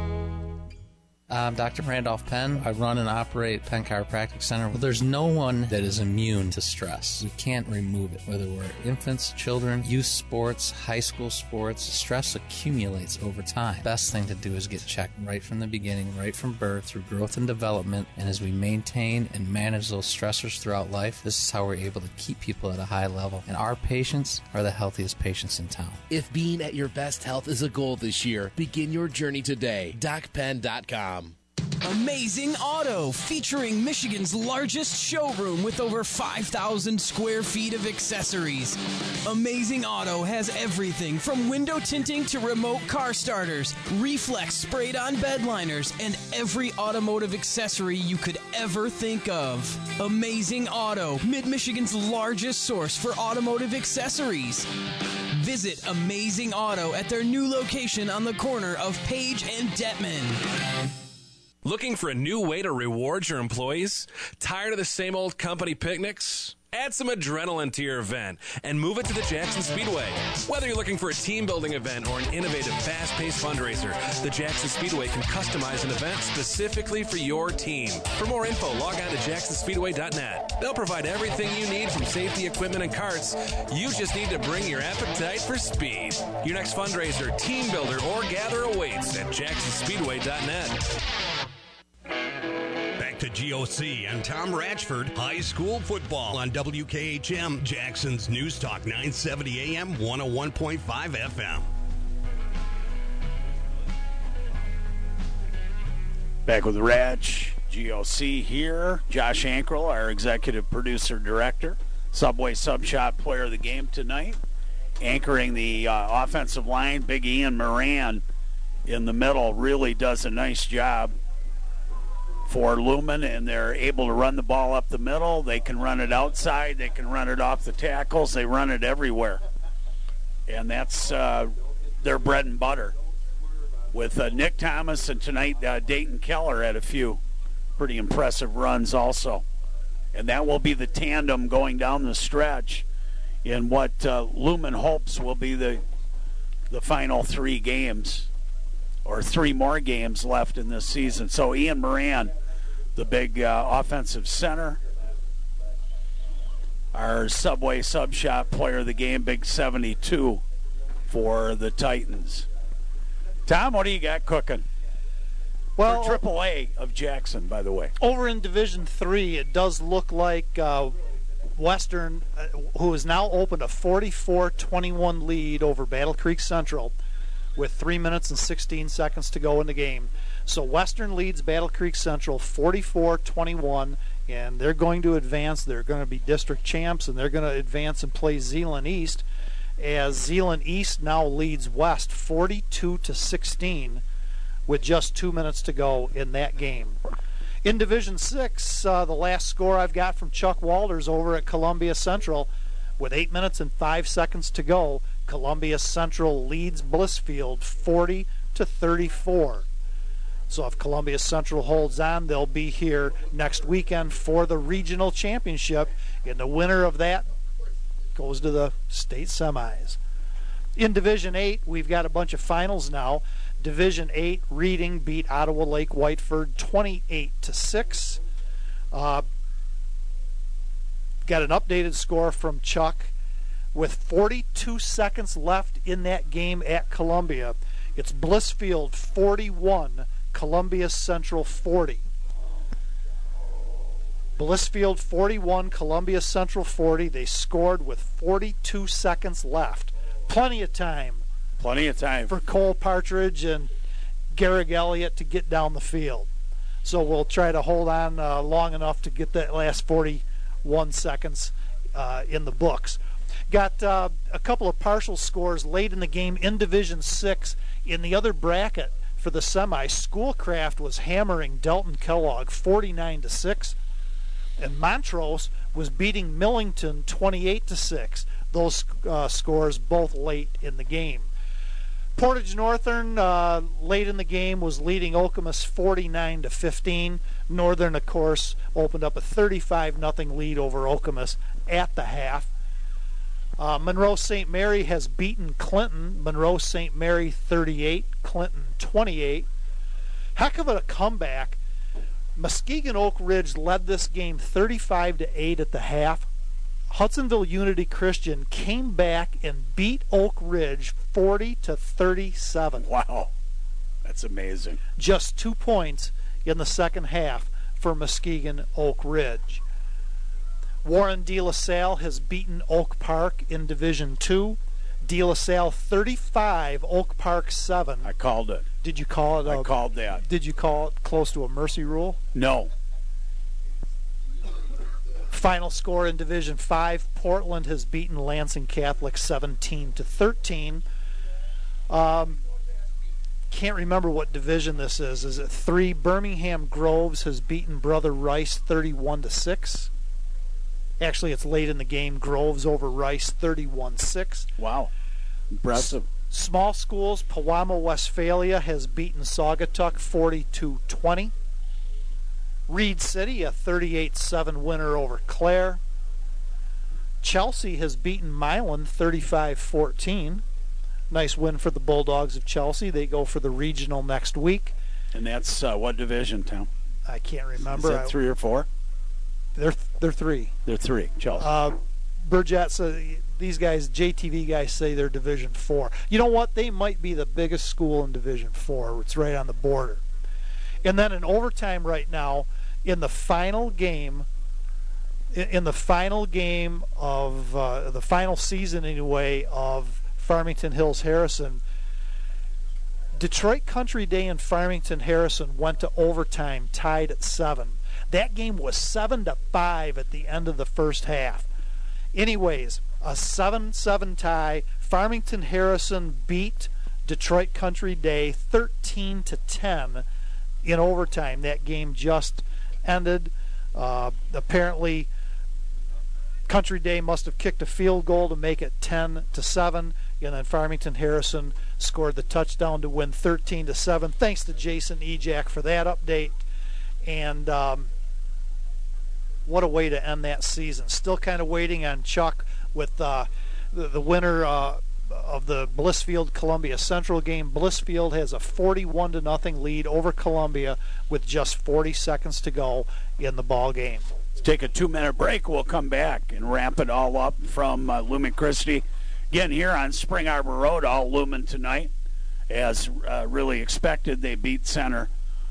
I'm Dr. Randolph Penn. I run and operate Penn Chiropractic Center. Well, there's no one that is immune to stress. We can't remove it. Whether we're infants, children, youth sports, high school sports, stress accumulates over time. Best thing to do is get checked right from the beginning, right from birth, through growth and development. And as we maintain and manage those stressors throughout life, this is how we're able to keep people at a high level. And our patients are the healthiest patients in town. If being at your best health is a goal this year, begin your journey today. DocPenn.com. Amazing Auto, featuring Michigan's largest showroom with over 5,000 square feet of accessories. Amazing Auto has everything from window tinting to remote car starters, reflex sprayed-on bed liners, and every automotive accessory you could ever think of. Amazing Auto, Mid-Michigan's largest source for automotive accessories. Visit Amazing Auto at their new location on the corner of Page and Detman. Looking for a new way to reward your employees? Tired of the same old company picnics? Add some adrenaline to your event and move it to the Jackson Speedway. Whether you're looking for a team-building event or an innovative, fast-paced fundraiser, the Jackson Speedway can customize an event specifically for your team. For more info, log on to jacksonspeedway.net. They'll provide everything you need from safety equipment and carts. You just need to bring your appetite for speed. Your next fundraiser, team builder, or gather awaits at jacksonspeedway.net. Back to GOC and Tom Ratchford, high school football on WKHM, Jackson's News Talk 970 AM, 101.5 FM. Back with Ratch, GOC here. Josh Ankrel, our executive producer director, Subway Sub Shop player of the game tonight. Anchoring the offensive line, Big Ian Moran in the middle really does a nice job for Lumen, and they're able to run the ball up the middle. They can run it outside. They can run it off the tackles. They run it everywhere. And that's their bread and butter. With Nick Thomas and tonight Dayton Keller had a few pretty impressive runs also. And that will be the tandem going down the stretch in what Lumen hopes will be the final 3 games, or 3 more games left in this season. So Ian Moran, the big offensive center, our Subway Sub Shop player of the game, big 72 for the Titans. Tom, what do you got cooking? Well, for AAA of Jackson, by the way. Over in Division III, it does look like Western, who has now opened a 44-21 lead over Battle Creek Central, with 3 minutes and 16 seconds to go in the game. So Western leads Battle Creek Central 44-21, and they're going to advance. They're going to be district champs, and they're going to advance and play Zeeland East, as Zeeland East now leads West 42-16 with just 2 minutes to go in that game. In Division 6, the last score I've got from Chuck Walters over at Columbia Central, with 8 minutes and 5 seconds to go, Columbia Central leads Blissfield 40-34. So if Columbia Central holds on, they'll be here next weekend for the regional championship, and the winner of that goes to the state semis. In Division 8, we've got a bunch of finals now. Division 8, Reading beat Ottawa Lake Whiteford 28-6. Got an updated score from Chuck. With 42 seconds left in that game at Columbia, it's Blissfield 41, Columbia Central 40. Blissfield 41, Columbia Central 40. They scored with 42 seconds left. Plenty of time. Plenty of time for Cole Partridge and Garrick Elliott to get down the field. So we'll try to hold on long enough to get that last 41 seconds in the books. Got a couple of partial scores late in the game in Division 6 in the other bracket for the semi. Schoolcraft was hammering Delton Kellogg 49-6, and Montrose was beating Millington 28-6. Those scores both late in the game. Portage Northern late in the game was leading Okemos 49-15. Northern, of course, opened up a 35-0 lead over Okemos at the half. Monroe St. Mary has beaten Clinton. Monroe St. Mary 38, Clinton 28. Heck of a comeback. Muskegon Oak Ridge led this game 35-8 at the half. Hudsonville Unity Christian came back and beat Oak Ridge 40-37. Wow, that's amazing. Just 2 points in the second half for Muskegon Oak Ridge. Warren De La Salle has beaten Oak Park in Division 2. De La Salle 35, Oak Park 7. I called it. Did you call it? I called that. Did you call it close to a mercy rule? No. Final score in Division 5, Portland has beaten Lansing Catholic 17-13. Can't remember what division this is. Is it 3? Birmingham Groves has beaten Brother Rice 31-6. Actually, it's late in the game. Groves over Rice 31-6. Wow. Impressive. Small schools, Pewamo Westphalia has beaten Saugatuck 42-20. Reed City, a 38-7 winner over Clare. Chelsea has beaten Milan 35-14. Nice win for the Bulldogs of Chelsea. They go for the regional next week. And that's what division, Tom? I can't remember. Is that 3 or 4? They're 3. They're 3, Chelsea. Burgett, these guys, JTV guys, say they're Division 4. You know what? They might be the biggest school in Division 4. It's right on the border. And then in overtime right now, in the final game of the final season anyway of Farmington Hills Harrison, Detroit Country Day and Farmington Harrison went to overtime, tied at 7. That game was 7-5 at the end of the first half. Anyways, a 7-7 tie. Farmington Harrison beat Detroit Country Day 13-10 in overtime. That game just ended. Apparently, Country Day must have kicked a field goal to make it 10-7, and then Farmington Harrison scored the touchdown to win 13-7. Thanks to Jason Ejak for that update. And what a way to end that season. Still kind of waiting on Chuck with the winner of the Blissfield Columbia Central game. Blissfield has a 41-0 lead over Columbia with just 40 seconds to go in the ball game. Let's take a 2-minute break. We'll come back and wrap it all up from Lumen Christi. Again, here on Spring Arbor Road, all Lumen tonight. As really expected, they beat Center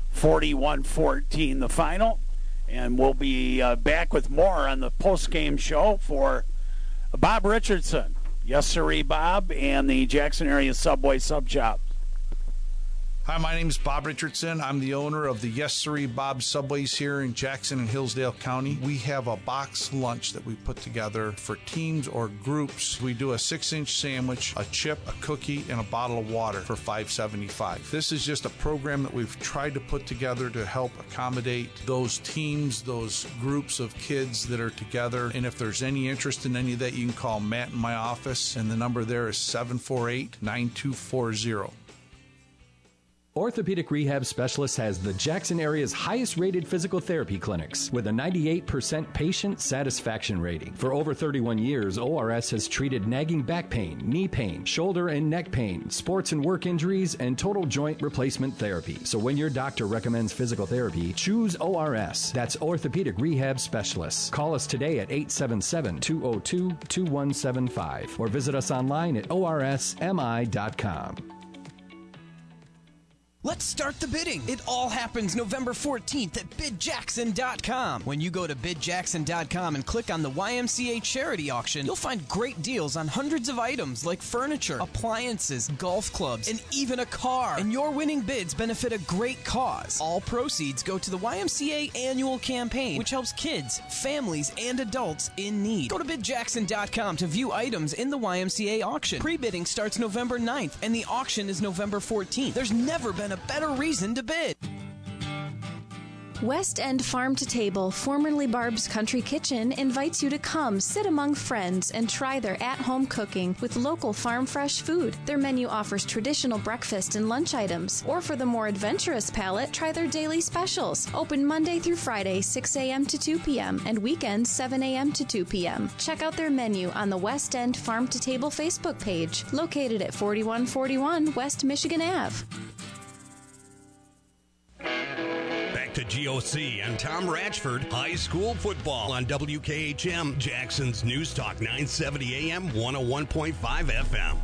41-14 the final. And we'll be back with more on the post-game show for Bob Richardson. Yes, sirree, Bob, and the Jackson Area Subway Sub Shop. Hi, my name is Bob Richardson. I'm the owner of the Yes Sirree Bob Subways here in Jackson and Hillsdale County. We have a box lunch that we put together for teams or groups. We do a 6-inch sandwich, a chip, a cookie, and a bottle of water for $5.75. This is just a program that we've tried to put together to help accommodate those teams, those groups of kids that are together. And if there's any interest in any of that, you can call Matt in my office, and the number there is 748-9240. Orthopedic Rehab Specialists has the Jackson area's highest rated physical therapy clinics with a 98% patient satisfaction rating. For over 31 years, ORS has treated nagging back pain, knee pain, shoulder and neck pain, sports and work injuries, and total joint replacement therapy. So when your doctor recommends physical therapy, choose ORS. That's Orthopedic Rehab Specialists. Call us today at 877-202-2175 or visit us online at orsmi.com. Let's start the bidding. It all happens November 14th at bidjackson.com. When you go to bidjackson.com and click on the YMCA charity auction, you'll find great deals on hundreds of items like furniture, appliances, golf clubs, and even a car. And your winning bids benefit a great cause. All proceeds go to the YMCA annual campaign, which helps kids, families, and adults in need. Go to bidjackson.com to view items in the YMCA auction. Pre-bidding starts November 9th, and the auction is November 14th. There's never been a better reason to bid. West End Farm to Table, formerly Barb's Country Kitchen, invites you to come sit among friends and try their at-home cooking with local farm-fresh food. Their menu offers traditional breakfast and lunch items, or for the more adventurous palate, try their daily specials. Open Monday through Friday, 6 a.m. to 2 p.m., and weekends, 7 a.m. to 2 p.m. Check out their menu on the West End Farm to Table Facebook page, located at 4141 West Michigan Ave. To GOC and Tom Ratchford, high school football on WKHM, Jackson's News Talk 970 AM, 101.5 FM.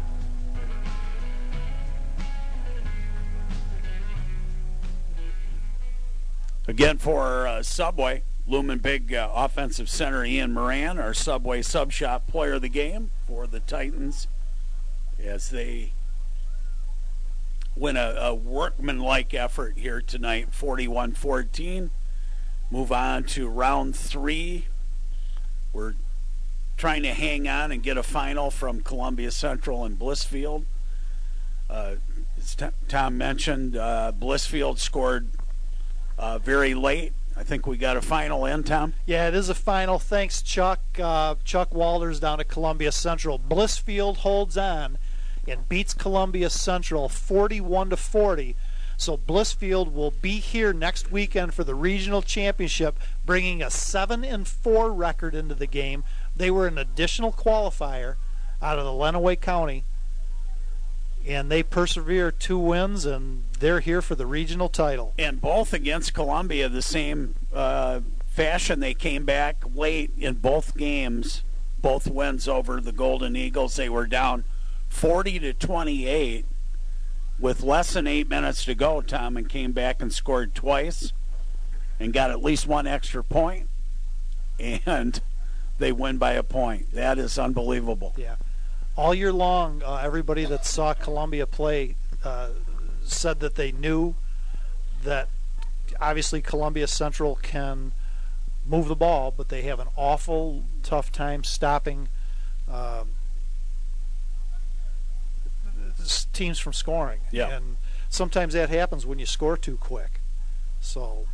Again for Subway, Lumen Big offensive center Ian Moran, our Subway Sub Shop player of the game for the Titans, as they win a workmanlike effort here tonight, 41-14. Move on to round 3. We're trying to hang on and get a final from Columbia Central and Blissfield. As Tom mentioned, Blissfield scored very late. I think we got a final in, Tom? Yeah, it is a final. Thanks, Chuck. Chuck Walters down at Columbia Central. Blissfield holds on and beats Columbia Central 41-40. So Blissfield will be here next weekend for the regional championship, bringing a 7-4 record into the game. They were an additional qualifier out of the Lenawee County, and they persevere 2 wins, and they're here for the regional title. And both against Columbia, the same fashion. They came back late in both games, both wins over the Golden Eagles. They were down 40-28 with less than 8 minutes to go, Tom, and came back and scored twice and got at least 1 extra point, and they win by a point. That is unbelievable. Yeah. All year long, everybody that saw Columbia play said that they knew that obviously Columbia Central can move the ball, but they have an awful tough time stopping teams from scoring. Yeah. And sometimes that happens when you score too quick. So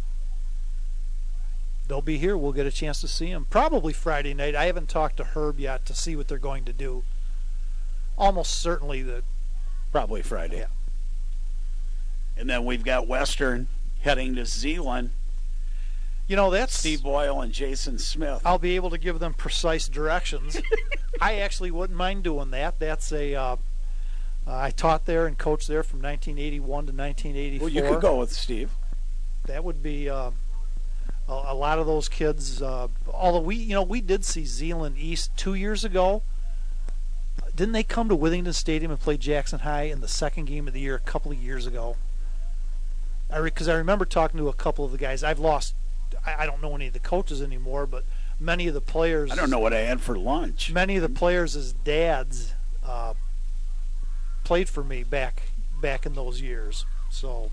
they'll be here. We'll get a chance to see them. Probably Friday night. I haven't talked to Herb yet to see what they're going to do. Almost certainly probably Friday. Yeah. And then we've got Western heading to Zeeland. You know, that's Steve Boyle and Jason Smith. I'll be able to give them precise directions. I actually wouldn't mind doing that. That's a I taught there and coached there from 1981 to 1984. Well, you could go with Steve. That would be a lot of those kids. Although we did see Zeeland East 2 years ago. Didn't they come to Withington Stadium and play Jackson High in the second game of the year a couple of years ago? Because I remember talking to a couple of the guys. I've lost. I don't know any of the coaches anymore, but many of the players. I don't know what I had for lunch. Many of the players' dads played for me back in those years. So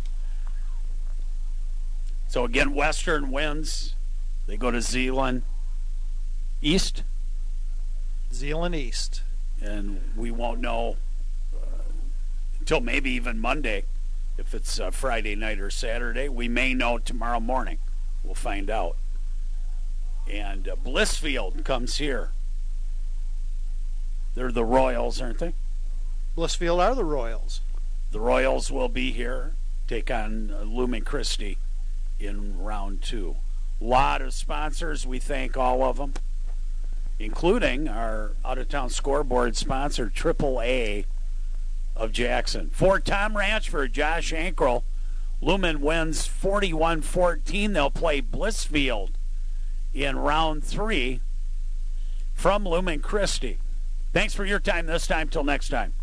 again, Western wins. They go to Zeeland East. Zeeland East. And we won't know until maybe even Monday if it's Friday night or Saturday. We may know tomorrow morning. We'll find out. And Blissfield comes here. They're the Royals, aren't they? Blissfield are the Royals. The Royals will be here, take on Lumen Christi in round 2. A lot of sponsors. We thank all of them, including our out-of-town scoreboard sponsor, AAA of Jackson. For Tom Ratchford, Josh Ankrel, Lumen wins 41-14. They'll play Blissfield in round 3 from Lumen Christi. Thanks for your time this time. Till next time.